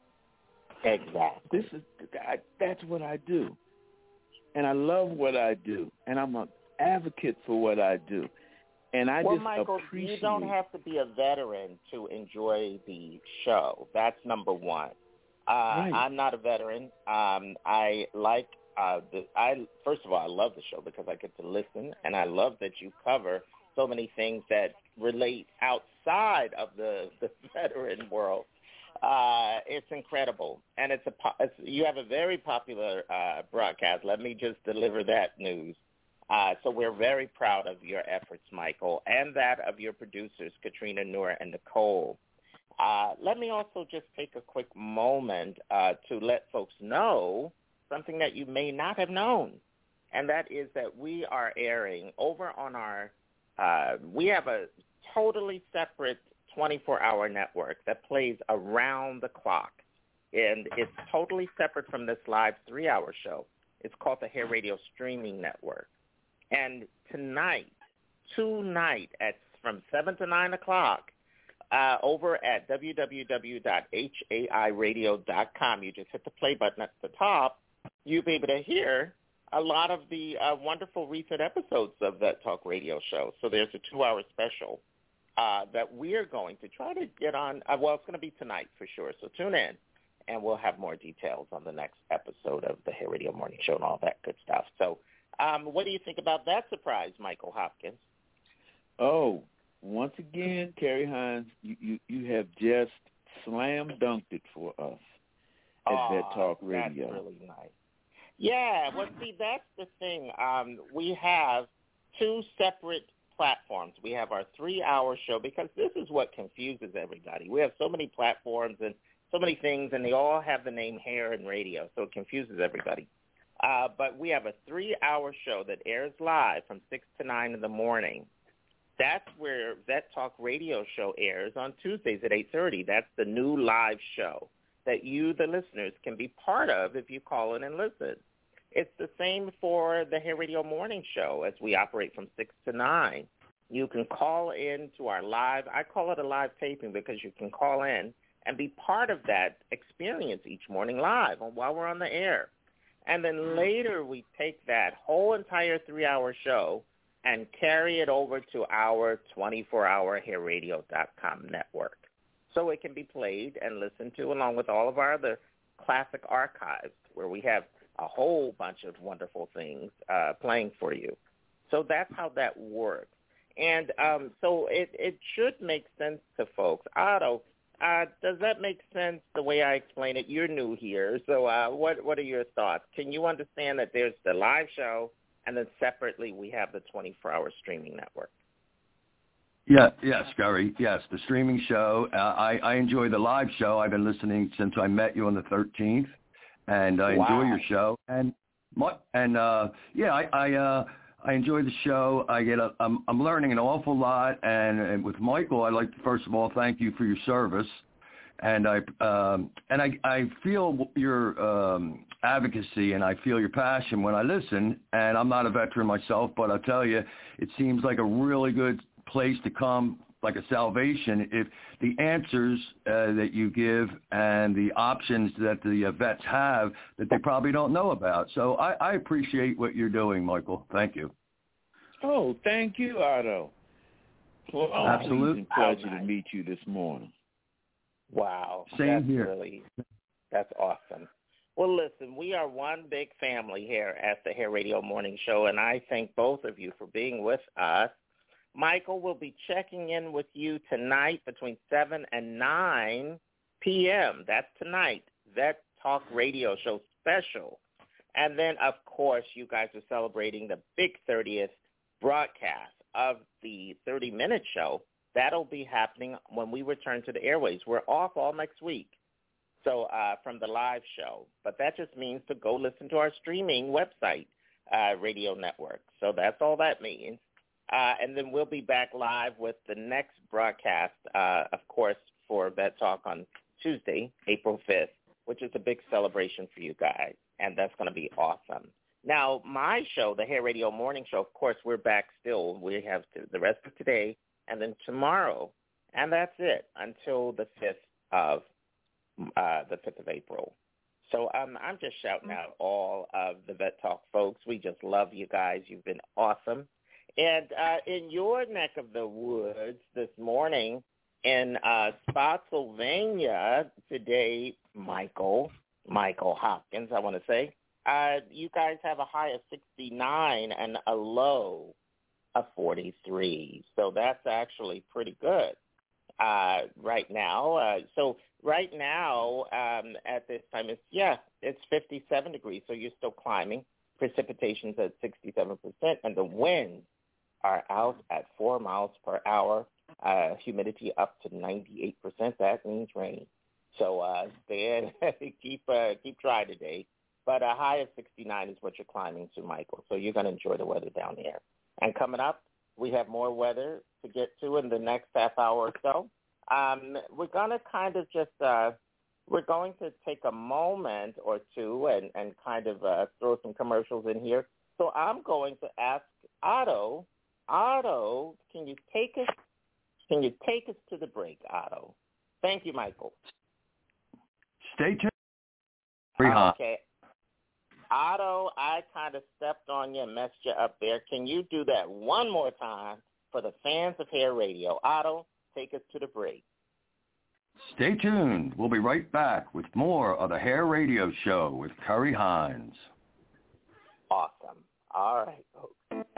Speaker 6: Exactly.
Speaker 12: This is I, that's what I do, and I love what I do, and I'm an advocate for what I do, and I
Speaker 6: well,
Speaker 12: just
Speaker 6: Michael,
Speaker 12: appreciate.
Speaker 6: You don't have to be a veteran to enjoy the show. That's number one. Uh,
Speaker 12: right.
Speaker 6: I'm not a veteran. Um, I like uh, the. I first of all, I love the show because I get to listen, and I love that you cover so many things that relate outside of the, the veteran world. Uh, it's incredible, and it's a it's, you have a very popular uh, broadcast. Let me just deliver that news. Uh, so we're very proud of your efforts, Michael, and that of your producers, Katrina, Noor, and Nicole. Uh, let me also just take a quick moment uh, to let folks know something that you may not have known, and that is that we are airing over on our uh, – we have a totally separate twenty-four hour network that plays around the clock, and it's totally separate from this live three-hour show. It's called the Hair Radio Streaming Network. And tonight, tonight at from seven to nine o'clock uh, over at w w w dot h a i radio dot com. You just hit the play button at the top. You'll be able to hear a lot of the uh, wonderful recent episodes of Vet Talk Radio Show. So there's a two-hour special uh, that we're going to try to get on. Uh, well, it's going to be tonight for sure, so tune in, and we'll have more details on the next episode of the Hair Radio Morning Show and all that good stuff. So um, what do you think about that surprise, Michael Hopkins?
Speaker 12: Oh, once again, Carrie Hines, you, you, you have just slam dunked it for us at
Speaker 6: oh,
Speaker 12: Vet Talk Radio.
Speaker 6: That's really nice. Yeah, well, see, that's the thing. Um, we have two separate platforms. We have our three-hour show, because this is what confuses everybody. We have so many platforms and so many things, and they all have the name Hair and Radio, so it confuses everybody. Uh, but we have a three-hour show that airs live from six to nine in the morning. That's where Vet Talk Radio Show airs on Tuesdays at eight thirty. That's the new live show that you, the listeners, can be part of if you call in and listen. It's the same for the Hair Radio Morning Show as we operate from six to nine. You can call in to our live, I call it a live taping because you can call in and be part of that experience each morning live while we're on the air. And then later we take that whole entire three-hour show and carry it over to our twenty-four hour hair radio dot com network. So it can be played and listened to along with all of our other classic archives where we have a whole bunch of wonderful things uh, playing for you. So that's how that works. And um, so it, it should make sense to folks. Otto, uh, does that make sense the way I explain it? You're new here, so uh, what, what are your thoughts? Can you understand that there's the live show and then separately we have the twenty-four hour streaming network?
Speaker 11: Yeah, yes, Gary. Yes, the streaming show. Uh, I, I enjoy the live show. I've been listening since I met you on the thirteenth, and I
Speaker 6: wow.
Speaker 11: enjoy your show. And and uh, yeah, I I, uh, I enjoy the show. I get a, I'm I'm learning an awful lot. And, and with Michael, I'd like to first of all thank you for your service. And I um, and I I feel your um, advocacy, and I feel your passion when I listen. And I'm not a veteran myself, but I'll tell you, it seems like a really good place to come, like a salvation, if the answers uh, that you give and the options that the uh, vets have that they probably don't know about. So I, I appreciate what you're doing, Michael. Thank you.
Speaker 12: Oh, thank you, Otto. Well, oh,
Speaker 11: absolutely.
Speaker 12: It's a pleasure to meet you this morning.
Speaker 6: Wow.
Speaker 11: Same
Speaker 6: that's
Speaker 11: here.
Speaker 6: Really, that's awesome. Well, listen, we are one big family here at the Hair Radio Morning Show, and I thank both of you for being with us. Michael will be checking in with you tonight between seven and nine p.m. That's tonight, Vet Talk Radio Show special. And then, of course, you guys are celebrating the big thirtieth broadcast of the thirty-minute show. That'll be happening when we return to the airways. We're off all next week, so uh, from the live show. But that just means to go listen to our streaming website, uh, radio network. So that's all that means. Uh, and then we'll be back live with the next broadcast, uh, of course, for Vet Talk on Tuesday, April fifth, which is a big celebration for you guys, and that's going to be awesome. Now, my show, the Hair Radio Morning Show, of course, we're back still. We have the rest of today and then tomorrow, and that's it until the fifth of uh, the fifth of April. So um, I'm just shouting out all of the Vet Talk folks. We just love you guys. You've been awesome. And uh, in your neck of the woods this morning in uh, Spotsylvania today, Michael, Michael Hopkins, I want to say, uh, you guys have a high of sixty-nine and a low of forty-three. So that's actually pretty good uh, right now. Uh, so right now um, at this time, it's, yeah, it's fifty-seven degrees, so you're still climbing. Precipitation's at sixty-seven percent, and the winds are out at four miles per hour. Uh, humidity up to ninety-eight percent. That means rain. So uh, stay in, keep uh, keep dry today. But a high of sixty-nine is what you're climbing to, Michael. So you're going to enjoy the weather down there. And coming up, we have more weather to get to in the next half hour or so. Um, we're going to kind of just uh, we're going to take a moment or two and, and kind of uh, throw some commercials in here. So I'm going to ask Otto. Otto, can you take us Can you take us to the break, Otto? Thank you, Michael.
Speaker 11: Stay tuned.
Speaker 6: Okay. Otto, I kind of stepped on you and messed you up there. Can you do that one more time for the fans of Hair Radio? Otto, take us to the break.
Speaker 11: Stay tuned. We'll be right back with more of the Hair Radio Show with Kerry Hines.
Speaker 6: Awesome. All right, folks.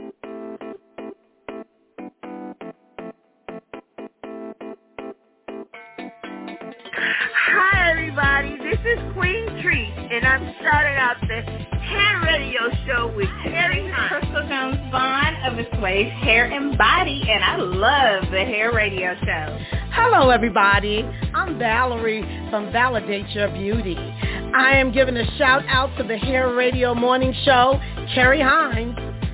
Speaker 13: Hi, everybody. This is Queen Treat, and I'm starting out the Hair Radio Show with Kerry Hines.
Speaker 14: Crystal Jones Vaughn of the Sway's Hair and Body, and I love the Hair Radio Show.
Speaker 15: Hello, everybody. I'm Valerie from Validate Your Beauty. I am giving a shout out to the Hair Radio Morning Show, Kerry Hines.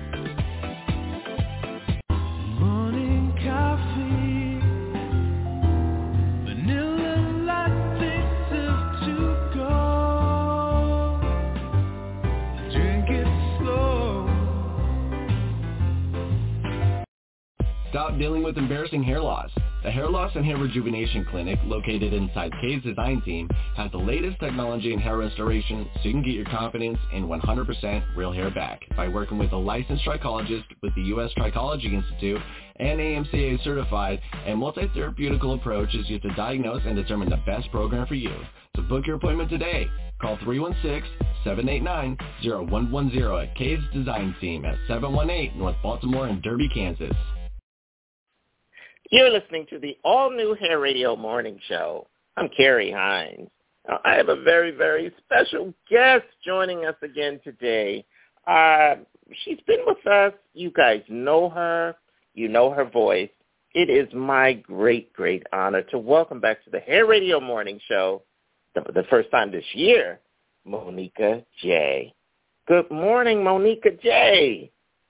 Speaker 5: Stop dealing with embarrassing hair loss. The Hair Loss and Hair Rejuvenation Clinic, located inside K's Design Team, has the latest technology in hair restoration so you can get your confidence in one hundred percent real hair back by working with a licensed trichologist with the U S Trichology Institute and A M C A certified and multi-therapeutical approach is used to diagnose and determine the best program for you. So book your appointment today. Call three one six, seven eight nine, zero one one zero at K's Design Team at seven one eight North Baltimore in Derby, Kansas.
Speaker 6: You're listening to the all-new Hair Radio Morning Show. I'm Kerry Hines. Now, I have a very, very special guest joining us again today. Uh, she's been with us. You guys know her. You know her voice. It is my great, great honor to welcome back to the Hair Radio Morning Show, the, the first time this year, Monica J. Good morning, Monica J.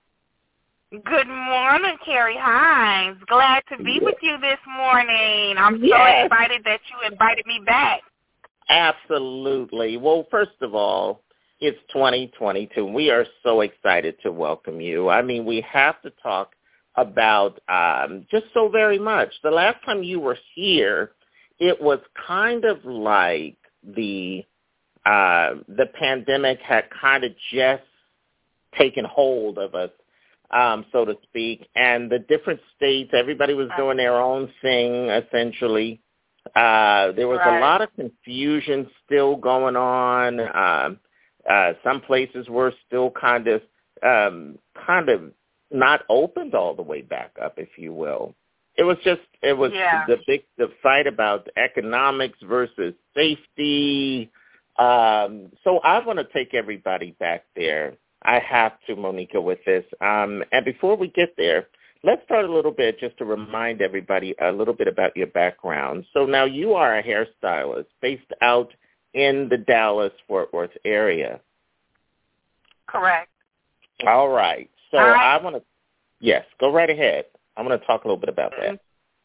Speaker 14: Good morning, Kerry Hines. Glad to be with you this morning. I'm so
Speaker 6: Yes.
Speaker 14: excited that you invited me back.
Speaker 6: Absolutely. Well, first of all, it's twenty twenty-two. We are so excited to welcome you. I mean, we have to talk about um, just so very much. The last time you were here, it was kind of like the uh, the pandemic had kind of just taken hold of us. Um, so to speak, and the different states, everybody was doing their own thing, essentially. Uh, there was
Speaker 14: Right.
Speaker 6: a lot of confusion still going on. Um, uh, some places were still kind of, um, kind of not opened all the way back up, if you will. It was just, it was
Speaker 14: Yeah.
Speaker 6: the big, the fight about economics versus safety. Um, so I want to take everybody back there. I have to, Monica, with this. Um, and before we get there, let's start a little bit just to remind everybody a little bit about your background. So now you are a hairstylist based out in the Dallas-Fort Worth area.
Speaker 14: Correct.
Speaker 6: All right. So
Speaker 14: I-
Speaker 6: I want to, yes, go right ahead. I want to talk a little bit about that.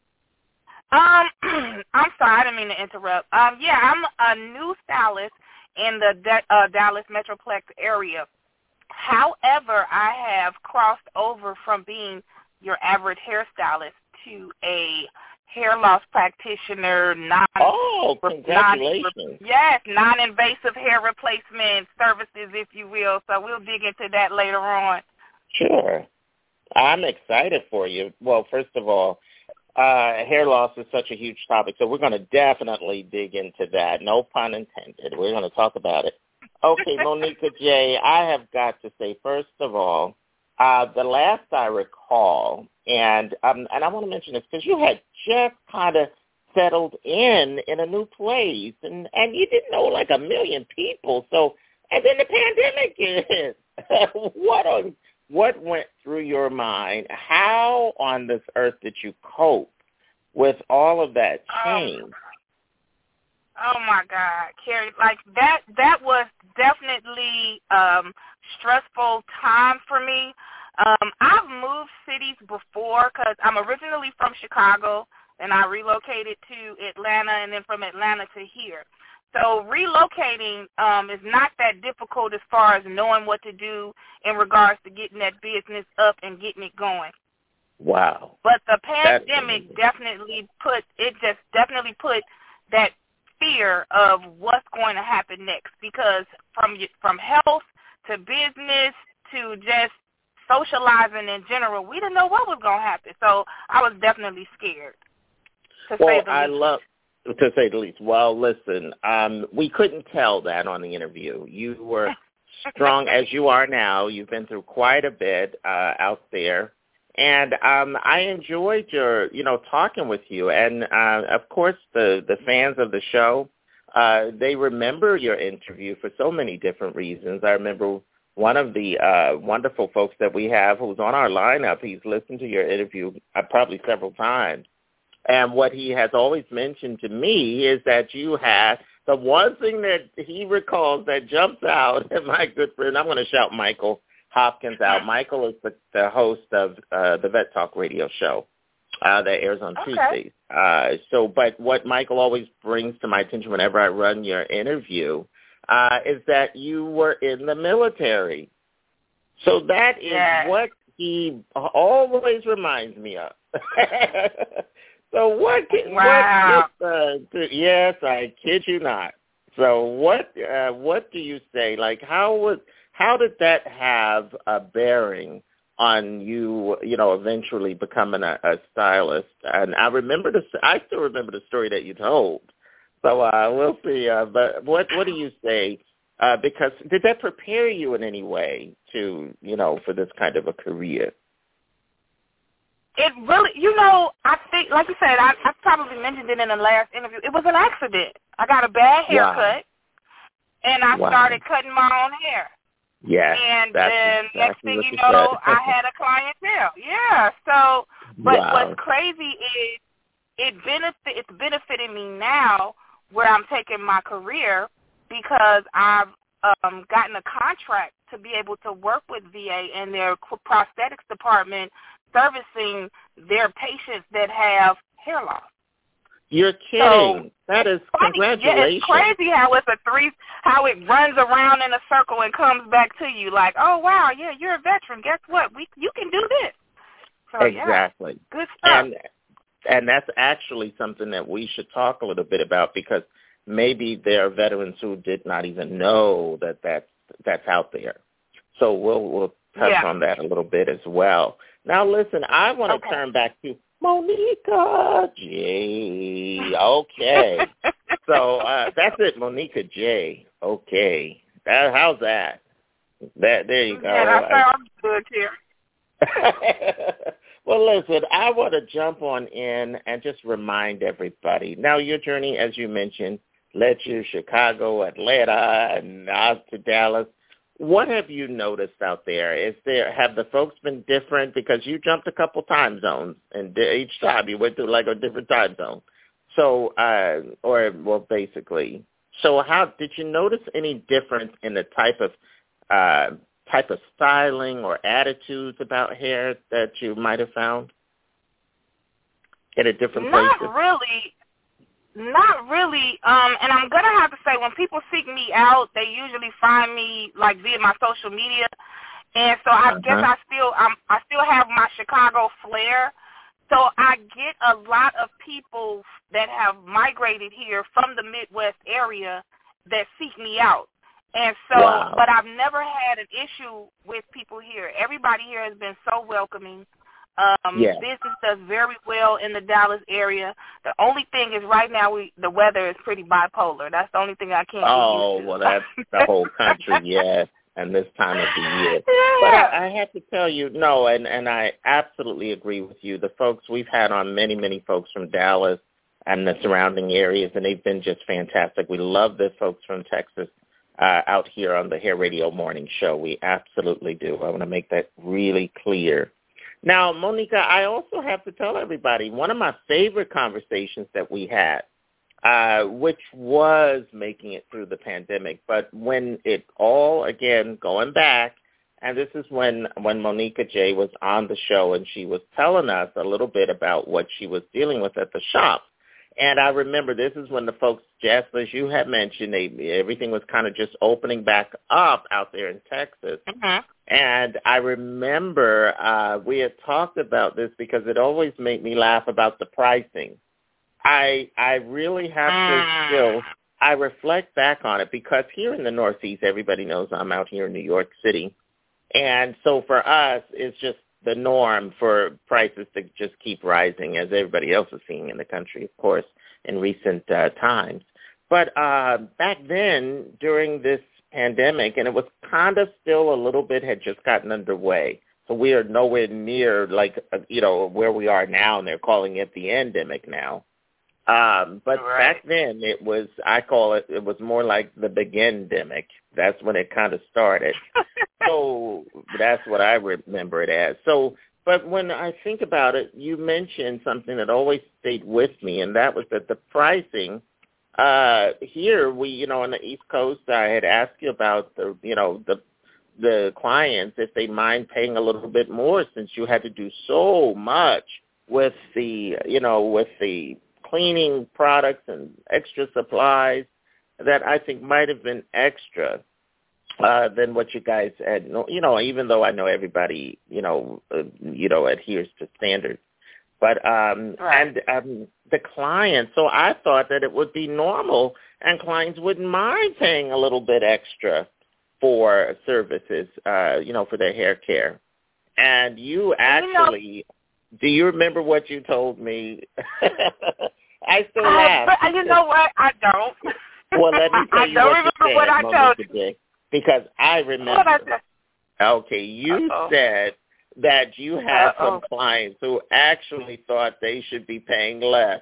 Speaker 14: Um, I'm sorry, I didn't mean to interrupt. Um, yeah, I'm a new stylist in the D- uh, Dallas Metroplex area. However, I have crossed over from being your average hairstylist to a hair loss practitioner, non
Speaker 6: Oh, congratulations.
Speaker 14: non- yes, non-invasive hair replacement services, if you will. So we'll dig into that later on.
Speaker 6: Sure. I'm excited for you. Well, first of all, uh, hair loss is such a huge topic, so we're going to definitely dig into that. No pun intended. We're going to talk about it. Okay, Monica J., I have got to say, first of all, uh, the last I recall, and um, and I want to mention this because you had just kind of settled in in a new place, and, and you didn't know like a million people. So, and then the pandemic is. what on what went through your mind? How on this earth did you cope with all of that change?
Speaker 14: Um, Oh my God, Kerry! Like that, that was definitely um, stressful time for me. Um, I've moved cities before because I'm originally from Chicago, and I relocated to Atlanta, and then from Atlanta to here. So relocating um, is not that difficult as far as knowing what to do in regards to getting that business up and getting it going.
Speaker 6: Wow.
Speaker 14: But the pandemic definitely put, it just definitely put that fear of what's going to happen next, because from from health to business to just socializing in general, we didn't know what was going to happen. So I was definitely scared, to
Speaker 6: well,
Speaker 14: say the
Speaker 6: I
Speaker 14: least.
Speaker 6: love, to say the least. Well, listen, um, we couldn't tell that on the interview. You were strong as you are now. You've been through quite a bit uh, out there. And um, I enjoyed your, you know, talking with you. And, uh, of course, the, the fans of the show, uh, they remember your interview for so many different reasons. I remember one of the uh, wonderful folks that we have who's on our lineup, he's listened to your interview uh, probably several times. And what he has always mentioned to me is that you had the one thing that he recalls that jumps out, and my good friend, I'm going to shout Michael Hopkins out. Michael is the, the host of uh, the Vet Talk radio show uh, that airs on
Speaker 14: okay.
Speaker 6: Tuesdays. Uh, so, but what Michael always brings to my attention whenever I run your interview uh, is that you were in the military. So that is
Speaker 14: yeah.
Speaker 6: what he always reminds me of. So what?
Speaker 14: Wow.
Speaker 6: What is, uh, yes, I kid you not. So what? Uh, what do you say? Like, how was? How did that have a bearing on you, you know, eventually becoming a, a stylist? And I remember the, I still remember the story that you told. So uh, we'll see. Uh, but what, what do you say? Uh, because did that prepare you in any way to, you know, for this kind of a career?
Speaker 14: It really, you know, I think, like you said, I, I probably mentioned it in the last interview. It was an accident. I got a bad haircut, wow. and I
Speaker 6: wow.
Speaker 14: started cutting my own hair.
Speaker 6: Yeah,
Speaker 14: and
Speaker 6: that's
Speaker 14: then
Speaker 6: exactly
Speaker 14: next thing you
Speaker 6: you
Speaker 14: know,
Speaker 6: said.
Speaker 14: I had a clientele. Yeah. So, but
Speaker 6: wow.
Speaker 14: what's crazy is it benefit. It's benefiting me now where I'm taking my career because I've um, gotten a contract to be able to work with V A and their prosthetics department, servicing their patients that have hair loss.
Speaker 6: You're kidding.
Speaker 14: So,
Speaker 6: that is
Speaker 14: funny.
Speaker 6: Congratulations.
Speaker 14: Yeah, it's crazy how it's a three, how it runs around in a circle and comes back to you like, oh, wow, yeah, you're a veteran. Guess what? We You can do this. So,
Speaker 6: exactly.
Speaker 14: Yeah, good stuff.
Speaker 6: And, and that's actually something that we should talk a little bit about because maybe there are veterans who did not even know that that's, that's out there. So we'll, we'll touch
Speaker 14: yeah.
Speaker 6: on that a little bit as well. Now, listen, I want to
Speaker 14: okay.
Speaker 6: turn back to Monica J. Okay. so uh, that's it, Monica J. Okay. That, how's that? That There you go.
Speaker 14: Yeah, that sounds good here.
Speaker 6: Well, listen, I want to jump on in and just remind everybody. Now, your journey, as you mentioned, led you Chicago, Atlanta, and out to Dallas. What have you noticed out there? Is there have the folks been different? Because you jumped a couple time zones, and each time you went through like a different time zone. So, uh, or well, basically. So, how did you notice any difference in the type of uh, type of styling or attitudes about hair that you might have found in a different place?
Speaker 14: Not really. Not really, um, and I'm going to have to say when people seek me out, they usually find me, like, via my social media, and so I uh-huh. guess I still um, I still have my Chicago flair, so I get a lot of people that have migrated here from the Midwest area that seek me out, and so,
Speaker 6: wow.
Speaker 14: but I've never had an issue with people here. Everybody here has been so welcoming. Um,
Speaker 6: yeah.
Speaker 14: Business does very well in the Dallas area. The only thing is right now we the weather is pretty bipolar. That's the only thing I can't
Speaker 6: Oh,
Speaker 14: get used to.
Speaker 6: well, that's the whole country, yes, and this time of the year.
Speaker 14: Yeah.
Speaker 6: But I, I have to tell you, no, and, and I absolutely agree with you. The folks, we've had on many, many folks from Dallas and the surrounding areas, and they've been just fantastic. We love the folks from Texas uh, out here on the Hair Radio Morning Show. We absolutely do. I want to make that really clear. Now, Monica, I also have to tell everybody, one of my favorite conversations that we had, uh, which was making it through the pandemic, but when it all, again, going back, and this is when, when Monica J was on the show and she was telling us a little bit about what she was dealing with at the shop. and I remember this is when the folks, Jasper, as you had mentioned, they, everything was kind of just opening back up out there in Texas.
Speaker 14: Mm-hmm.
Speaker 6: And I remember uh, we had talked about this because it always made me laugh about the pricing. I I really have to still, I reflect back on it because here in the Northeast, everybody knows I'm out here in New York City. And so for us, it's just the norm for prices to just keep rising, as everybody else is seeing in the country, of course, in recent uh, times. But uh, back then, during this pandemic, and it was kind of still a little bit had just gotten underway. So we are nowhere near, like, uh, you know, where we are now, and they're calling it the endemic now. Um, but
Speaker 14: right.
Speaker 6: back then, it was, I call it, it was more like the begin-demic. That's when it kind of started. So that's what I remember it as. So, but when I think about it, you mentioned something that always stayed with me, and that was that the pricing uh, here, we, you know, on the East Coast, I had asked you about the, you know, the the clients if they mind paying a little bit more since you had to do so much with the, you know, with the cleaning products and extra supplies that I think might have been extra uh, than what you guys had. You know, even though I know everybody, you know, uh, you know, adheres to standards, but um,
Speaker 14: right.
Speaker 6: and um, the clients. So I thought that it would be normal, and clients wouldn't mind paying a little bit extra for services, uh, you know, for their hair care. And you actually, you know, do you remember what you told me? I still
Speaker 14: uh,
Speaker 6: laugh.
Speaker 14: But you know what? I don't.
Speaker 6: Well, let me tell
Speaker 14: I
Speaker 6: you
Speaker 14: don't
Speaker 6: what
Speaker 14: remember
Speaker 6: you said,
Speaker 14: what I told you.
Speaker 6: Today, because I remember.
Speaker 14: What I said?
Speaker 6: Okay, you
Speaker 14: Uh-oh.
Speaker 6: said that you had
Speaker 14: Uh-oh.
Speaker 6: some clients who actually thought they should be paying less.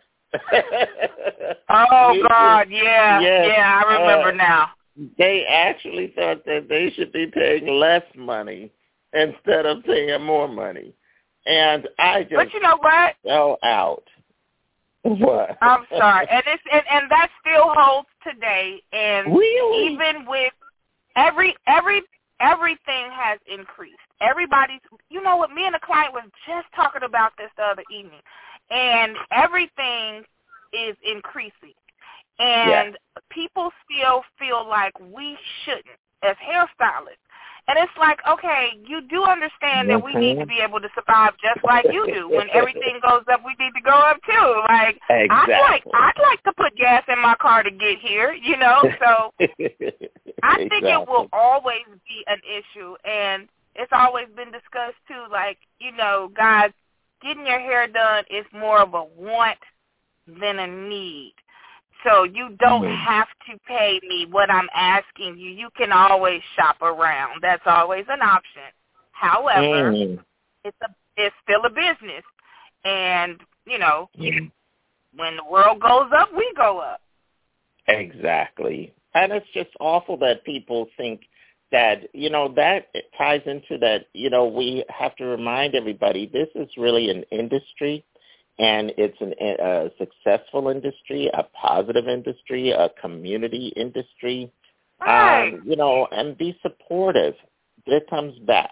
Speaker 14: Oh,
Speaker 6: you,
Speaker 14: God, yeah,
Speaker 6: yes,
Speaker 14: yeah, I remember
Speaker 6: uh,
Speaker 14: now.
Speaker 6: They actually thought that they should be paying less money instead of paying more money. And I just
Speaker 14: But you know what?
Speaker 6: fell out. What?
Speaker 14: I'm sorry. And it's and, and that still holds today. And
Speaker 6: really?
Speaker 14: even with every every everything has increased. Everybody's you know what, me and the client was just talking about this the other evening. And everything is increasing. And yeah. people still feel like we shouldn't as hairstylists. And it's like, okay, you do understand that we need to be able to survive just like you do. When everything goes up, we need to go up too. Like,
Speaker 6: exactly.
Speaker 14: I'd like I'd like to put gas in my car to get here, you know. So I think
Speaker 6: exactly.
Speaker 14: it will always be an issue, and it's always been discussed too. Like, you know, guys, getting your hair done is more of a want than a need. So you don't mm-hmm. have to pay me what I'm asking you. You can always shop around. That's always an option. However, mm. it's a it's still a business, and you know, mm. when the world goes up, we go up.
Speaker 6: Exactly, and it's just awful that people think that, you know, that ties into that. You know, we have to remind everybody this is really an industry. And it's an, a successful industry, a positive industry, a community industry.
Speaker 14: Right.
Speaker 6: Um, you know, and be supportive. It comes back.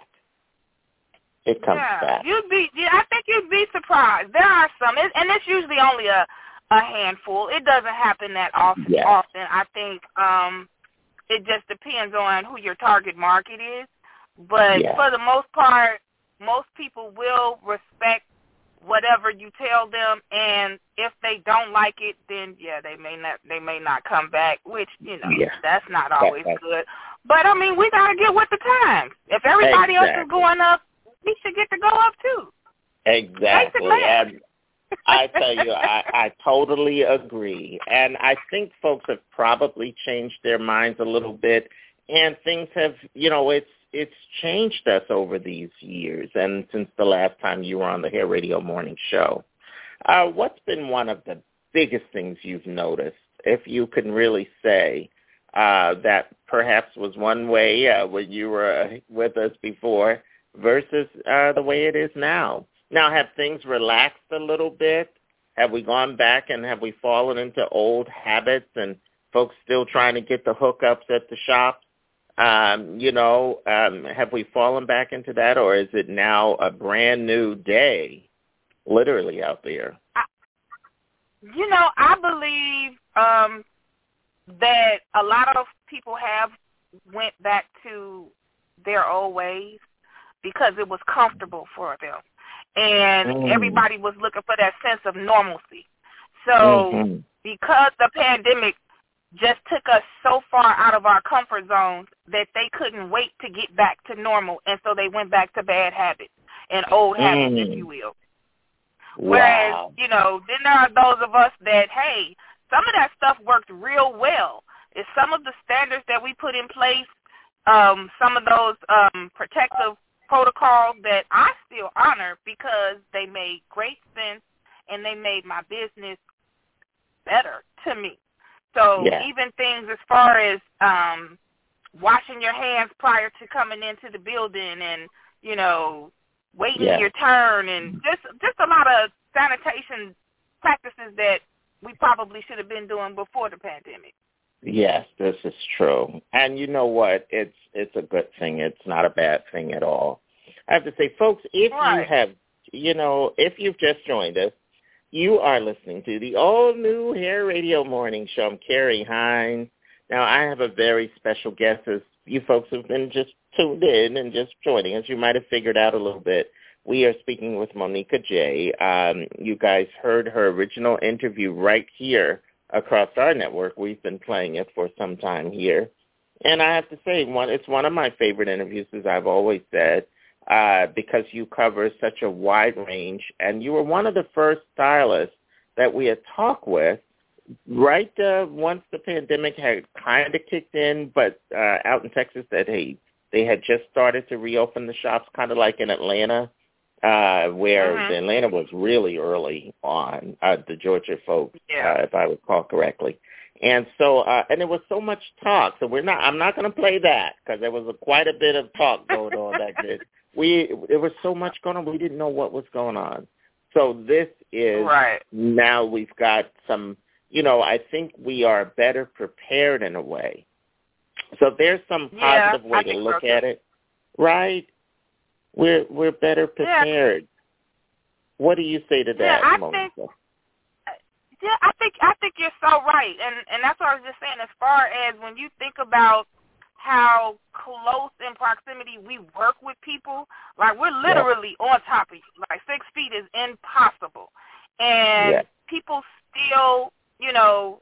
Speaker 6: It comes
Speaker 14: yeah.
Speaker 6: back.
Speaker 14: You'd be. I think you'd be surprised. There are some, and it's usually only a, a handful. It doesn't happen that often.
Speaker 6: Yes.
Speaker 14: Often, I think um, it just depends on who your target market is. But
Speaker 6: yeah.
Speaker 14: for the most part, most people will respect whatever you tell them, and if they don't like it, then yeah, they may not they may not come back, which, you know,
Speaker 6: yeah.
Speaker 14: that's not always that's, good. But I mean, we gotta get with the times. If everybody
Speaker 6: exactly.
Speaker 14: else is going up, we should get to go up too.
Speaker 6: Exactly. And I tell you, I, I totally agree. And I think folks have probably changed their minds a little bit, and things have, you know, it's It's changed us over these years and since the last time you were on the Hair Radio Morning Show. Uh, what's been one of the biggest things you've noticed, if you can really say, uh, that perhaps was one way uh, when you were uh, with us before versus uh, the way it is now? Now, have things relaxed a little bit? Have we gone back and have we fallen into old habits and folks still trying to get the hookups at the shops? Um, you know, um, have we fallen back into that, or is it now a brand new day, literally out there?
Speaker 14: I, You know, I believe um, that a lot of people have went back to their old ways because it was comfortable for them. And mm. everybody was looking for that sense of normalcy. So mm-hmm. because the pandemic just took us so far out of our comfort zones that they couldn't wait to get back to normal, and so they went back to bad habits and old habits, mm. if you will.
Speaker 6: Wow.
Speaker 14: Whereas, you know, then there are those of us that, hey, some of that stuff worked real well. It's some of the standards that we put in place, um, some of those um, protective protocols that I still honor because they made great sense and they made my business better to me. So yeah. even things as far as um, washing your hands prior to coming into the building and, you know, waiting yeah. your turn and just just a lot of sanitation practices that we probably should have been doing before the pandemic.
Speaker 6: Yes, this is true. And you know what? It's it's a good thing. It's not a bad thing at all. I have to say, folks, if right. you have, you know, if you've just joined us, you are listening to the all-new Hair Radio Morning Show. I'm Carrie Hines. Now, I have a very special guest, as you folks have been just tuned in and just joining us. You might have figured out a little bit. We are speaking with Monica J. Um, you guys heard her original interview right here across our network. We've been playing it for some time here. And I have to say, one, it's one of my favorite interviews, as I've always said, uh, because you cover such a wide range. And you were one of the first stylists that we had talked with right uh, once the pandemic had kind of kicked in, but uh, out in Texas that, hey, they had just started to reopen the shops, kind of like in Atlanta, uh, where uh-huh. Atlanta was really early on, uh, the Georgia folks, yeah. uh, if I recall correctly. And so, uh, and there was so much talk. So we're not. I'm not going to play that because there was a, quite a bit of talk going on back then. We there was so much going on. We didn't know what was going on. So this is
Speaker 14: right.
Speaker 6: now we've got some. You know, I think we are better prepared in a way. So there's some positive
Speaker 14: yeah,
Speaker 6: way to look so at it, right? We're we're better prepared.
Speaker 14: Yeah.
Speaker 6: What do you say to that,
Speaker 14: yeah, I
Speaker 6: Monica?
Speaker 14: Think, yeah, I think I think you're so right, and and that's what I was just saying. As far as when you think about how close in proximity we work with people, like we're literally yeah. on top of you. Like six feet is impossible, and yeah. people still, you know.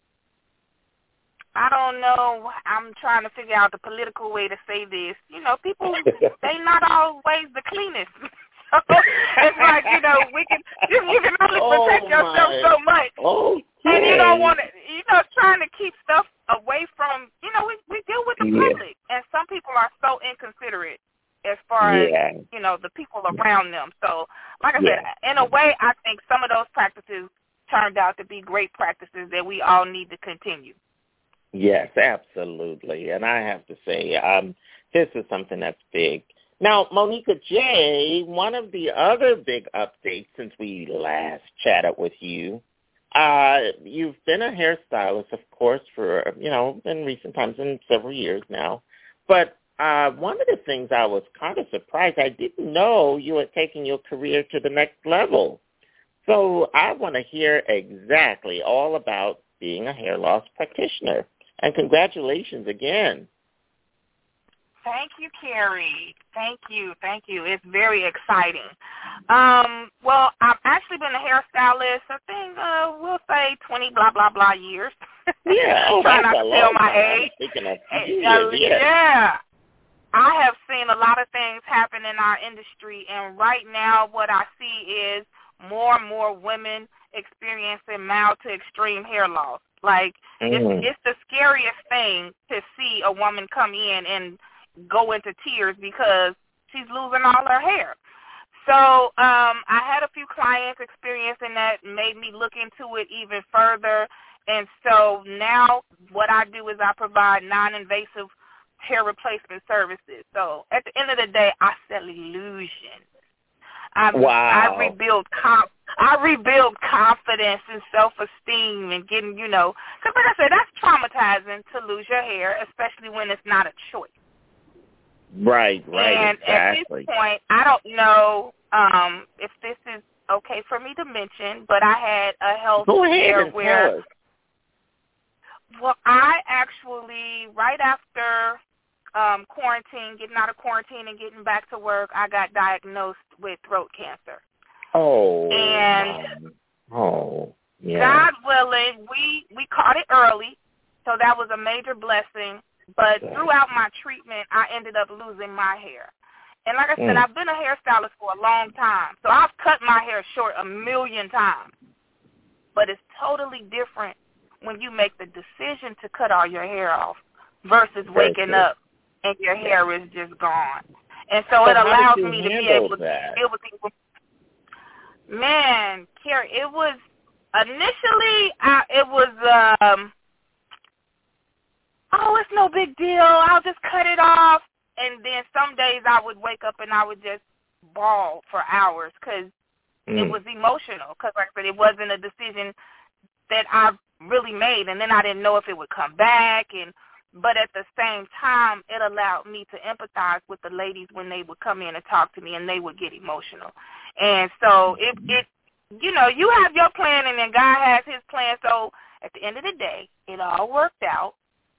Speaker 14: I don't know. I'm trying to figure out the political way to say this. You know, people, they not always the cleanest. So it's like, you know, we can, you, you can only protect oh yourself my. so much.
Speaker 6: Okay.
Speaker 14: And you don't want to, you know, trying to keep stuff away from, you know, we, we deal with the yeah. public. And some people are so inconsiderate as far
Speaker 6: yeah.
Speaker 14: as, you know, the people around them. So, like I
Speaker 6: yeah.
Speaker 14: said, in a way, I think some of those practices turned out to be great practices that we all need to continue.
Speaker 6: Yes, absolutely. And I have to say, um, this is something that's big. Now, Monica J., one of the other big updates since we last chatted with you, uh, you've been a hairstylist, of course, for, you know, in recent times, in several years now. But uh, one of the things I was kind of surprised, I didn't know you had taken your career to the next level. So I want to hear exactly all about being a hair loss practitioner. And congratulations again.
Speaker 14: Thank you, Carrie. Thank you. Thank you. It's very exciting. Um, well, I've actually been a hairstylist, I think, uh, we'll say twenty blah, blah, blah years.
Speaker 6: Yeah. Oh,
Speaker 14: Trying
Speaker 6: that's
Speaker 14: not
Speaker 6: a
Speaker 14: to tell
Speaker 6: long
Speaker 14: my
Speaker 6: time.
Speaker 14: age.
Speaker 6: Speaking of
Speaker 14: uh,
Speaker 6: years, yes.
Speaker 14: Yeah. I have seen a lot of things happen in our industry, and right now what I see is more and more women experiencing mild to extreme hair loss. Like,
Speaker 6: mm.
Speaker 14: it's, it's the scariest thing to see a woman come in and go into tears because she's losing all her hair. So um, I had a few clients experiencing that, made me look into it even further. And so now what I do is I provide non-invasive hair replacement services. So at the end of the day, I sell illusions. I,
Speaker 6: wow.
Speaker 14: I rebuild comp. I rebuild confidence and self-esteem and getting, you know, because like I said, that's traumatizing to lose your hair, especially when it's not a choice.
Speaker 6: Right, right,
Speaker 14: and
Speaker 6: exactly.
Speaker 14: at this point, I don't know um, if this is okay for me to mention, but I had a health
Speaker 6: Go ahead
Speaker 14: scare
Speaker 6: and
Speaker 14: where,
Speaker 6: tell us.
Speaker 14: well, I actually, right after um, quarantine, getting out of quarantine and getting back to work, I got diagnosed with throat cancer.
Speaker 6: Oh.
Speaker 14: And
Speaker 6: oh, yeah.
Speaker 14: God willing, we, we caught it early, so that was a major blessing. But throughout my treatment, I ended up losing my hair. And like I said,
Speaker 6: Mm.
Speaker 14: I've been a hairstylist for a long time, so I've cut my hair short a million times. But it's totally different when you make the decision to cut all your hair off versus waking
Speaker 6: true.
Speaker 14: up and your hair is just gone. And so,
Speaker 6: So
Speaker 14: it
Speaker 6: how
Speaker 14: allows
Speaker 6: did you
Speaker 14: me to be
Speaker 6: handle
Speaker 14: able
Speaker 6: that?
Speaker 14: to deal with things. Man, Carrie, it was initially, I, it was, um, oh, it's no big deal. I'll just cut it off. And then some days I would wake up and I would just bawl for hours because
Speaker 6: Mm.
Speaker 14: it was emotional. Because, like I said, it wasn't a decision that I really made. And then I didn't know if it would come back. And But at the same time, it allowed me to empathize with the ladies when they would come in and talk to me and they would get emotional. And so, it, it you know, you have your plan and then God has his plan. So at the end of the day, it all worked out.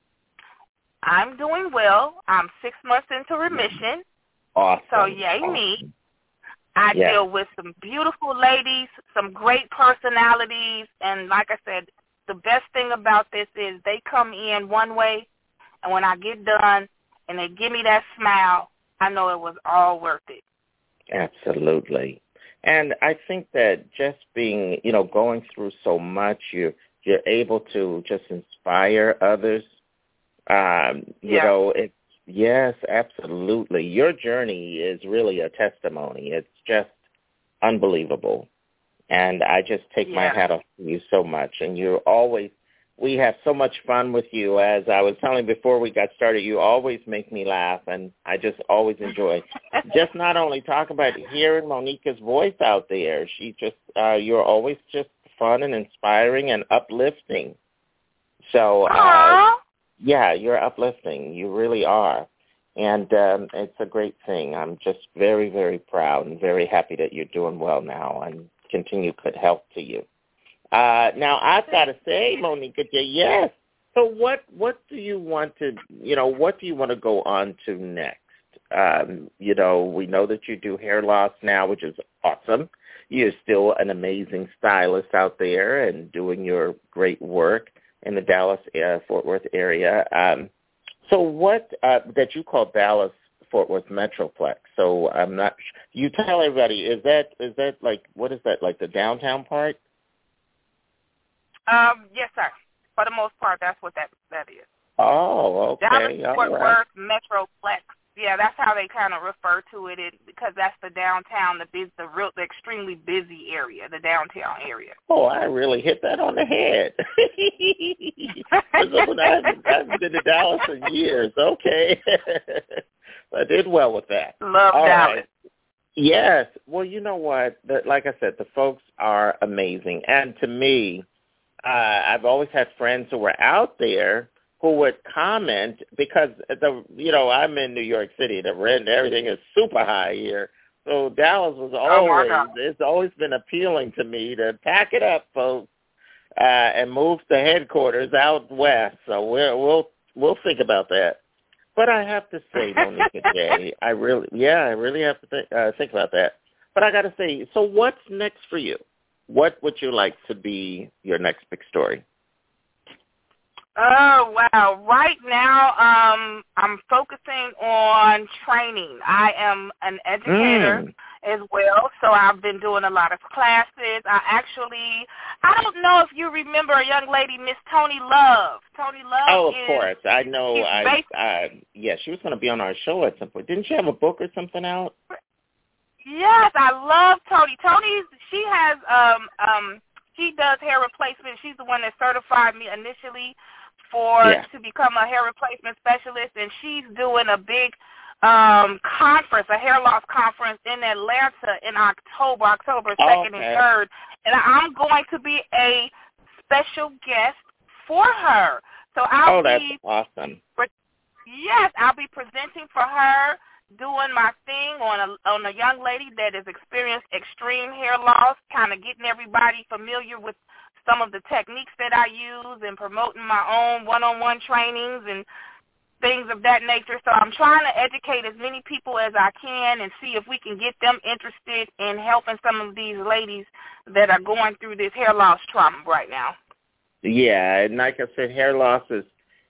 Speaker 14: I'm doing well. I'm six months into remission.
Speaker 6: Awesome.
Speaker 14: So yay
Speaker 6: awesome.
Speaker 14: me. I
Speaker 6: Yeah.
Speaker 14: deal with some beautiful ladies, some great personalities, and like I said, the best thing about this is they come in one way, and when I get done and they give me that smile, I know it was all worth it.
Speaker 6: Absolutely. And I think that just being, you know, going through so much, you you're able to just inspire others. Um, you
Speaker 14: Yeah.
Speaker 6: know, it's yes, absolutely. Your journey is really a testimony. It's just unbelievable. And I just take my
Speaker 14: Yeah.
Speaker 6: hat off to you so much. And you're always, we have so much fun with you. As I was telling before we got started, you always make me laugh. And I just always enjoy just not only talk about hearing Monica's voice out there. She just, uh, you're always just fun and inspiring and uplifting. So, uh, yeah, you're uplifting. You really are. And um, it's a great thing. I'm just very, very proud and very happy that you're doing well now and continue good health to you. Uh, now, I've got to say, Monica, yes. So what what do you want to, you know, what do you want to go on to next? Um, you know, we know that you do hair loss now, which is awesome. You're still an amazing stylist out there and doing your great work in the Dallas, uh, Fort Worth area. Um, so what, uh, that you call Dallas Fort Worth Metroplex. So I'm not, you tell everybody, is that, is that like, what is that, like the downtown part?
Speaker 14: Um, yes, sir. For the most part, that's what that that is.
Speaker 6: Oh, okay.
Speaker 14: Dallas Fort
Speaker 6: All right.
Speaker 14: Worth Metroplex. Yeah, that's how they kind of refer to it, it because that's the downtown, the biz, the real, the extremely busy area, the downtown area.
Speaker 6: Oh, I really hit that on the head. I haven't, I haven't been to Dallas in years. Okay. I did well with that.
Speaker 14: Love
Speaker 6: All
Speaker 14: Dallas.
Speaker 6: right. Yes. Well, you know what? The, like I said, the folks are amazing. And to me, uh, I've always had friends who were out there who would comment because, the you know, I'm in New York City. The rent and everything is super high here. So Dallas was always,
Speaker 14: oh
Speaker 6: it's always been appealing to me to pack it up, folks, uh, and move the headquarters out west. So we're, we'll we'll think about that. But I have to say, Monica J, I really, yeah, I really have to th- uh, think about that. But I got to say, so what's next for you? What would you like to be your next big story?
Speaker 14: Oh, wow. Right now, um, I'm focusing on training. I am an educator
Speaker 6: Mm.
Speaker 14: as well, so I've been doing a lot of classes. I actually, I don't know if you remember a young lady, Miss Tony Love. Tony Love
Speaker 6: Oh, of
Speaker 14: is,
Speaker 6: course. I know.
Speaker 14: she's
Speaker 6: I,
Speaker 14: based-
Speaker 6: uh, yeah, she was going to be on our show at some point. Didn't she have a book or something out?
Speaker 14: Yes, I love Tony. Tony, she has, um, um, she does hair replacement. She's the one that certified me initially for
Speaker 6: Yeah.
Speaker 14: to become a hair replacement specialist, and she's doing a big um, conference, a hair loss conference in Atlanta in October, October second
Speaker 6: Okay.
Speaker 14: and third, and I'm going to be a special guest for her. So I'll
Speaker 6: Oh, that's
Speaker 14: be
Speaker 6: awesome.
Speaker 14: Yes, I'll be presenting for her, doing my thing on a on a young lady that has experienced extreme hair loss, kind of getting everybody familiar with some of the techniques that I use and promoting my own one-on-one trainings and things of that nature. So I'm trying to educate as many people as I can and see if we can get them interested in helping some of these ladies that are going through this hair loss trauma right now.
Speaker 6: Yeah, and like I said, hair loss is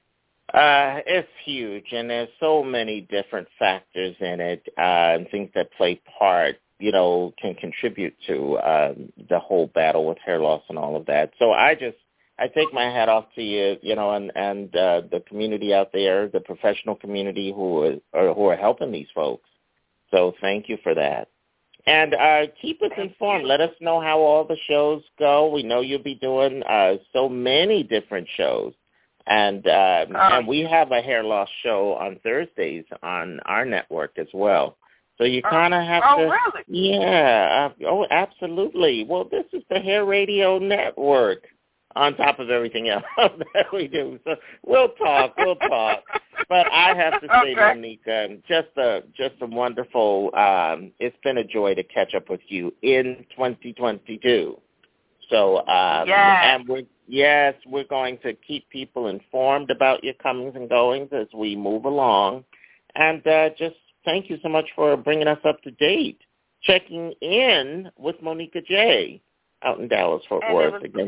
Speaker 6: uh, it's huge, and there's so many different factors in it, uh, and things that play part, you know, can contribute to um, the whole battle with hair loss and all of that. So I just, I take my hat off to you, you know, and, and uh, the community out there, the professional community who are, who are helping these folks. So thank you for that. And uh, keep us informed. Let us know how all the shows go. We know you'll be doing uh, so many different shows. And uh, um, and we have a hair loss show on Thursdays on our network as well. So you kind of have
Speaker 14: oh,
Speaker 6: to.
Speaker 14: Really?
Speaker 6: Yeah. Uh, oh, absolutely. Well, this is the Hair Radio Network on top of everything else that we do. So we'll talk. We'll talk. But I have to say, okay. Monica, just a just a wonderful. Um, it's been a joy to catch up with you in twenty twenty-two. So um,
Speaker 14: yes.
Speaker 6: and we're yes, we're going to keep people informed about your comings and goings as we move along, and uh, just thank you so much for bringing us up to date. Checking in with Monica J. out in Dallas, Fort
Speaker 14: and
Speaker 6: Worth
Speaker 14: was,
Speaker 6: again.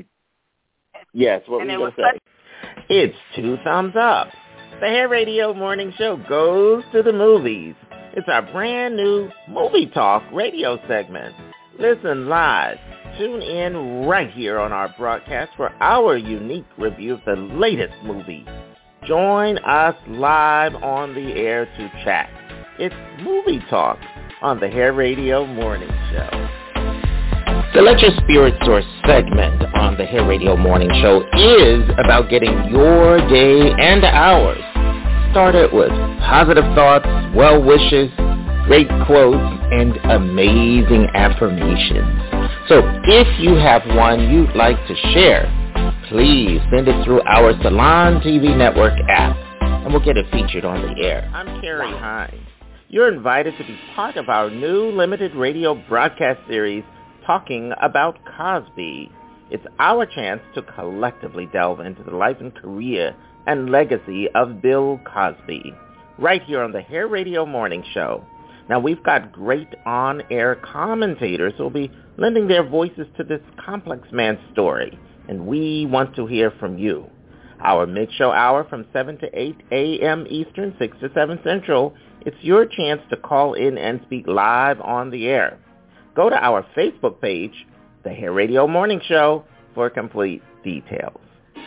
Speaker 6: Yes, what were you going to say?
Speaker 14: Such-
Speaker 6: it's two thumbs up. The Hair Radio Morning Show goes to the movies. It's our brand new Movie Talk radio segment. Listen live. Tune in right here on our broadcast for our unique review of the latest movie. Join us live on the air to chat. It's Movie Talk on the Hair Radio Morning Show. The Let Your Spirit Soar segment on the Hair Radio Morning Show is about getting your day and ours started with positive thoughts, well wishes, great quotes, and amazing affirmations. So if you have one you'd like to share, please send it through our Salon T V Network app, and we'll get it featured on the air. I'm Carrie Hines. You're invited to be part of our new limited radio broadcast series, Talking About Cosby. It's our chance to collectively delve into the life and career and legacy of Bill Cosby, right here on the Hair Radio Morning Show. Now, we've got great on-air commentators who will be lending their voices to this complex man's story, and we want to hear from you. Our mid-show hour from seven to eight a.m. Eastern, six to seven Central, it's your chance to call in and speak live on the air. Go to our Facebook page, The Hair Radio Morning Show, for complete details.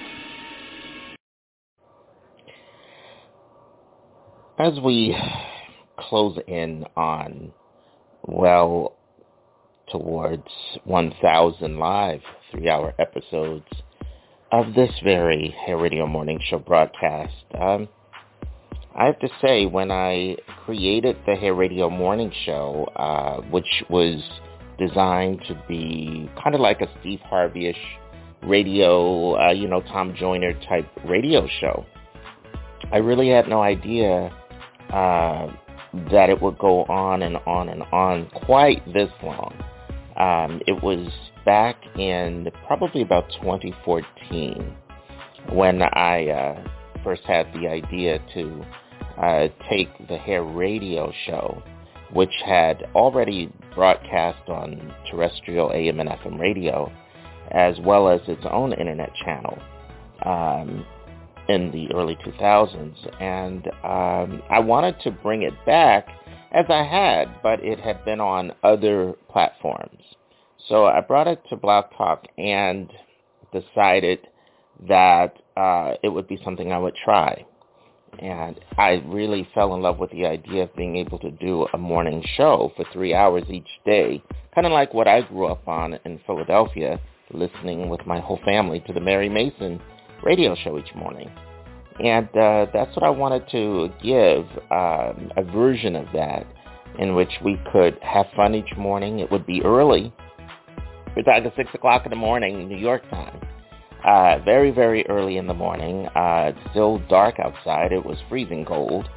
Speaker 6: As we close in on, well, towards one thousand live three-hour episodes of this very Hair Radio Morning Show broadcast, um, I have to say, when I created the Hair Radio Morning Show, uh, which was designed to be kind of like a Steve Harvey-ish radio, uh, you know, Tom Joyner type radio show, I really had no idea uh, that it would go on and on and on quite this long. Um, it was back in probably about twenty fourteen when I uh, first had the idea to uh, take the Hair Radio Show, which had already broadcast on terrestrial A M and F M radio, as well as its own internet channel um, in the early two thousands. And um, I wanted to bring it back as I had, but it had been on other platforms. So I brought it to Blog Talk and decided that uh, it would be something I would try. And I really fell in love with the idea of being able to do a morning show for three hours each day, kind of like what I grew up on in Philadelphia, listening with my whole family to the Mary Mason radio show each morning. And uh, that's what I wanted to give, um, a version of that in which we could have fun each morning. It would be early. We're talking six o'clock in the morning, New York time. Uh, very, very early in the morning. Uh, it's still dark outside. It was freezing cold.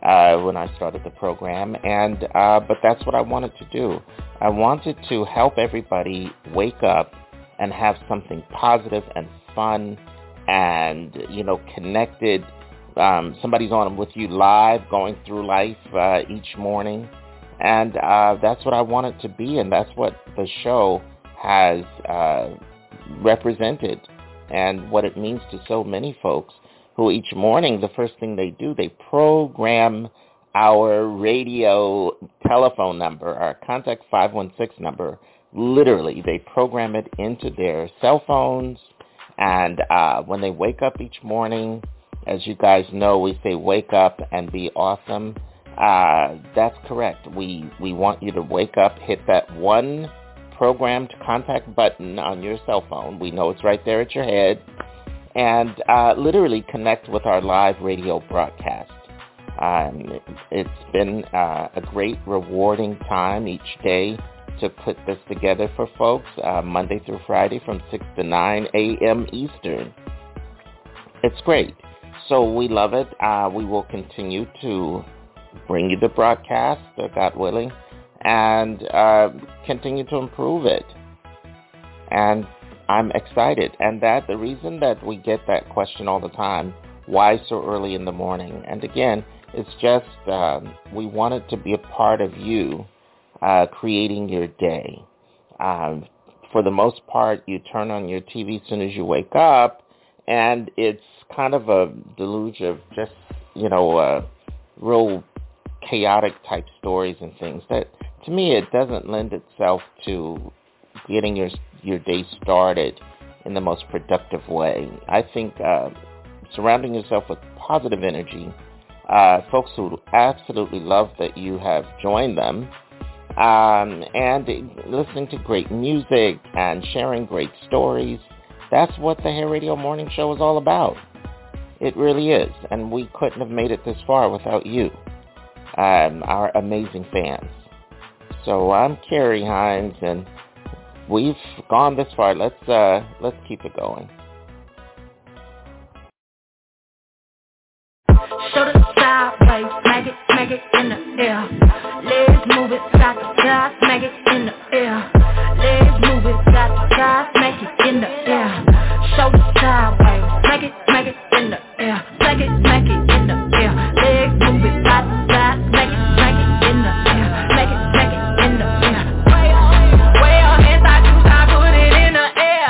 Speaker 6: uh, when I started the program, and uh, but that's what I wanted to do. I wanted to help everybody wake up and have something positive and fun and, you know, connected. Um, somebody's on with you live, going through life uh, each morning, and uh, that's what I want it to be, and that's what the show has uh, represented, and what it means to so many folks who each morning, the first thing they do, they program our radio telephone number, our Contact five one six number. Literally, they program it into their cell phones, and uh, when they wake up each morning, as you guys know, we say wake up and be awesome. Uh, that's correct. We we want you to wake up, hit that one programmed contact button on your cell phone. We know it's right there at your head, and uh, literally connect with our live radio broadcast. Um, it's been uh, a great, rewarding time each day to put this together for folks, uh, Monday through Friday from six to nine a.m. Eastern. It's great. So we love it. Uh, we will continue to bring you the broadcast, uh, God willing, and uh, continue to improve it. And I'm excited. And that the reason that we get that question all the time, why so early in the morning? And again, it's just um, we want it to be a part of you uh, creating your day. Um, for the most part, you turn on your T V as soon as you wake up, and it's kind of a deluge of just, you know, uh, real chaotic type stories and things that, to me, it doesn't lend itself to getting your your day started in the most productive way. I think uh, surrounding yourself with positive energy, uh, folks who absolutely love that you have joined them, um, and listening to great music and sharing great stories, that's what the Hair Radio Morning Show is all about. It really is, and we couldn't have made it this far without you, um, our amazing fans. So I'm Kerry Hines, and we've gone this far. Let's uh, let's keep it going.
Speaker 16: Shoulder sideways, smack it, smack it in the air. Legs move it side to side, smack it in the air. Legs move it side to side, smack it in the air. Shoulder sideways, smack it, smack it in the air. Smack it, smack it in the air. Legs move it side to side, smack it, smack it in the air. Smack it, smack it in the air. Way on, way on, hands I do, I put it in the air.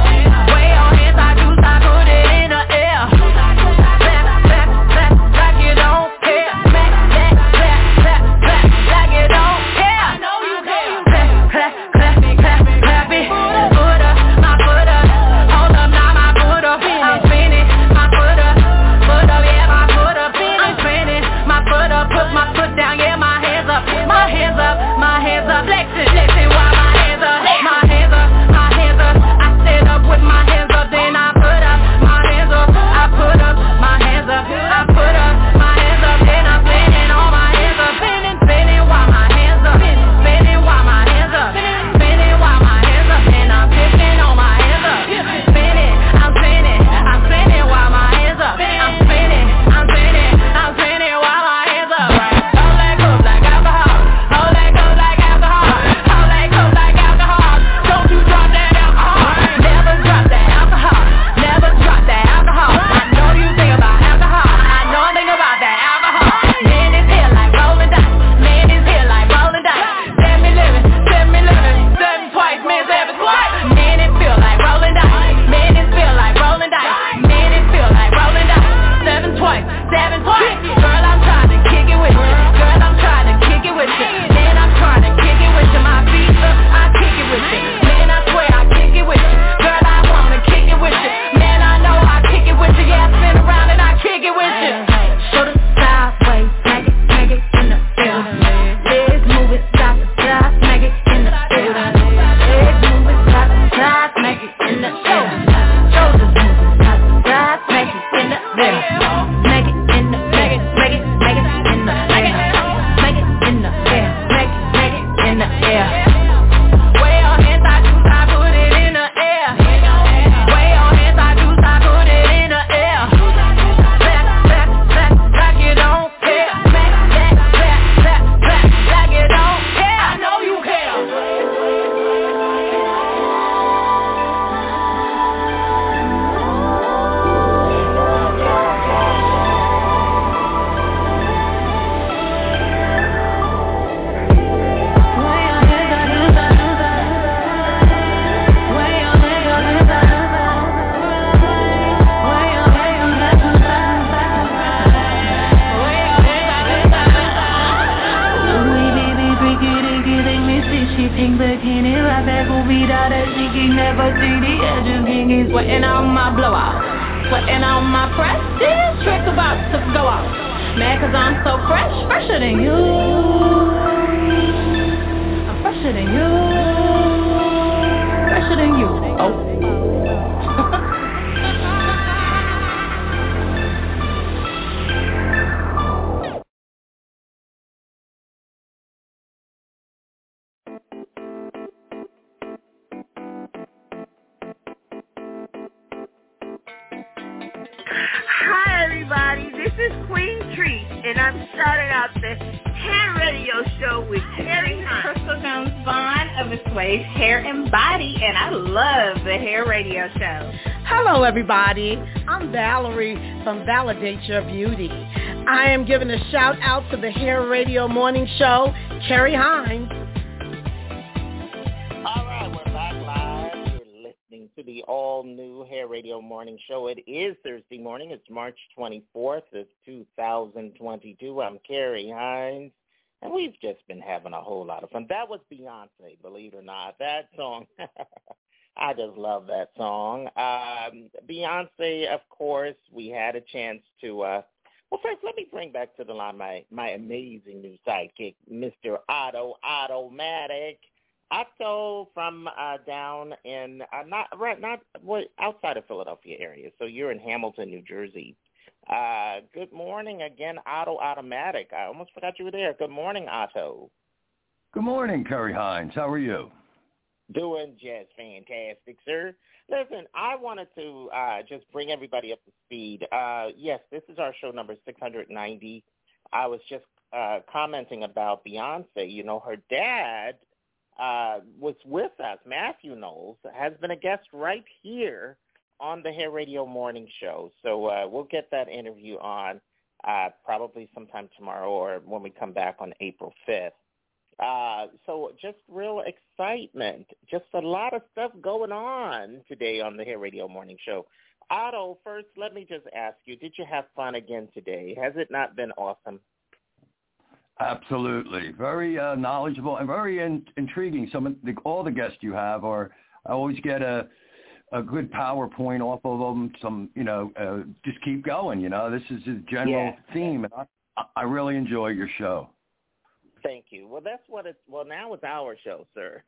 Speaker 16: Way on, hands I do, I put it in the air. Clap, clap, clap, like you don't care. Clap, clap, clap, clap, clap, like you don't care. I know you care. Clap, clap, clap, clap, clap it. Foot up, my foot up. Hold up, now my foot up. I'm spinning, my foot up. Foot up, yeah, my foot up. I'm spinning, my foot up. Put my foot down, yeah, my hands up. My hands up, my hands up. Flexing, flexing while my hands up. My hands up, my hands up. I stand up with my hands up, then I put up my hands up. I put up my hands up. I put up my hands up, then I'm spinning on my hands up. Spinning, spinning while my hands up. Spinning while my hands up. Spinning while my hands up, and I'm flipping on my hands up. Spinning, I'm spinning, I'm spinning while my hands up. I'm spinning, I'm spinning, I'm spinning while my hands up. Hold that cup like alcohol. Hold that cup like alcohol. Hold that cup like alcohol. Don't you drop that alcohol. Never drop that alcohol. Never drop that alcohol. I know you think about alcohol. I know I think about that alcohol. Man is here like rolling dice. Man is here like rolling dice. Let me live it, let me live it. Seven twice, man, seven twice. Man, it feel like rolling dice. Man, it feel like rolling dice. Man, it feel like rolling dice. Seven twice, seven twice. Girl, I'm trying to kick it with you. Girl, I'm trying to kick it with you. Man, I'm trying to kick it with you. My feet up, I kick it with you. Man, I swear I kick it with you. Girl, I wanna kick it with you. Man, I know I kick it with you. Yeah, I spin around and I kick it with you. Shoulder sideways, smack it, smack it in the air. Legs move it side to side, smack it in the air. Legs move it side to side, smack it in the air. Shoulders move it side to side, smack it in the air. Smack it in the air, smack it, smack it in the air. Smack it in the air, smack it, smack it in the air. Way on hands I do, I put it in the air. Way on hands I do, I put it in the air. Clap, clap, clap, like you don't care. Clap, Sweating on my blowout. Sweating on my press. This trick about to go out. Mad cause I'm so fresh. Fresher than you. I'm fresher than you. Fresher than you. Oh.
Speaker 13: Hi, everybody. This is Queen Treat, and I'm starting out the hair radio show with Terry
Speaker 17: Crystal Jones Vaughn of Assuage Hair and Body, and I love the hair radio show.
Speaker 15: Hello, everybody. I'm Valerie from Validate Your Beauty. I am giving a shout out to the Hair Radio Morning Show, Carrie Hines.
Speaker 6: All right, we're back live. You're listening to the all-new Hair Radio Morning Show. It is Thursday morning. It's March twenty-fourth of two thousand twenty-two. I'm Carrie Hines, and we've just been having a whole lot of fun. That was Beyonce, believe it or not. That song, I just love that song. Um, Beyonce, of course, we had a chance to, uh, well, first let me bring back to the line my, my amazing new sidekick, Mister Otto, Otto-matic. Otto from uh, down in uh, not right not well, outside of Philadelphia area. So you're in Hamilton, New Jersey. Uh, good morning again, Otto Otto-matic. I almost forgot you were there. Good morning, Otto.
Speaker 11: Good morning, Carrie Hines. How are you?
Speaker 6: Doing just fantastic, sir. Listen, I wanted to uh, just bring everybody up to speed. Uh, yes, this is our show number six hundred ninety. I was just uh, commenting about Beyonce. You know, her dad Uh, was with us. Matthew Knowles has been a guest right here on the Hair Radio Morning Show. So uh, we'll get that interview on uh, probably sometime tomorrow or when we come back on April fifth. Uh, so just real excitement. Just a lot of stuff going on today on the Hair Radio Morning Show. Otto, first, let me just ask you, did you have fun again today? Has it not been awesome?
Speaker 11: Absolutely. Very uh, knowledgeable and very in- intriguing. Some of the, all the guests you have are, I always get a a good PowerPoint off of them. Some, you know, uh, just keep going. You know, this is a general
Speaker 6: yeah.
Speaker 11: theme. And I, I really enjoy your show.
Speaker 6: Thank you. Well, that's what it's, well, now it's our show, sir.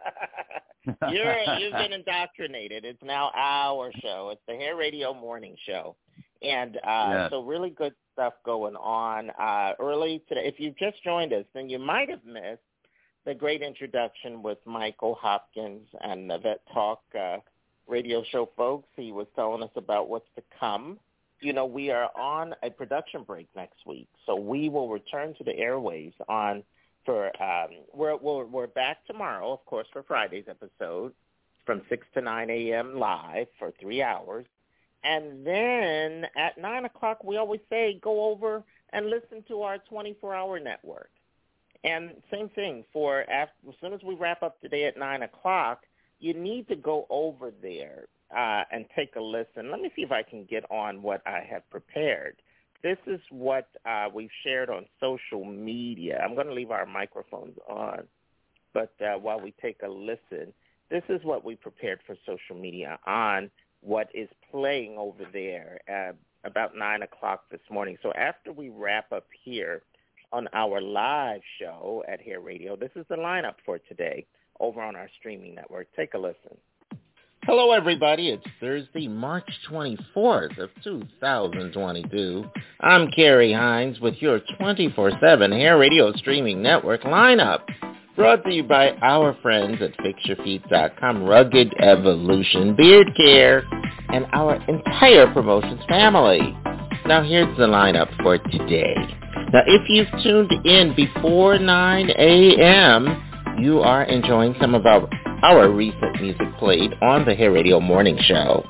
Speaker 6: You're, you've been indoctrinated. It's now our show. It's the Hair Radio Morning Show. And uh,
Speaker 11: yes.
Speaker 6: so really good stuff going on uh, early today. If you've just joined us, then you might have missed the great introduction with Michael Hopkins and the Vet Talk uh, radio show folks. He was telling us about what's to come. You know, we are on a production break next week, so we will return to the airwaves on for um, we're, we're we're back tomorrow, of course, for Friday's episode from six to nine a.m. live for three hours. And then at nine o'clock, we always say go over and listen to our twenty-four hour network. And same thing for after, as soon as we wrap up today at nine o'clock, you need to go over there uh, and take a listen. Let me see if I can get on what I have prepared. This is what uh, we've shared on social media. I'm going to leave our microphones on, but uh, while we take a listen, this is what we prepared for social media on what is playing over there at about nine o'clock this morning. So after we wrap up here on our live show at Hair Radio, this is the lineup for today over on our streaming network. Take a listen. Hello, everybody. It's Thursday, March twenty-fourth of two thousand twenty-two. I'm Carrie Hines with your twenty-four seven Hair Radio streaming network lineup. Brought to you by our friends at fix your feet dot com, Rugged Evolution Beard Care, and our entire promotions family. Now here's the lineup for today. Now if you've tuned in before nine a.m., you are enjoying some of our, our recent music played on the Hair Radio Morning Show.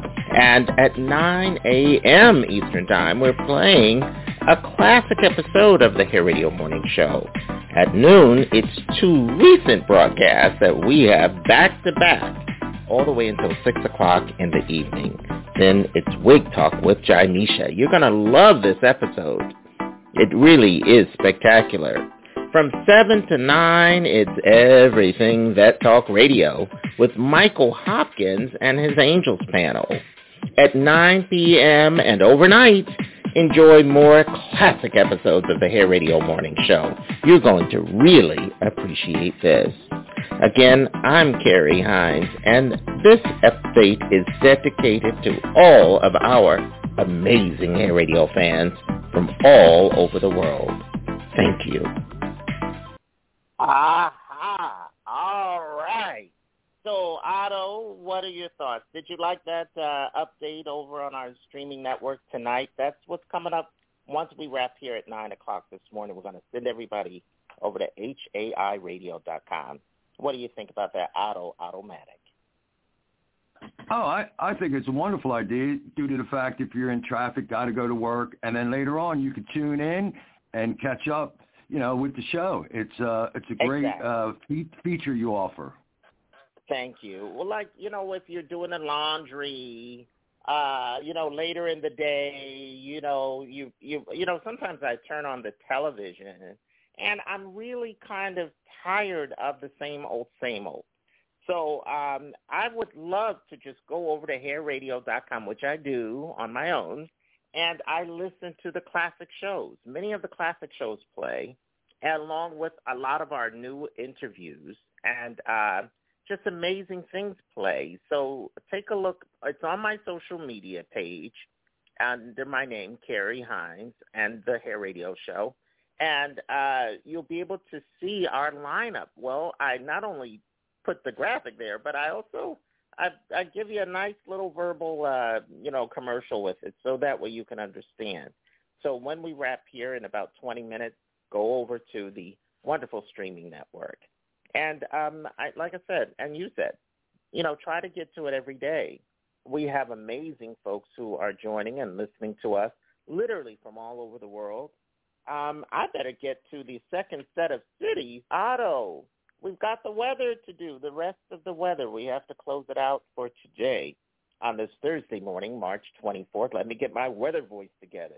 Speaker 6: And at nine a.m. Eastern Time, we're playing a classic episode of the Hair Radio Morning Show. At noon, it's two recent broadcasts that we have back-to-back all the way until six o'clock in the evening. Then it's Wig Talk with Jainisha. You're going to love this episode. It really is spectacular. From seven to nine, it's Everything Vet Talk Radio with Michael Hopkins and his Angels panel. At nine p.m. and overnight, enjoy more classic episodes of the Hair Radio Morning Show. You're going to really appreciate this. Again, I'm Carrie Hines, and this update is dedicated to all of our amazing Hair Radio fans from all over the world. Thank you. Aha! All right. So, Otto, what are your thoughts? Did you like that uh, update over on our streaming network tonight? That's what's coming up once we wrap here at nine o'clock this morning. We're going to send everybody over to H A I radio dot com. What do you think about that, Otto, Automatic?
Speaker 11: Oh, I, I think it's a wonderful idea due to the fact if you're in traffic, got to go to work, and then later on you can tune in and catch up, you know, with the show. It's uh, it's a great
Speaker 6: exactly.
Speaker 11: uh, fe- feature you offer.
Speaker 6: Thank you. Well, like, you know, if you're doing the laundry, uh, you know, later in the day, you know, you, you, you know, sometimes I turn on the television and I'm really kind of tired of the same old, same old. So um, I would love to just go over to hair radio dot com, which I do on my own, and I listen to the classic shows. Many of the classic shows play, along with a lot of our new interviews, and uh, just amazing things play. So take a look. It's on my social media page under my name, Carrie Hines, and the Hair Radio Show, and uh, you'll be able to see our lineup. Well, I not only put the graphic there, but I also I, I give you a nice little verbal, uh, you know, commercial with it, so that way you can understand. So when we wrap here in about twenty minutes, go over to the wonderful streaming network. And um, I, like I said, and you said, you know, try to get to it every day. We have amazing folks who are joining and listening to us literally from all over the world. Um, I better get to the second set of cities. Otto, we've got the weather to do, the rest of the weather. We have to close it out for today on this Thursday morning, March twenty-fourth. Let me get my weather voice together.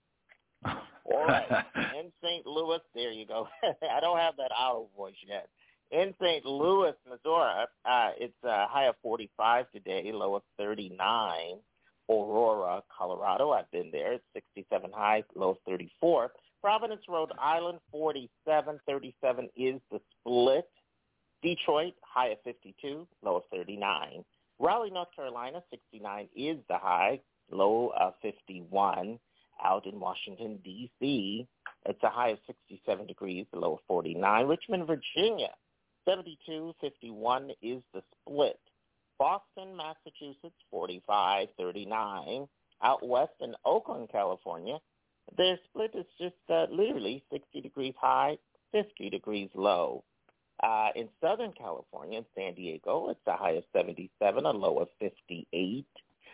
Speaker 6: All right. In Saint Louis, there you go. I don't have that owl voice yet. In Saint Louis, Missouri, uh, it's a high of forty-five today, low of thirty-nine. Aurora, Colorado, I've been there. It's sixty-seven high, low of thirty-four. Providence, Rhode Island, forty-seven. thirty-seven is the split. Detroit, high of fifty-two, low of thirty-nine. Raleigh, North Carolina, sixty-nine is the high, low of fifty-one. Out in Washington, D C, it's a high of sixty-seven degrees, a low of forty-nine. Richmond, Virginia, seventy-two, fifty-one is the split. Boston, Massachusetts, forty-five, thirty-nine. Out west in Oakland, California, their split is just uh, literally sixty degrees high, fifty degrees low. Uh, in Southern California, in San Diego, it's a high of seventy-seven, a low of fifty-eight.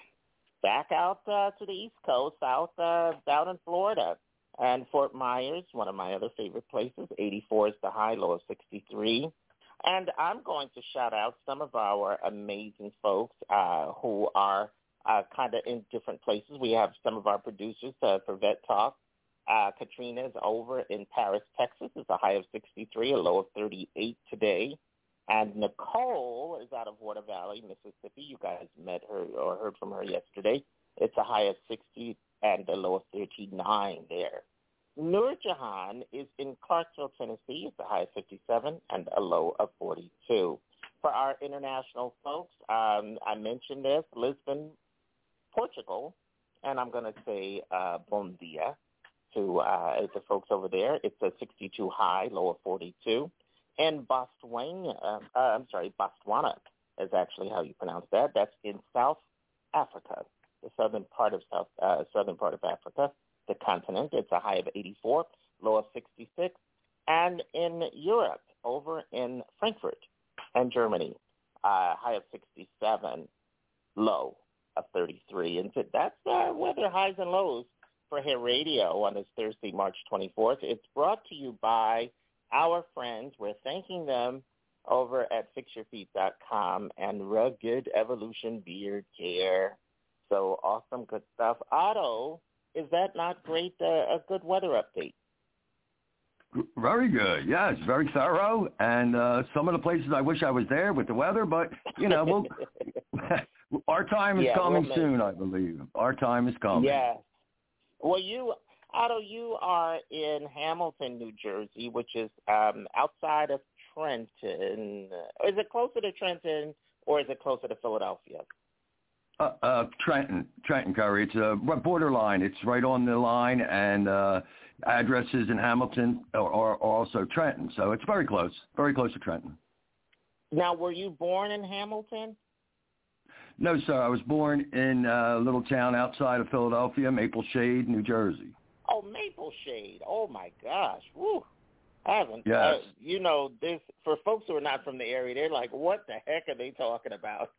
Speaker 6: Back out uh, to the East Coast, south uh, down in Florida. And Fort Myers, one of my other favorite places, eighty-four is the high, low of sixty-three. And I'm going to shout out some of our amazing folks uh, who are uh, kind of in different places. We have some of our producers uh, for Vet Talk. Uh, Katrina is over in Paris, Texas. It's a high of sixty-three, a low of thirty-eight today. And Nicole is out of Water Valley, Mississippi. You guys met her or heard from her yesterday. It's a high of sixty and a low of thirty-nine there. Nurjahan is in Clarksville, Tennessee. It's a high of fifty-seven and a low of forty-two. For our international folks, um, I mentioned this, Lisbon, Portugal, and I'm going to say uh, bon dia to uh, the folks over there. It's a sixty-two high, low of forty-two. And Botswana, uh, uh, I'm sorry, Botswana is actually how you pronounce that. That's in South Africa, the southern part of South, uh, southern part of Africa, the continent. It's a high of eighty-four, low of sixty-six. And in Europe, over in Frankfurt and Germany, uh, high of sixty-seven, low of thirty-three. And so that's uh, weather highs and lows for Hair Radio on this Thursday, March twenty-fourth. It's brought to you by our friends. We're thanking them over at fix your feet dot com and Rugged Evolution Beard Care. So awesome, good stuff. Otto, is that not great? Uh, a good weather update.
Speaker 11: Very good. Yes, very thorough. And uh, some of the places I wish I was there with the weather, but, you know, we'll, our time is
Speaker 6: yeah,
Speaker 11: coming
Speaker 6: we'll
Speaker 11: soon, I believe. Our time is coming.
Speaker 6: Yeah. Well, you, Otto, you are in Hamilton, New Jersey, which is um, outside of Trenton. Is it closer to Trenton or is it closer to Philadelphia?
Speaker 11: Uh, uh, Trenton, Trenton, Curry. It's a borderline. It's right on the line, and uh, addresses in Hamilton are, are also Trenton. So it's very close, very close to Trenton.
Speaker 6: Now, were you born in Hamilton?
Speaker 11: No, sir. I was born in a little town outside of Philadelphia, Maple Shade, New Jersey.
Speaker 6: Oh, Maple Shade. Oh, my gosh. Woo. I haven't.
Speaker 11: Yes.
Speaker 6: Uh, you know, this for folks who are not from the area, they're like, what the heck are they talking about?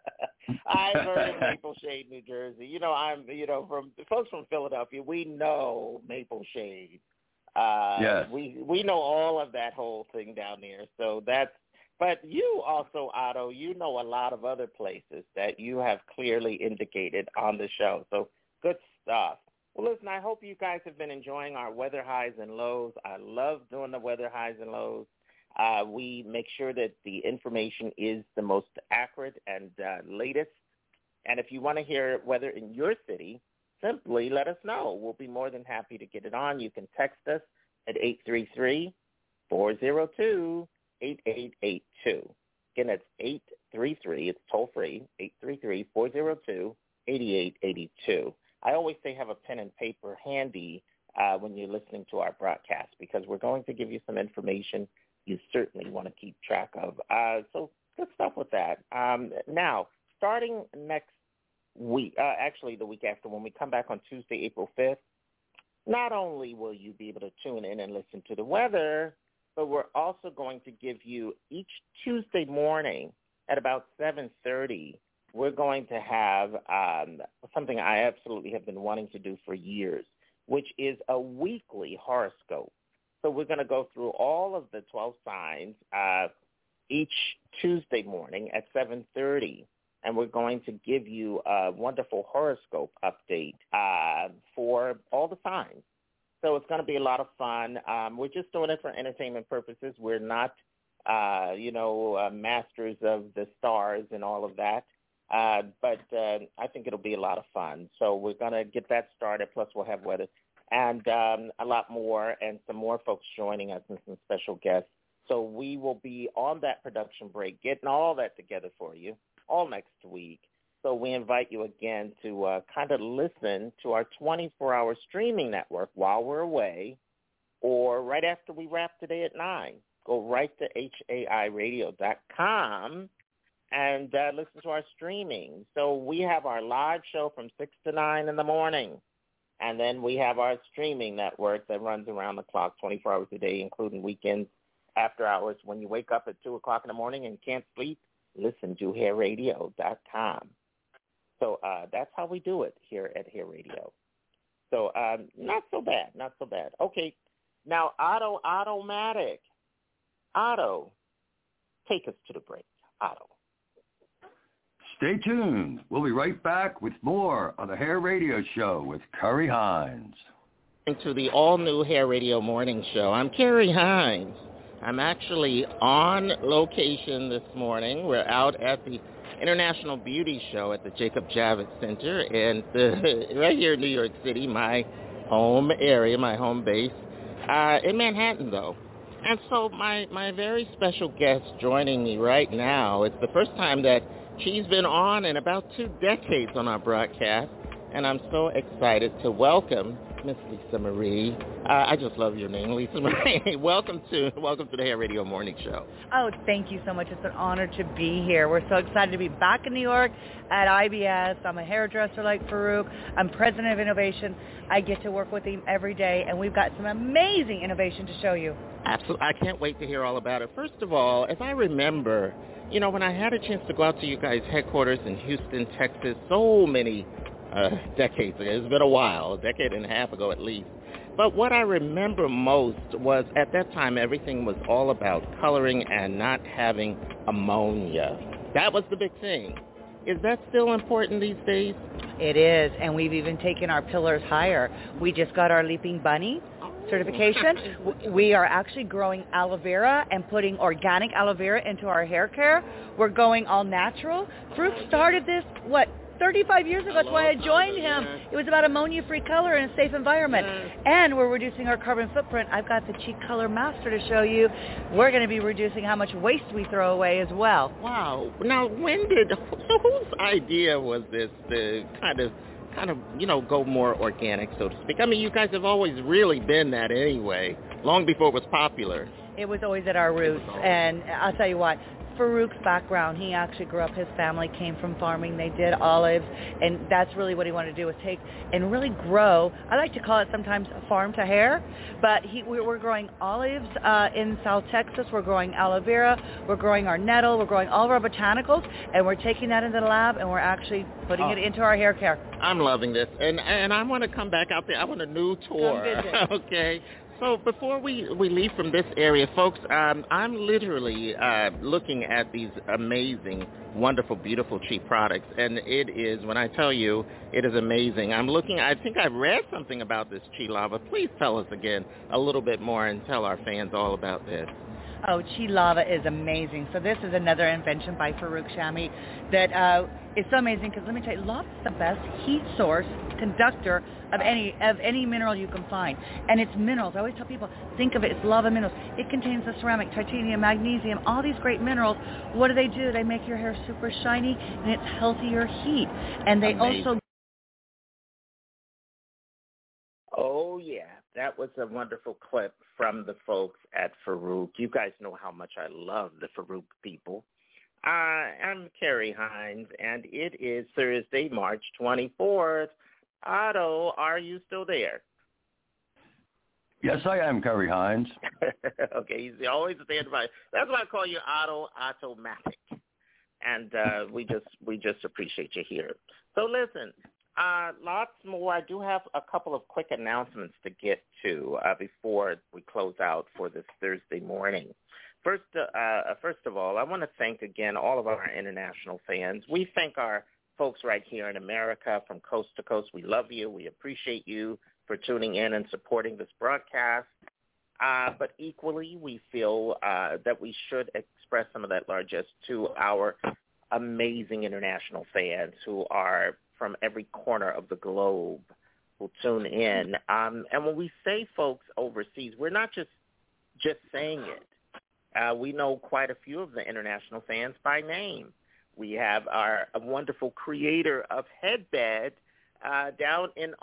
Speaker 6: I've heard of Maple Shade, New Jersey. You know, I'm, you know, from folks from Philadelphia, we know Maple Shade. Uh,
Speaker 11: yes.
Speaker 6: We, we know all of that whole thing down there. So that's, but you also, Otto, you know a lot of other places that you have clearly indicated on the show. So good stuff. Well, listen, I hope you guys have been enjoying our weather highs and lows. I love doing the weather highs and lows. Uh, we make sure that the information is the most accurate and uh, latest. And if you want to hear weather in your city, simply let us know. We'll be more than happy to get it on. You can text us at eight three three, four zero two, eight eight eight two. Again, that's eight three three. It's toll-free, eight three three, four zero two, eight eight eight two. I always say have a pen and paper handy uh, when you're listening to our broadcast because we're going to give you some information you certainly want to keep track of. Uh, so good stuff with that. Um, now, starting next week, uh, actually the week after, when we come back on Tuesday, April fifth, not only will you be able to tune in and listen to the weather, but we're also going to give you each Tuesday morning at about seven thirty, we're going to have um, something I absolutely have been wanting to do for years, which is a weekly horoscope. So we're going to go through all of the twelve signs uh, each Tuesday morning at seven thirty, and we're going to give you a wonderful horoscope update uh, for all the signs. So it's going to be a lot of fun. Um, we're just doing it for entertainment purposes. We're not, uh, you know, uh, masters of the stars and all of that. Uh, but uh, I think it'll be a lot of fun. So we're going to get that started, plus we'll have weather and um, a lot more and some more folks joining us and some special guests. So we will be on that production break, getting all that together for you all next week. So we invite you again to uh, kind of listen to our twenty-four hour streaming network while we're away or right after we wrap today at nine. Go right to H A I radio dot com and uh, listen to our streaming. So we have our live show from six to nine in the morning. And then we have our streaming network that runs around the clock twenty-four hours a day, including weekends, after hours. When you wake up at two o'clock in the morning and can't sleep, listen to hair radio dot com. So uh, that's how we do it here at Hair Radio. So um, not so bad, not so bad. Okay, now Otto, Otto-matic. Otto, take us to the break. Otto.
Speaker 11: Stay tuned. We'll be right back with more on the Hair Radio Show with Kerry Hines.
Speaker 6: To the all-new Hair Radio Morning Show. I'm Kerry Hines. I'm actually on location this morning. We're out at the International Beauty Show at the Jacob Javits Center, and uh, right here in New York City, my home area, my home base, uh, in Manhattan, though. And so my, my very special guest joining me right now, it's the first time that she's been on in about two decades on our broadcast, and I'm so excited to welcome Miss Lisa Marie. Uh, I just love your name, Lisa Marie. welcome to welcome to the Hair Radio Morning Show.
Speaker 18: Oh, thank you so much. It's an honor to be here. We're so excited to be back in New York at I B S. I'm a hairdresser like Farouk. I'm president of innovation. I get to work with him every day, and we've got some amazing innovation to show you.
Speaker 6: Absolutely. I can't wait to hear all about it. First of all, as I remember, you know, when I had a chance to go out to you guys' headquarters in Houston, Texas, so many uh, decades ago. It's been a while, a decade and a half ago at least. But what I remember most was at that time everything was all about coloring and not having ammonia. That was the big thing. Is that still important these days?
Speaker 18: It is, and we've even taken our pillars higher. We just got our Leaping Bunny, certification. We are actually growing aloe vera and putting organic aloe vera into our hair care. We're going all natural. Farouk started this, what, thirty-five years ago. That's why I joined him. It was about ammonia-free color in a safe environment. And we're reducing our carbon footprint. I've got the Cheek Color Master to show you. We're going to be reducing how much waste we throw away as well.
Speaker 6: Wow. Now, when did, so whose idea was this to kind of, kind of, you know, go more organic, so to speak? I mean, you guys have always really been that anyway, long before it was popular.
Speaker 18: It was always at our roots. And I'll tell you what, Farouk's background, he actually grew up, his family came from farming, they did olives, and that's really what he wanted to do, was take and really grow, I like to call it sometimes farm to hair, but he, we're growing olives uh, in South Texas, we're growing aloe vera, we're growing our nettle, we're growing all of our botanicals, and we're taking that into the lab, and we're actually putting oh. it into our hair care.
Speaker 6: I'm loving this, and and I want to come back out there, I want a new tour, okay? So before we, we leave from this area, folks, um, I'm literally uh, looking at these amazing, wonderful, beautiful, cheap products. And it is, when I tell you, it is amazing. I'm looking, I think I read something about this Chi Lava. Please tell us again a little bit more and tell our fans all about this.
Speaker 18: Oh, Chi Lava is amazing. So this is another invention by Farouk Shami that uh, is so amazing because let me tell you, lava is the best heat source conductor of any of any mineral you can find. And it's minerals. I always tell people, think of it, it's lava minerals. It contains the ceramic, titanium, magnesium, all these great minerals. What do they do? They make your hair super shiny and it's healthier heat. And they amazing. also...
Speaker 6: Oh, yeah. That was a wonderful clip from the folks at Farouk. You guys know how much I love the Farouk people. Uh, I'm Carrie Hines, and it is Thursday, March twenty-fourth. Otto, are you still there?
Speaker 11: Yes, I am, Carrie Hines.
Speaker 6: Okay, he's always standing by. That's why I call you Otto Automatic. And uh, we just we just appreciate you here. So listen. Uh, lots more. I do have a couple of quick announcements to get to uh, before we close out for this Thursday morning. First, uh, uh, first of all, I want to thank again all of our international fans. We thank our folks right here in America from coast to coast. We love you. We appreciate you for tuning in and supporting this broadcast. Uh, but equally, we feel uh, that we should express some of that largesse to our amazing international fans who are from every corner of the globe who tune in. Um, and when we say folks overseas, we're not just just saying it. Uh, we know quite a few of the international fans by name. We have our a wonderful creator of Headbed uh, down in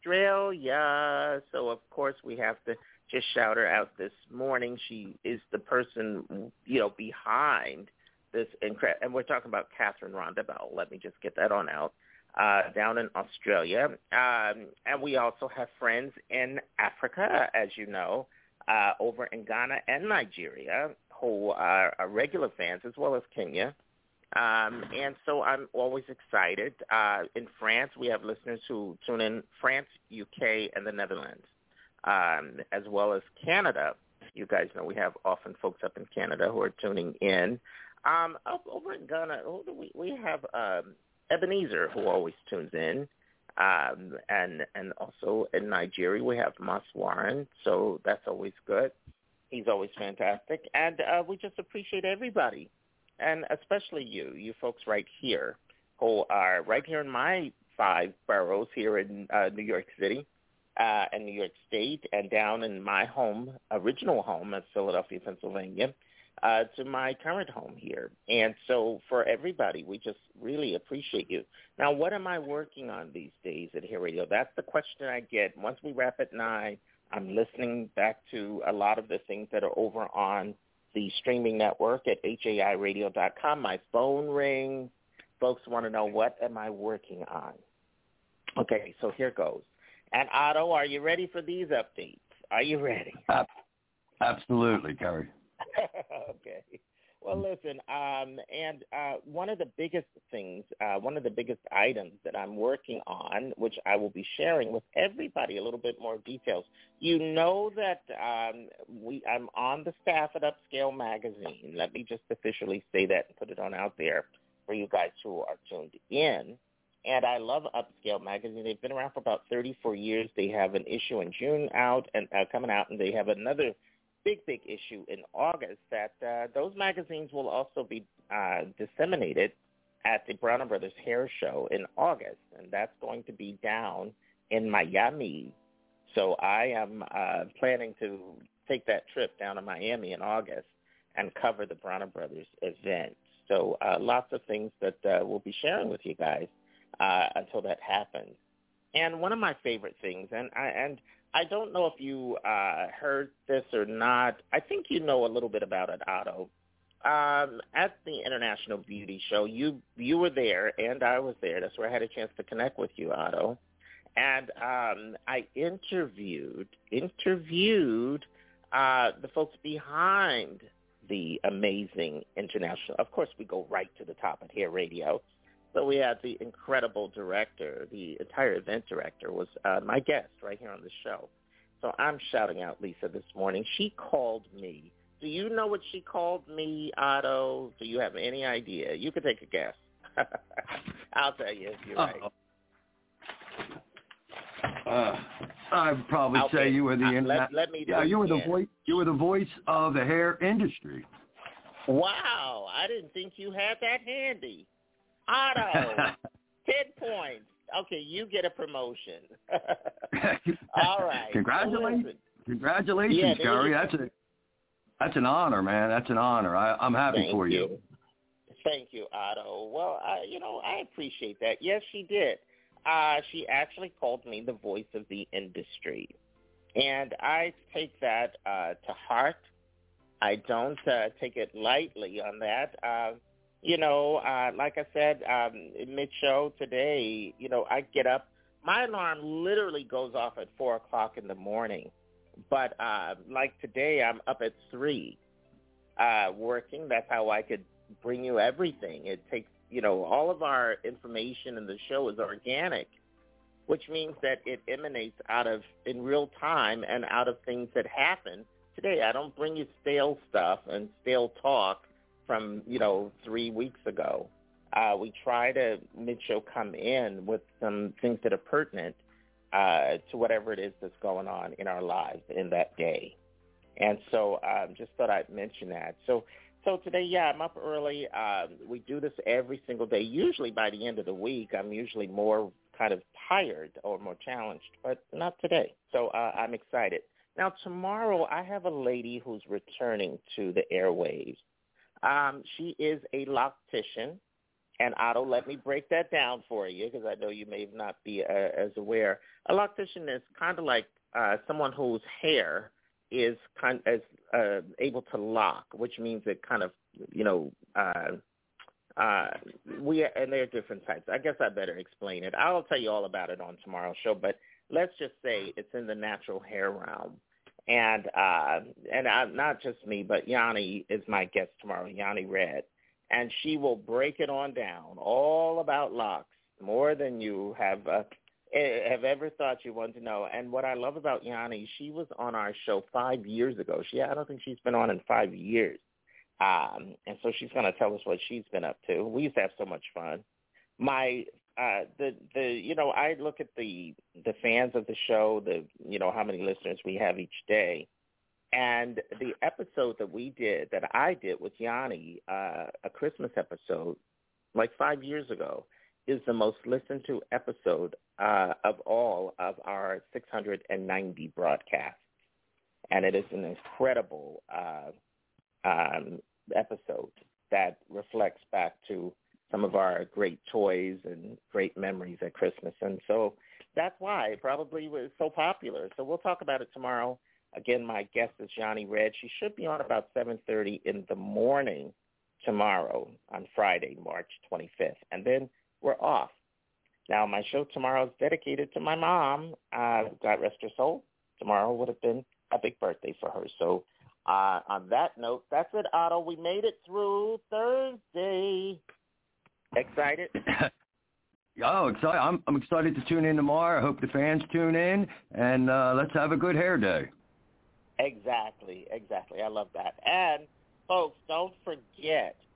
Speaker 6: Australia. So, of course, we have to just shout her out this morning. She is the person, you know, behind this incredible, and we're talking about Catherine Rhonda Bell. Let me just get that on out. Uh, down in Australia. Um, and we also have friends in Africa, as you know, uh, over in Ghana and Nigeria, who are, are regular fans, as well as Kenya. Um, and so I'm always excited. Uh, in France, we have listeners who tune in France, U K, and the Netherlands, um, as well as Canada. You guys know we have often folks up in Canada who are tuning in. Um, up over in Ghana, who do we, we have... Um, Ebenezer, who always tunes in, um, and and also in Nigeria we have Mas Warren, so that's always good. He's always fantastic, and uh, we just appreciate everybody, and especially you, you folks right here, who are right here in my five boroughs here in uh, New York City, uh, and New York State, and down in my home, original home of Philadelphia, Pennsylvania. Uh, to my current home here. And so for everybody, we just really appreciate you. Now, what am I working on these days at Hair Radio? That's the question I get. Once we wrap at nine, I'm listening back to a lot of the things that are over on the streaming network at H A I radio dot com. My phone rings. Folks want to know, what am I working on? Okay, so here goes. And Otto, are you ready for these updates? Are you ready?
Speaker 11: Absolutely, Carrie.
Speaker 6: Okay. Well, listen, um, and uh, one of the biggest things, uh, one of the biggest items that I'm working on, which I will be sharing with everybody a little bit more details. You know that um, we I'm on the staff at Upscale Magazine. Let me just officially say that and put it on out there for you guys who are tuned in. And I love Upscale magazine. They've been around for about thirty-four years. They have an issue in June out and uh, coming out, and they have another big, big issue in August. That uh, those magazines will also be uh, disseminated at the Bronner Brothers Hair Show in August, and that's going to be down in Miami. So I am uh, planning to take that trip down to Miami in August and cover the Bronner Brothers event. So uh, lots of things that uh, we'll be sharing with you guys uh, until that happens. And one of my favorite things, and I, and I don't know if you uh, heard this or not, I think you know a little bit about it, Otto. Um, at the International Beauty Show, you you were there, and I was there. That's where I had a chance to connect with you, Otto. And um, I interviewed interviewed uh, the folks behind the amazing international. Of course, we go right to the top at Hair Radio. So we had the incredible director, the entire event director was uh, my guest right here on the show. So I'm shouting out Lisa this morning. She called me. Do you know what she called me, Otto? Do you have any idea? You could take a guess. I'll tell you if you're
Speaker 11: Uh-oh.
Speaker 6: right.
Speaker 11: Uh, I'd probably
Speaker 6: Okay.
Speaker 11: say you were the
Speaker 6: Uh,
Speaker 11: internet.
Speaker 6: let- let me
Speaker 11: yeah, you were the
Speaker 6: begin.
Speaker 11: voice. You were the voice of the hair industry.
Speaker 6: Wow, I didn't think you had that handy. Otto, ten points. Okay, you get a promotion. All right.
Speaker 11: Congratulations,
Speaker 6: Listen.
Speaker 11: congratulations,
Speaker 6: Yeah, there
Speaker 11: Gary.
Speaker 6: you go.
Speaker 11: That's a that's an honor, man. That's an honor. I, I'm happy
Speaker 6: Thank
Speaker 11: for you.
Speaker 6: you. Thank you, Otto. Well, I, you know, I appreciate that. Yes, she did. Uh, she actually called me the voice of the industry. And I take that uh, to heart. I don't uh, take it lightly on that. Uh, you know, uh, like I said, um, mid-show today, you know, I get up. My alarm literally goes off at four o'clock in the morning. But uh, like today, I'm up at three uh, working. That's how I could bring you everything. It takes, you know, all of our information in the show is organic, which means that it emanates out of, in real time, and out of things that happen today. I don't bring you stale stuff and stale talk from, you know, three weeks ago. Uh, we try to, mid-show, come in with some things that are pertinent uh, to whatever it is that's going on in our lives in that day. And so um, just thought I'd mention that. So so today, yeah, I'm up early. Um, we do this every single day. Usually by the end of the week, I'm usually more kind of tired or more challenged, but not today. So uh, I'm excited. Now, tomorrow I have a lady who's returning to the airwaves. Um, she is a loctician. And Otto, let me break that down for you because I know you may not be uh, as aware. A loctician is kind of like uh, someone whose hair is kind as uh, able to lock, which means it kind of, you know, uh, uh, we and there are different types. I guess I better explain it. I'll tell you all about it on tomorrow's show, but let's just say it's in the natural hair realm. And uh, and uh, not just me, but Yanni is my guest tomorrow, Yanni Red. And she will break it on down, all about locks, more than you have uh, have ever thought you wanted to know. And what I love about Yanni, she was on our show five years ago. She, I don't think she's been on in five years. Um, and so she's going to tell us what she's been up to. We used to have so much fun. My, uh, the, the, you know, I look at the, the fans of the show, the, you know, how many listeners we have each day. And the episode that we did, that I did with Yanni, uh, a Christmas episode, like five years ago, is the most listened to episode uh, of all of our six hundred ninety broadcasts. And it is an incredible uh, um, episode that reflects back to some of our great toys and great memories at Christmas. And so that's why it probably was so popular. So we'll talk about it tomorrow. Again, my guest is Yanni Red. She should be on about seven thirty in the morning tomorrow on Friday, March twenty-fifth. And then we're off. Now, my show tomorrow is dedicated to my mom. Uh, God rest her soul. Tomorrow would have been a big birthday for her. So uh, on that note, that's it, Otto. We made it through Thursday. Excited?
Speaker 11: Oh, excited! I'm I'm excited to tune in tomorrow. I hope the fans tune in, and uh, let's have a good hair day.
Speaker 6: Exactly, exactly. I love that. And, folks, don't forget,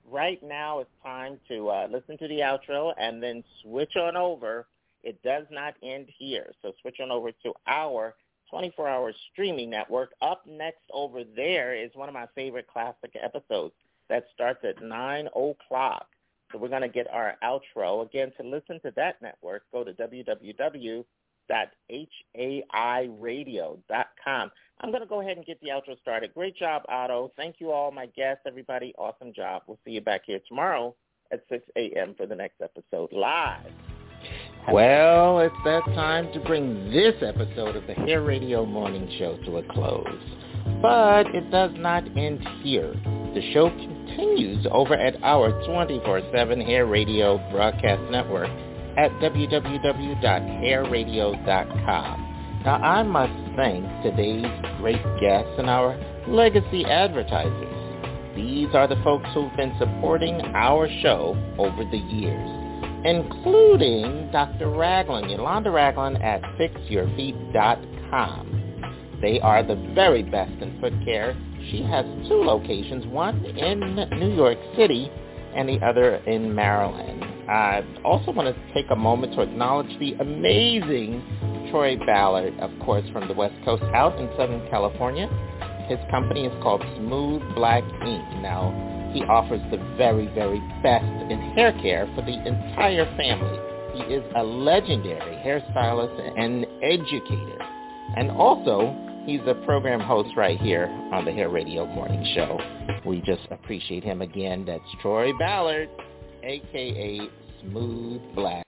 Speaker 6: right now it's time to uh, listen to the outro and then switch on over. It does not end here. So switch on over to our twenty-four hour streaming network. Up next over there is one of my favorite classic episodes that starts at nine o'clock. So we're going to get our outro. Again, to listen to that network, go to w w w dot hai radio dot com. I'm going to go ahead and get the outro started. Great job, Otto. Thank you all, my guests, everybody. Awesome job. We'll see you back here tomorrow at six a.m. for the next episode live. Well, it's that time to bring this episode of the Hair Radio Morning Show to a close. But it does not end here. The show continues over at our twenty-four seven Hair Radio broadcast network at w w w dot hair radio dot com. Now, I must thank today's great guests and our legacy advertisers. These are the folks who've been supporting our show over the years, including Doctor Ragland, Yolanda Ragland at fix your feet dot com. They are the very best in foot care. She has two locations, one in New York City and the other in Maryland. I also want to take a moment to acknowledge the amazing Troy Ballard, of course, from the West Coast out in Southern California. His company is called Smooth Black Ink. Now, he offers the very, very best in hair care for the entire family. He is a legendary hairstylist and educator. And also, he's a program host right here on the Hair Radio Morning Show. We just appreciate him again. That's Troy Ballard, a k a. Smooth Black